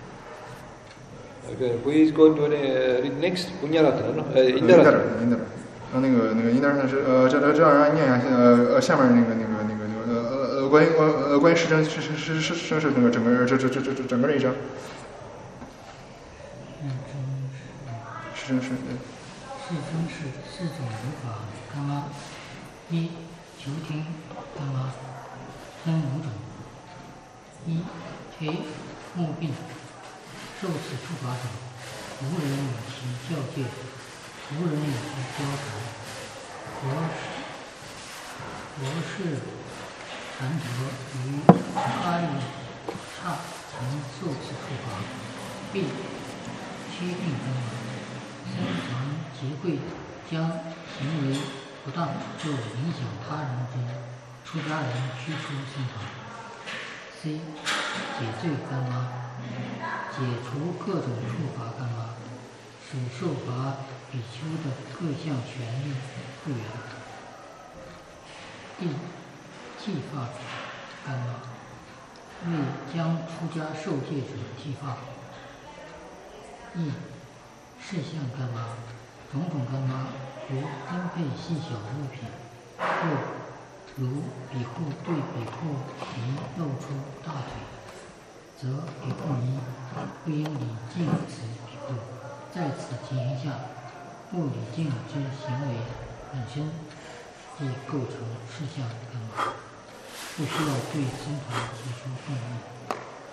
Okay, who is going to uh, read next? Punyaratana, no? Uh, Indaratana. Indaratana. 那那个那个 Indaratana 是呃这这样让念一下呃呃下面那个那个那个那个呃呃关于呃关于时政是是是是是是那个整个这这这这整个这一章。时政是。 是中式四种如法干妈。一、求听干妈分五种。一 A 目病，受此处罚者，无人与其教诫，无人与其交谈。国国士禅德于阿里刹曾受此处罚。B 趋病干妈，身常结会将行为不当或影响他人之出家人驱出僧团。C 解罪干妈，解除各种处罚干妈，使受罚比丘的各项权利复原。D 剃发干妈，为将出家受戒者剃发。E 事项干妈，种种干妈，如分配细小物品，或如比库对比库尼露出大腿，则比库尼不应礼敬此比库。在此情形下，不礼敬之行为本身即构成事项干妈，不需要对僧团提出动议。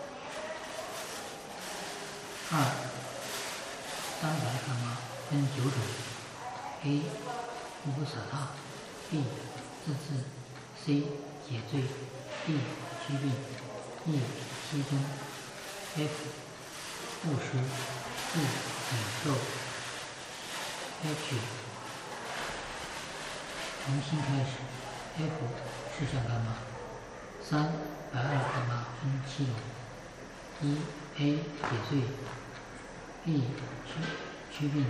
二、三白干妈分九种。A 无萨他 B 自治 C 解罪 D 驱病 E 息增 F 布施 G 忍受 H 重新开始 F 事项干妈。三白二干妈分七种。一 A 解罪 B 驱驱病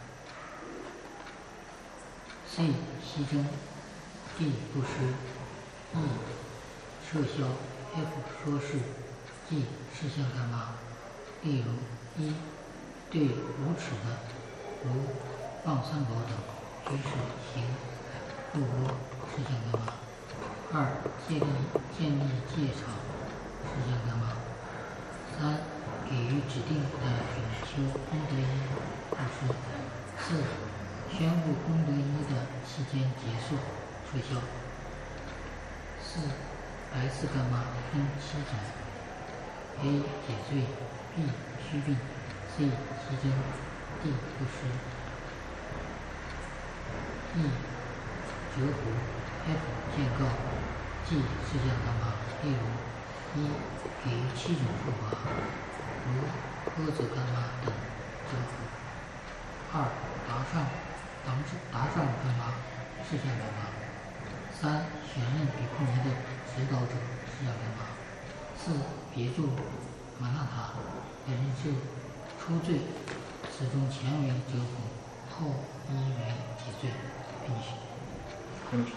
C 息增 D 布施 E 撤销 F 说事 G 事项干妈。例如一、对无耻的，如放三宝等，居士行不窝事项干妈。二、建立建立戒场事项干妈。三、给予指定的比丘功德衣布施。四、宣布功德衣的期间结束撤销。四、白四干妈分七种。A 解罪 B 驱病 C 息增 D 布施 E 折胡 F 劝告 G 事项干妈。例如一、给予七种处罚，如鸽子干妈等折胡。二、达上达达上干妈事项干妈。三、选任比库尼的指导者事项干妈。四、别住玛纳塔本人是出罪，此中前为折胡，后一为解罪。Finish.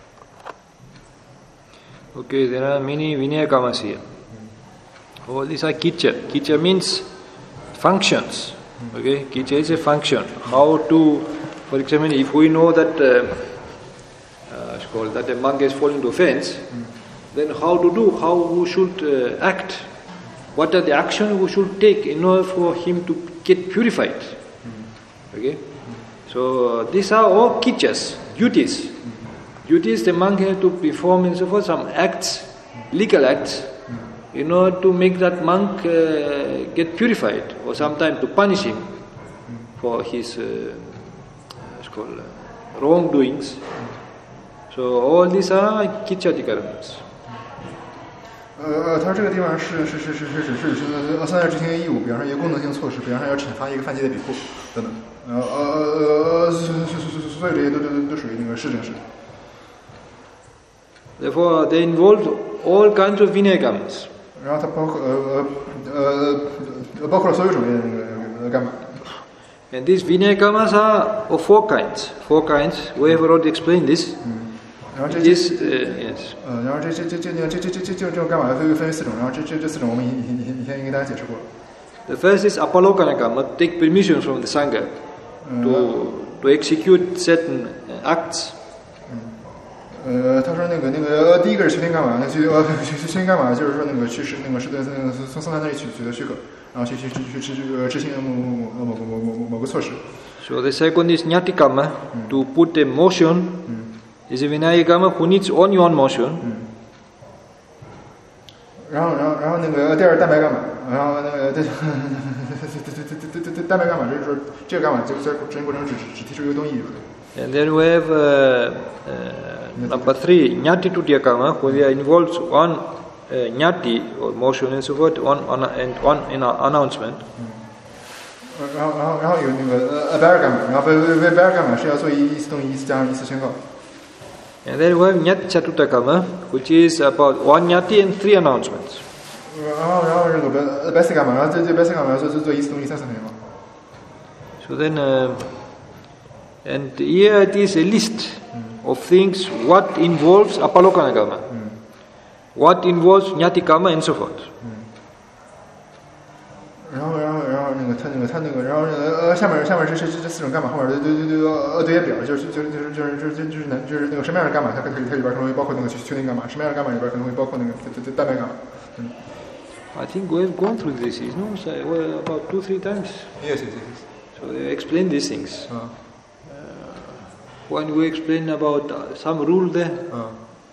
Okay, there are many Vinaya Kamas here. All these are Kitcha. Kitcha means functions. Okay, Kitcha is a function. How to, for example, if we know that uh, uh, it's called that a monk has fallen into offense, then how to do, how we should uh, act, what are the actions we should take in order for him to get purified. Okay, so uh, these are all kitchas, duties. Duties the monk has to perform and so forth, some acts, legal acts, in order to make that monk uh, get purified, or sometimes to punish him for his uh, it's called uh, wrongdoings. So all these are kitchadikaramans. 呃呃，它这个地方是是是是是指是是呃三大执行义务，比方说一个功能性措施，比方说要惩罚一个犯戒的比库等等。呃呃呃呃，所以这些都都都属于那个事政事。 Therefore, they involve all kinds of Vinaya Kamas. 然后它包括呃呃呃包括了所有种类的那个干嘛。 And these Vinaya Kamas are of four kinds. Four kinds. We have already explained this. 嗯。然后这 this uh, yes. 呃，然后这这这这这这这这这这种干嘛分分为四种，然后这这这四种我们以以以以前已经给大家解释过了。 The first is Apalokana Kama, take permission from the Sangha to to execute certain acts. 呃，他说那个那个第一个是去天干嘛？那去呃去去天干嘛？就是说那个去是那个是在那个从僧团那里取取得许可，然后去去去去去这个执行某某某某某某某个措施。 So the second is Nyati Karma, mm. to put a motion, mm. is a Vinaya Karma who needs only one motion. 嗯，然后，然后，然后那个第二蛋白伽马，然后那个这这这这这蛋白伽马，就是说这个伽马就在执行过程只只提出一个动意就可以。 And then we have uh, uh, number three, Nyati Tutiya Karma, where there involves one uh, Nyati or motion and so forth, one, one and one in our announcement. 然后，然后，然后有那个呃白尔伽马，然后白白白尔伽马是要做一一次动意，一次加上一次宣告。 And then we have Nyati Chatuta Karma, which is about one Nyati and three announcements. 然后，然后这个白白色伽马，然后这这白色伽马要做做做一次动意，三次宣告。 So then, uh, and here it is a list of things what involves Apalokana Karma, what involves Nyati Karma and so forth. 然后，然后，然后那个他那个他那个，然后呃下面下面是是这四种伽马，后面对对对对呃对应表，就是就是就是就是就是就是难就是那个什么样的伽马，它可以它里边可能会包括那个确定伽马，什么样的伽马里边可能会包括那个蛋白伽马。嗯。 I think we have gone through this, no? So, well, about two, three times. Yes, yes, yes. So they explain these things. Uh. Uh, when we explain about uh, some rule there, uh.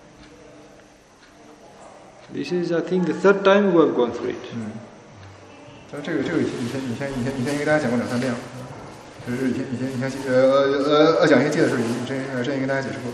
this is, I think, the third time we have gone through it. 嗯。这个这个以前以前以前以前应该大家讲过两三遍了，就是以前以前以前呃呃呃讲一些记的时候，以前之前跟大家解释过。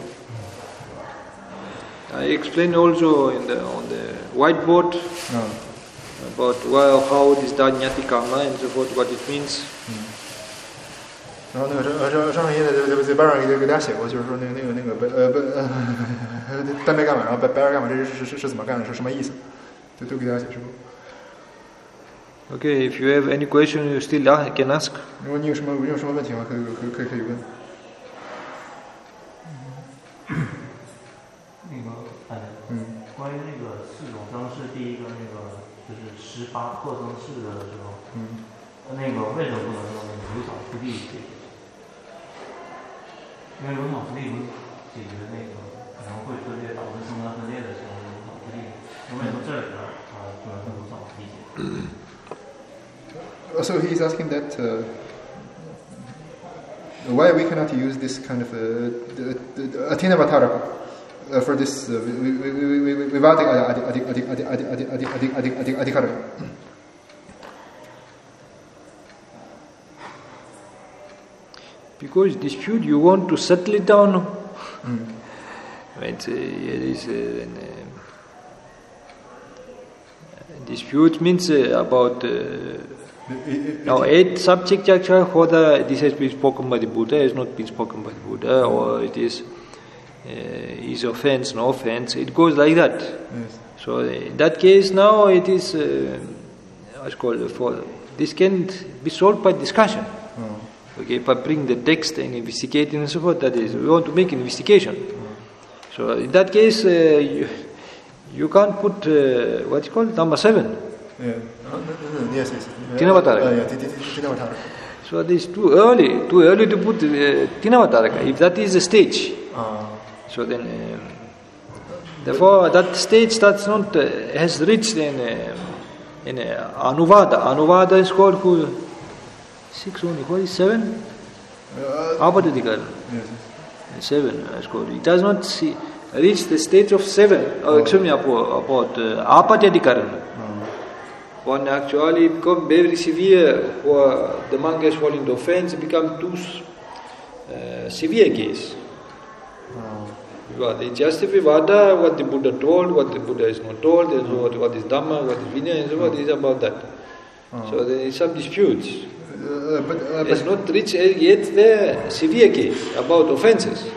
I explained also in the on the whiteboard uh. about well, how it is done Nyati Karma and so forth, what it means. 嗯。然后那个上上上一页在在班上给给大家写过，就是说那个那个那个白呃不呃单白伽马，然后白白二伽马这是是是是怎么干的，是什么意思，都都给大家解释过。 Okay, if you have any question, you still can ask. 如果你有什么你有什么问题的话，可以可以可以可以问。 那个哎，嗯，关于那个四种增式，第一个那个就是十八扩增式的时候，嗯，那个为什么不能用那个有草复地解决？因为有草复地不解决那个可能会分裂导致生态分裂的时候有草复地，那为什么这里边它不能用有草复地解决？ So he's asking that uh, why we cannot use this kind of Athena Vataraka uh, for this Vivadi Adhikara. Because dispute, you want to settle it down. Mm. Right? Uh, it is, uh, an, uh, dispute means uh, about. Uh, Now, eight subject actually, whether this has been spoken by the Buddha, has not been spoken by the Buddha, or it is uh, is offense, no offense, it goes like that. Yes. So, in that case, now it is uh, what's called for this can be solved by discussion. Oh. Okay, by bringing the text and investigating and so forth. That is, we want to make investigation. Oh. So, in that case, uh, you, you can't put uh, what's called number seven. Yeah. Yes, yes. Tinavattaraka. Uh, yeah, Tinavattaraka. So this is too early, too early to put uh, Tinavattaraka, if that is the stage. Uh. So then, um, therefore that stage that's not, uh, has reached in, uh, in uh, Anuvada. Anuvada is called who? Six only, what is seven? Uh, Apadadikara. Yes. Seven is called. It does not see, reach the stage of seven, or excuse me, about, about uh, Apadadikara. One actually become very severe, for the monk has fallen into offense, it become too uh, severe case. Oh. Because it's just a Vivada, what the Buddha told, what the Buddha is not told, and so what, what is Dhamma, what is Vinaya, and so what is about that. Oh. So there is some disputes. Uh, but, uh, it's not reached yet the severe case about offenses.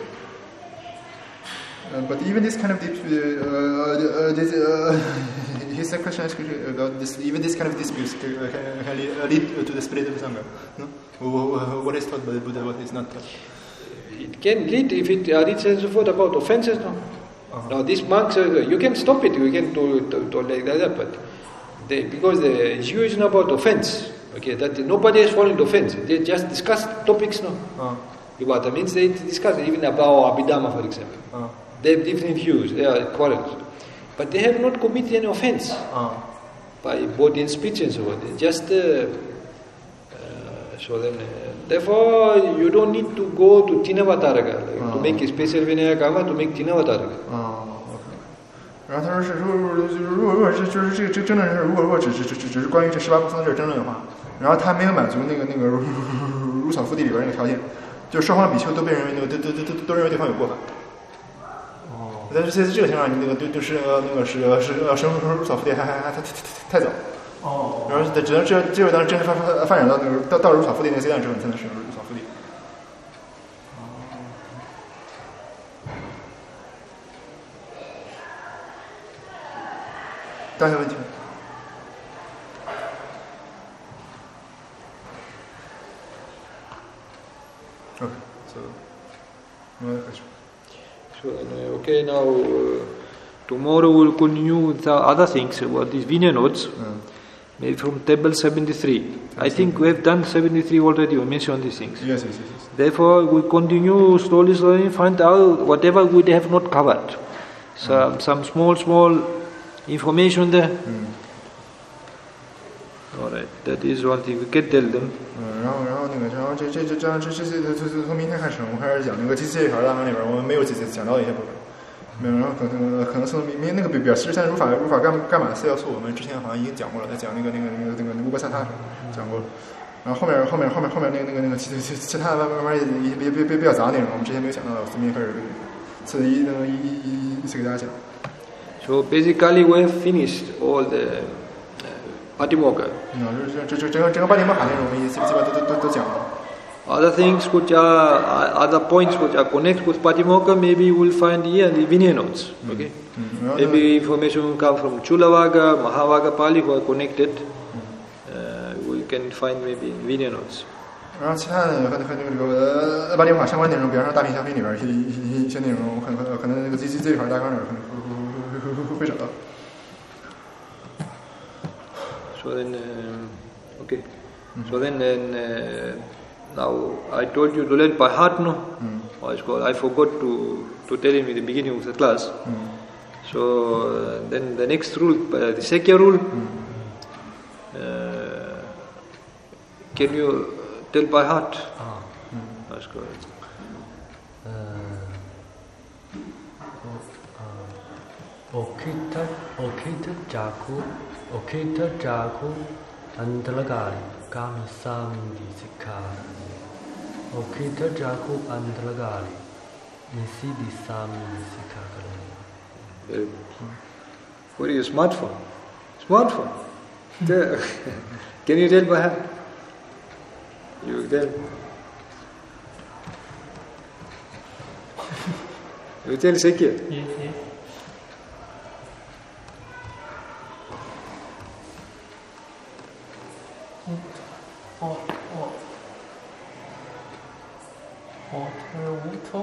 Uh, but even this kind of deep, uh, uh, this, uh, his question is about this. Even this kind of disputes can, can lead to the spread of Sangha. No, what is taught by the Buddha, what is not taught. It can lead if it uh, reaches and so forth about offenses. No, uh-huh. Now these monks, uh, you can stop it. You can do to, to like that, but they, because the issue is not about offense. Okay, that nobody has fallen into offense. They just discuss topics. No, uh-huh. Vivada means they discuss even about Abhidhamma, for example. Uh-huh. They have different views, they are quarrels. But they have not committed any offense uh. by body and speech and so on. They just uh, uh, so then, uh, therefore, you don't need to go to Tinavataraga like, uh. to make a special Vinaya Karma to make Tinavataraga. 啊 ，OK。然后他说是，如果如果如果是就是这个这争论是，如果如果只只只只只是关于这十八部僧的这争论的话，然后他没有满足那个那个如如草覆地里边那个条件，就双方比丘都被认为那个都都都都都认为对方有过犯。哦。但是在这个情况下，你那个对就是那个那个是是呃生如草覆地还还还太太太早。哦。然后只能只有只有当真的发发发展到那个到到如草覆地那个阶段之后，你才能使用如草覆地。大家有问题吗 ？Okay, so no other question. So uh, okay, now uh, tomorrow we'll continue with the other things. What these Vinaya notes, mm. maybe from table seventy-three. That's I think it. We have done seventy-three already. We mentioned these things. Yes, yes, yes. yes. Therefore, we continue slowly, slowly find out whatever we have not covered. Some mm. some small, small information there. Mm. Alright, that is one thing we can tell them. 嗯，然后，然后那个，然后这这这这样这这些，从从从明天开始，我们开始讲那个机械条大纲里边，我们没有讲讲到的一些部分。没有，然后可能可能从明明那个表表示现在如法如法干干嘛的四要素，我们之前好像已经讲过了，在讲那个那个那个那个乌波萨塔时讲过了。然后后面后面后面后面那个那个那个其其其他的慢慢慢也也也也比较杂的内容，我们之前没有讲到的，从明天开始次一那个一一一一次给大家讲。 So basically, we have finished all the. Patimokkha. Other things which are other points which are connected with Patimokkha, maybe you will find here in the Vinaya notes. Okay, mm-hmm. maybe information will come from Chulavaga, Mahavagga, Pali who are connected. Uh, we can find maybe in Vinaya notes. 然后其他的和和那个这个巴利法相关内容，比方说大品香品里边一些一些一些内容，可能可能那个这这这一块大纲里可能会会会会找到。 So then, uh, okay. Mm-hmm. So then, then uh, now I told you to learn by heart, no? Mm. Oh, it's called, I forgot to to tell him in the beginning of the class. Mm. So uh, then the next rule, uh, the Sakya rule. Mm. Uh, can you tell by heart? Ah. Mm. That's good. Okita, Okita Jaku. Okita Jaku Andalagari Kami Samdi Sikara. Okita Jaku Andalagari Nisidi Samdi Sikara. What is your smartphone? Smartphone? Can you tell by heart? You tell. You tell Sakya? Yes, yes. Or, or, water, water.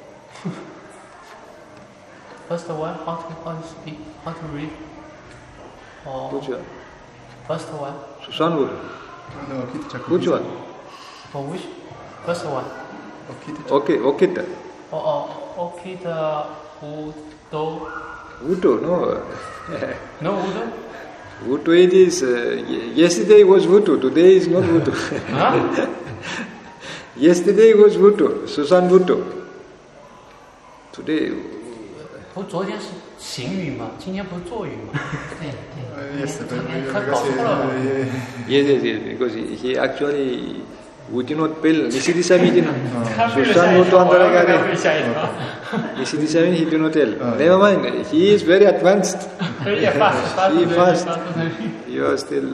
First one, how to, how to speak, how to read. Or which one? First one. Susanwood. No, Okita. Which one? For which? First one. Okita. Okay, Okita. Oh, oh, Okita, Udo. Udo, no. No Udo? Vutu it is, uh, yesterday was Vutu, today is not Vutu. Huh? Yesterday was Vutu, Susan Vutu. Today. 不是昨天是行语吗？今天不是坐语吗？ 对对。 Yes, 他搞错了。 Yes, yes, yes, because he, he actually would not spell Nisidi Samidina. Susan Vutu Andaragari. Nisidi Samin he do not tell. Never mind, he is very advanced. Very fast. He fast. You are still.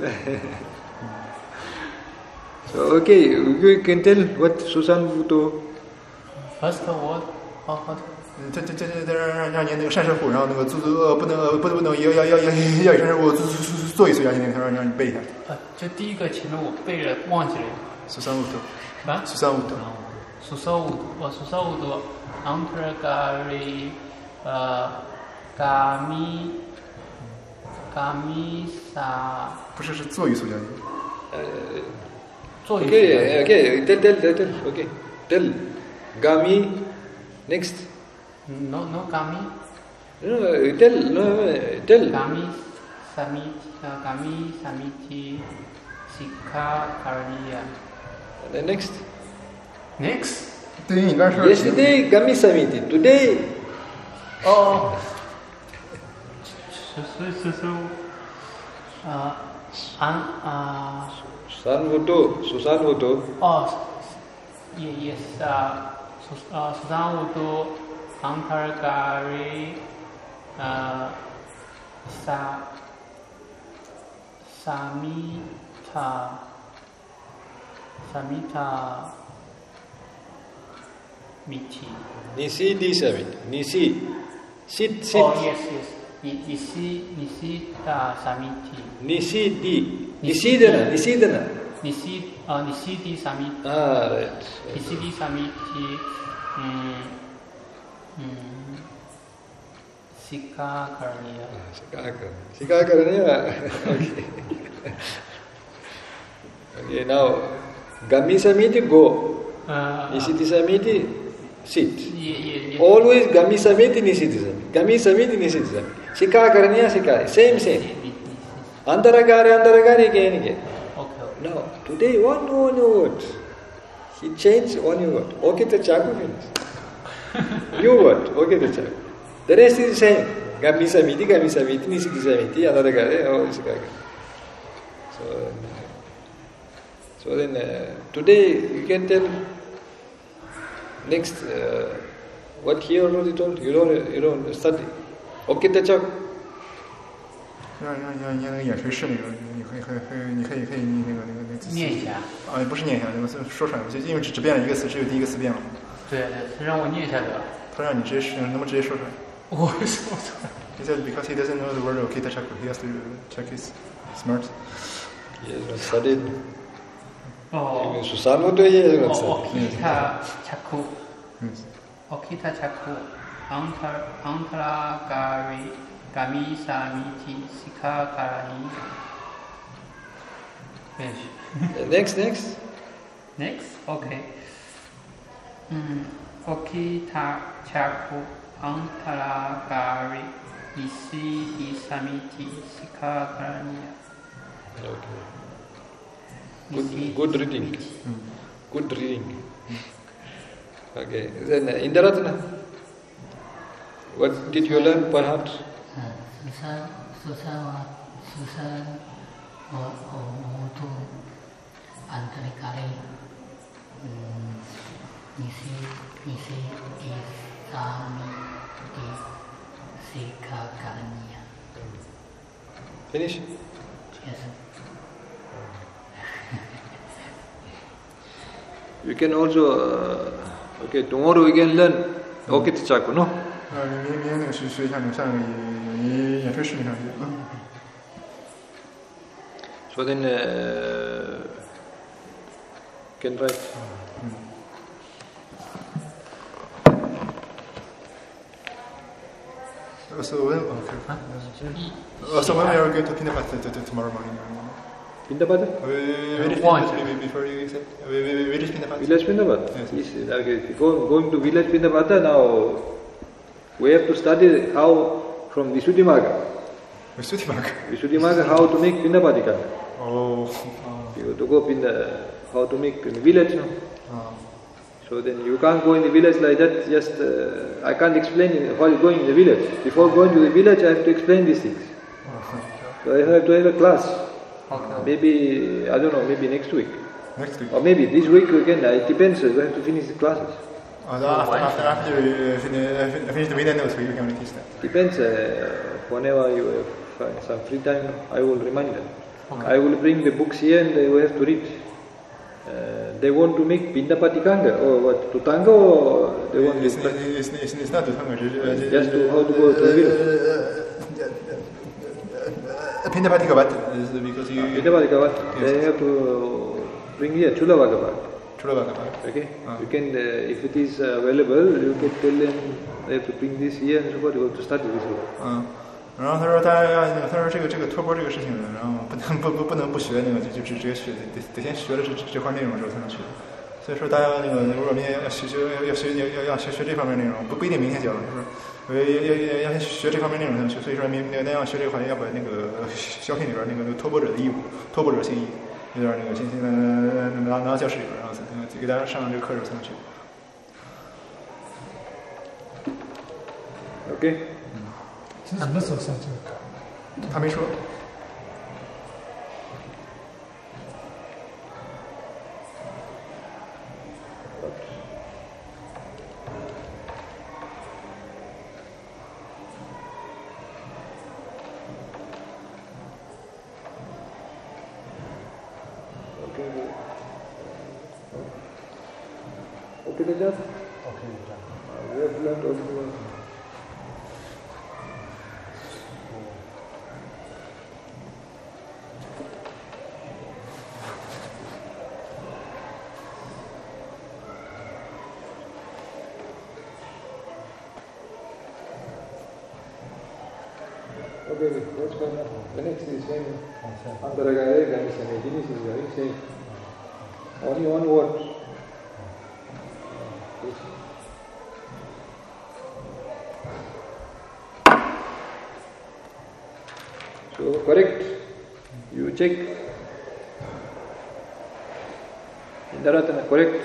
So okay, you can tell what Susan Vutu. First word, how how. 这这这这让让让您那个善胜护，然后那个做做呃不能呃不能不能要要要要要以善胜护做做做一次，让您那个让让你背一下。 呃，就第一个前面我背了，忘记了。 十三五度。 啊？ 十三五度。 十三五度，哦，十三五度。Antaragari，呃，嘎米，嘎米萨。 不是，是做一次加一。 呃， 做一次。 Okay, okay, tell, tell, tell, tell, okay, tell, Gami, next. No, no, Gami. No, tell, no, tell. Gami, Samiti, uh, Gami, Samiti, Sikha, Karaniya. And then next. Next. 对于你刚才说 Yesterday Gami Samiti. Today. Oh. So so so so. Uh, an uh. Sanvuto. Susanvuto. Oh. Yeah, yes. Uh, sus, uh, Susanvuto. Antargari. Uh. Sa. Samita. Samita. Miti. Nisi di Samiti. Nisi. Sit, sit. Oh yes, yes. Ni- Nisi, Nisita Samiti. Nisi di. Nisi- Nisidana. Nisidana. Nisi, uh, Nisiti Samiti. Ah, right. Nisiti Samiti. Hmm. Hmm. Sika Karniya. Sikaka. Sikaka. Okay. Okay, now Gami Samiti go. Uh, Nisiti Samiti sit. yeah, yeah, yeah. Always Gami Samiti Nisiti Samiti. Gami Samiti Nisiti Samiti. Sika Karniya Sika. Same, same. Antaragari, Antaragari again, again. Okay, okay. Now, today one one word. He changed one word. Okay, the chaku finished. New word. Okay, the chaku. The rest is the same. Gami Samiti, Gami Samiti, Nisiti Samiti, Antaragari, oh, Sika. So, so then uh, today you can tell next uh, what he already told. You don't, you don't study. Okay, the chaku. 让让让让那个眼垂式那个，你可以可以可以，你可以可以你那个那个那个念一下。 啊，不是念一下，那个说出来，就因为只只变了一个词，只有第一个词变了。 对对，他让我念一下的。 他让你直接是能不能直接说出来？ 我说错了。 He said because he doesn't know the word okay tachaku, he has to check his smart. He has not studied. 哦。 Susanvuto he has not 哦 studied. ，Okita Chaku。 嗯。 Okita Chaku. Antar Antaragari Gami Samiti Sika Karani. Finish. Next, next. Next, okay. Mm. Okita Chaku Antaragari Nisi di Samiti Sika Karani. Okay. Good, good reading. Good reading. Okay. Then uh, Indaratna, what did you learn perhaps? Susa, Susa, Susa, Omoto, Antarikari, Nisi, Nisi, Isami, Sika Karania. Finish? Yes. You can also, uh, okay, tomorrow we can learn Okita Chaku, no? 呃，明明天那个学学一下那个像那个眼眼垂式那上去。嗯。 So then, uh, can write. So when okay. Uh, so when we are going to Pindapata tomorrow morning? Pindapata? Before you said village Pindapata. Village Pindapata. Yes. Yes. Okay. Go, going to village Pindapata now. We have to study how from Visuddhimagga. Visuddhimagga. Visuddhimagga how to make Pindapadika. Oh. You have to go Pinda, how to make in the village, no? Oh. So then you can't go in the village like that. Just uh, I can't explain it while going in the village. Before going to the village, I have to explain these things. So I have to have a class. Okay. Maybe I don't know. Maybe next week. Next week. Or maybe this week again. It depends. We have to finish the classes. Oh, after, after, after you finish, finish the video notes, we can only teach that. Depends. Uh, whenever you have some free time, I will remind them. Okay. I will bring the books here and they will have to read. Uh, they want to make Pindapatikanga or what? Tutanga or they want it's, to it's, it's, it's not Tutanga. uh, just to how to go to the village. Pindapatika what? Because you. Pindapatika what? They have to bring here Chulavagabhat. Chulavagabhat. Okay? Ah. You can, uh, if it is uh, available, you can tell them they have to bring this here and so forth. You have to study this here. Uh. 然后他说他要那个他说这个这个托钵这个事情呢，然后不能不不不能不学那个就就直接学得得先学了这这块内容之后才能学，所以说大家那个如果明天要学学要要学要要要学学这方面内容，不不一定明天教，就是呃要要要先学这方面内容才能学，所以说明那那要学这个话要把那个小品里边那个托钵者的义务、托钵者心意有点那个今天拿拿到教室里边，然后给大家上这个课时候才能去。 Okay. 是什么时候上这个课？ 他没说。 Okay, Rajat? Okay, Rajat. Uh, we have learned also. Okay, what's going on? The next is saying Antaragaya Ganesana. Finish is very same. Only one word. So correct. You check. Indaratana, correct.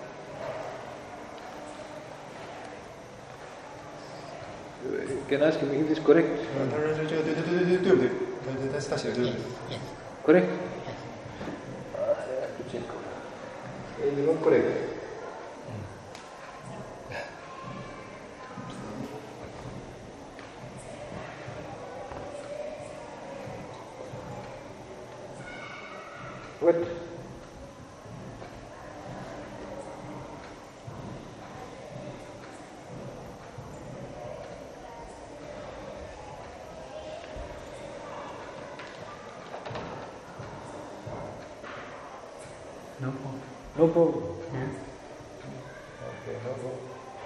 You can ask him if it is correct. 他说这这个对对对对对对不对？对对，他他写的对不对 Correct? Check. It is not correct. What? No problem. No problem. Yeah. Okay, no problem.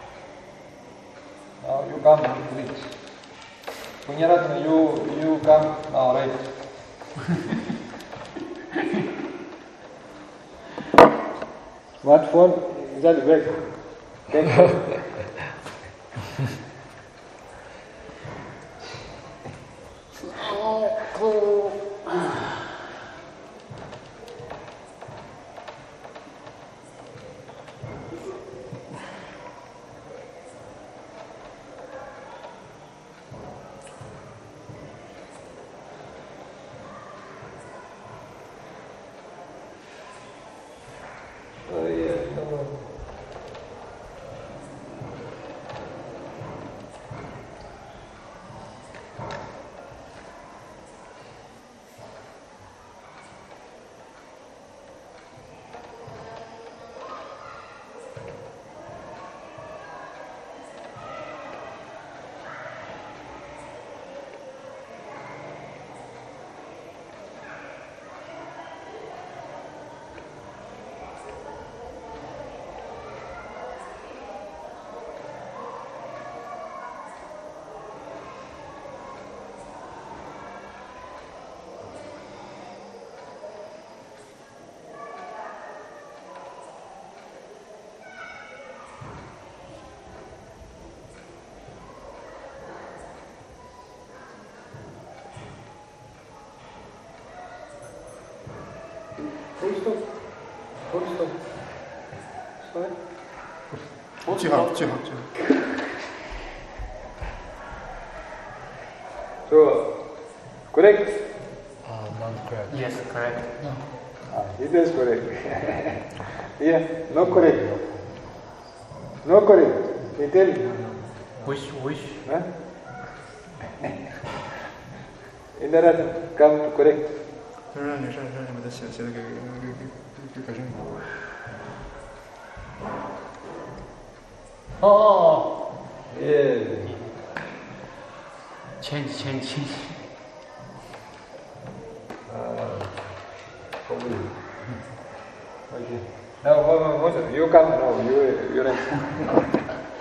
Now you come, please. Punyaratna, you you come now, right? Smartphone is at the back. Can you? Oh yeah, come on. Full stop. Full stop. Stop. 句号句号句号。 So, correct? Uh, not correct. Yes, correct. Ah, it is correct. Yeah, no correct. No correct. He tell you. Which, which? Huh? Indaratana, come to correct. 他说让你让让你把它写写的给给给给给改正。 Oh, Yeah. change, change, change. Uh, probably. Okay. Now, Mo- Mo- Mo- you come now. You, you're right.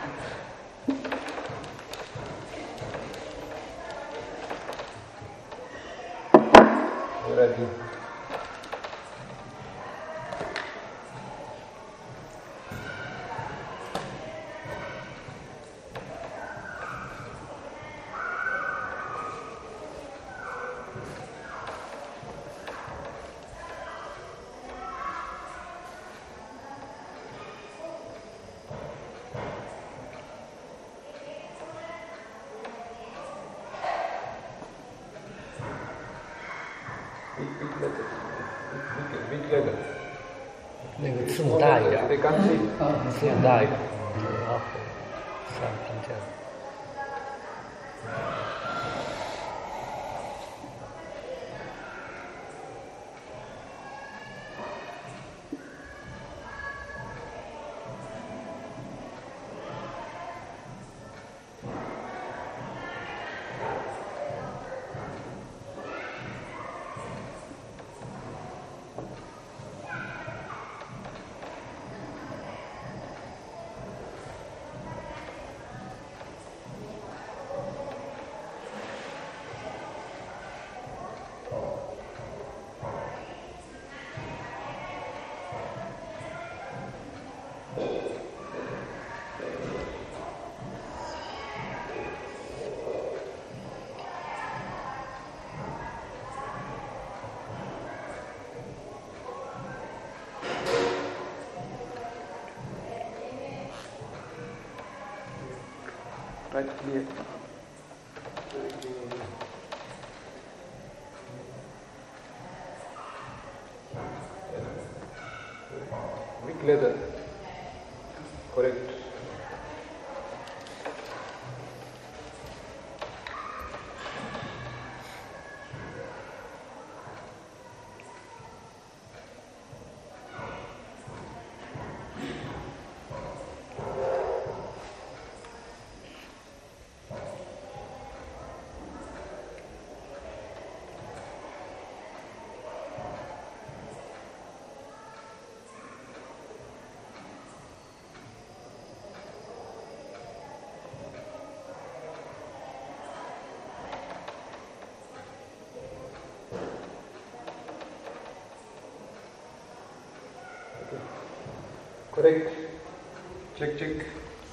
You're ready. big big letter, big big letter. 那个字母大一点， They can't see. 字母大一点，好，三平这样。 Right, clear. Big letter. Correct. Correct. Check, check.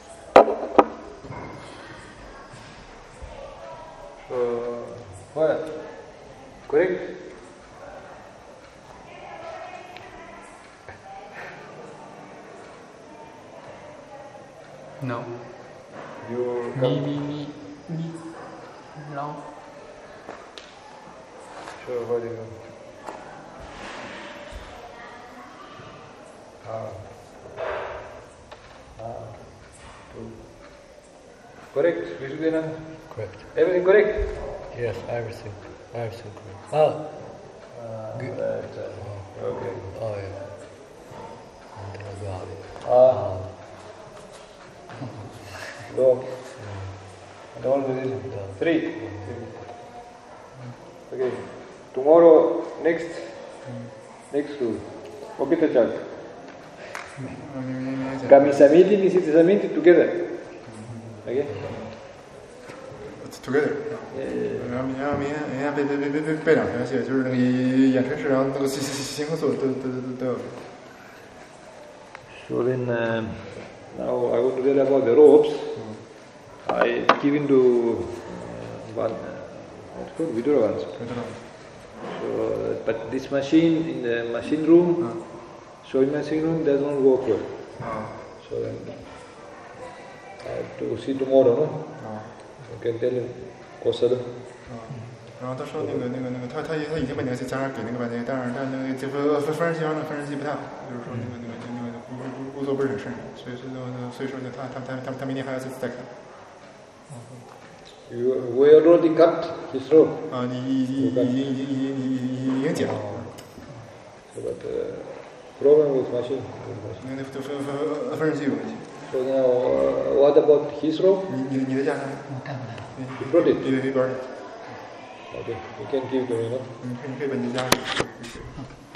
So, what? Correct? No. You Me, come. me, me, me. Wrong. Sure, what do you know? Ah. Ah. Two. Correct, Vishudena? Correct. Everything correct? Yes, everything, everything correct. Oh, Ah, Good. right, uh, okay. oh yeah. And I got it. Ah, Um, go. And all position. Done. Three. Okay. Tomorrow, next, next to Okitachak. Kami-samiti ni Siddhi-samiti together. Okay? together。然后明天明天明天背背背背背背两篇戏，就是那个演陈氏，然后那个行行行和所都都都都有。 So then, uh, now I want to tell about the ropes. I given to uh, one, uh, what's called Viduravans. So, but this machine in the machine room, sewing machine room does not work well. So then, I have to see tomorrow, no? You can tell him, Kosada. 然后他说那个那个那个他他他已经把那个加上给那个半截，但是但那个这个分分析上的分析不太好，就是说那个那个那个工工工作不是很顺利，所以说所以说他他他他他明天还要再再看。 You, we already cut his rope. 啊，你已经已经已经已经已经已经剪了。 So but uh, problem with machine. 那那分分分分析有问题。 So now, uh, what about his rope? 你你你的家呢？ 我带不来。 You brought it. 对对对，brought it。 Okay, you can give to me, no? 你可以你可以把你的家。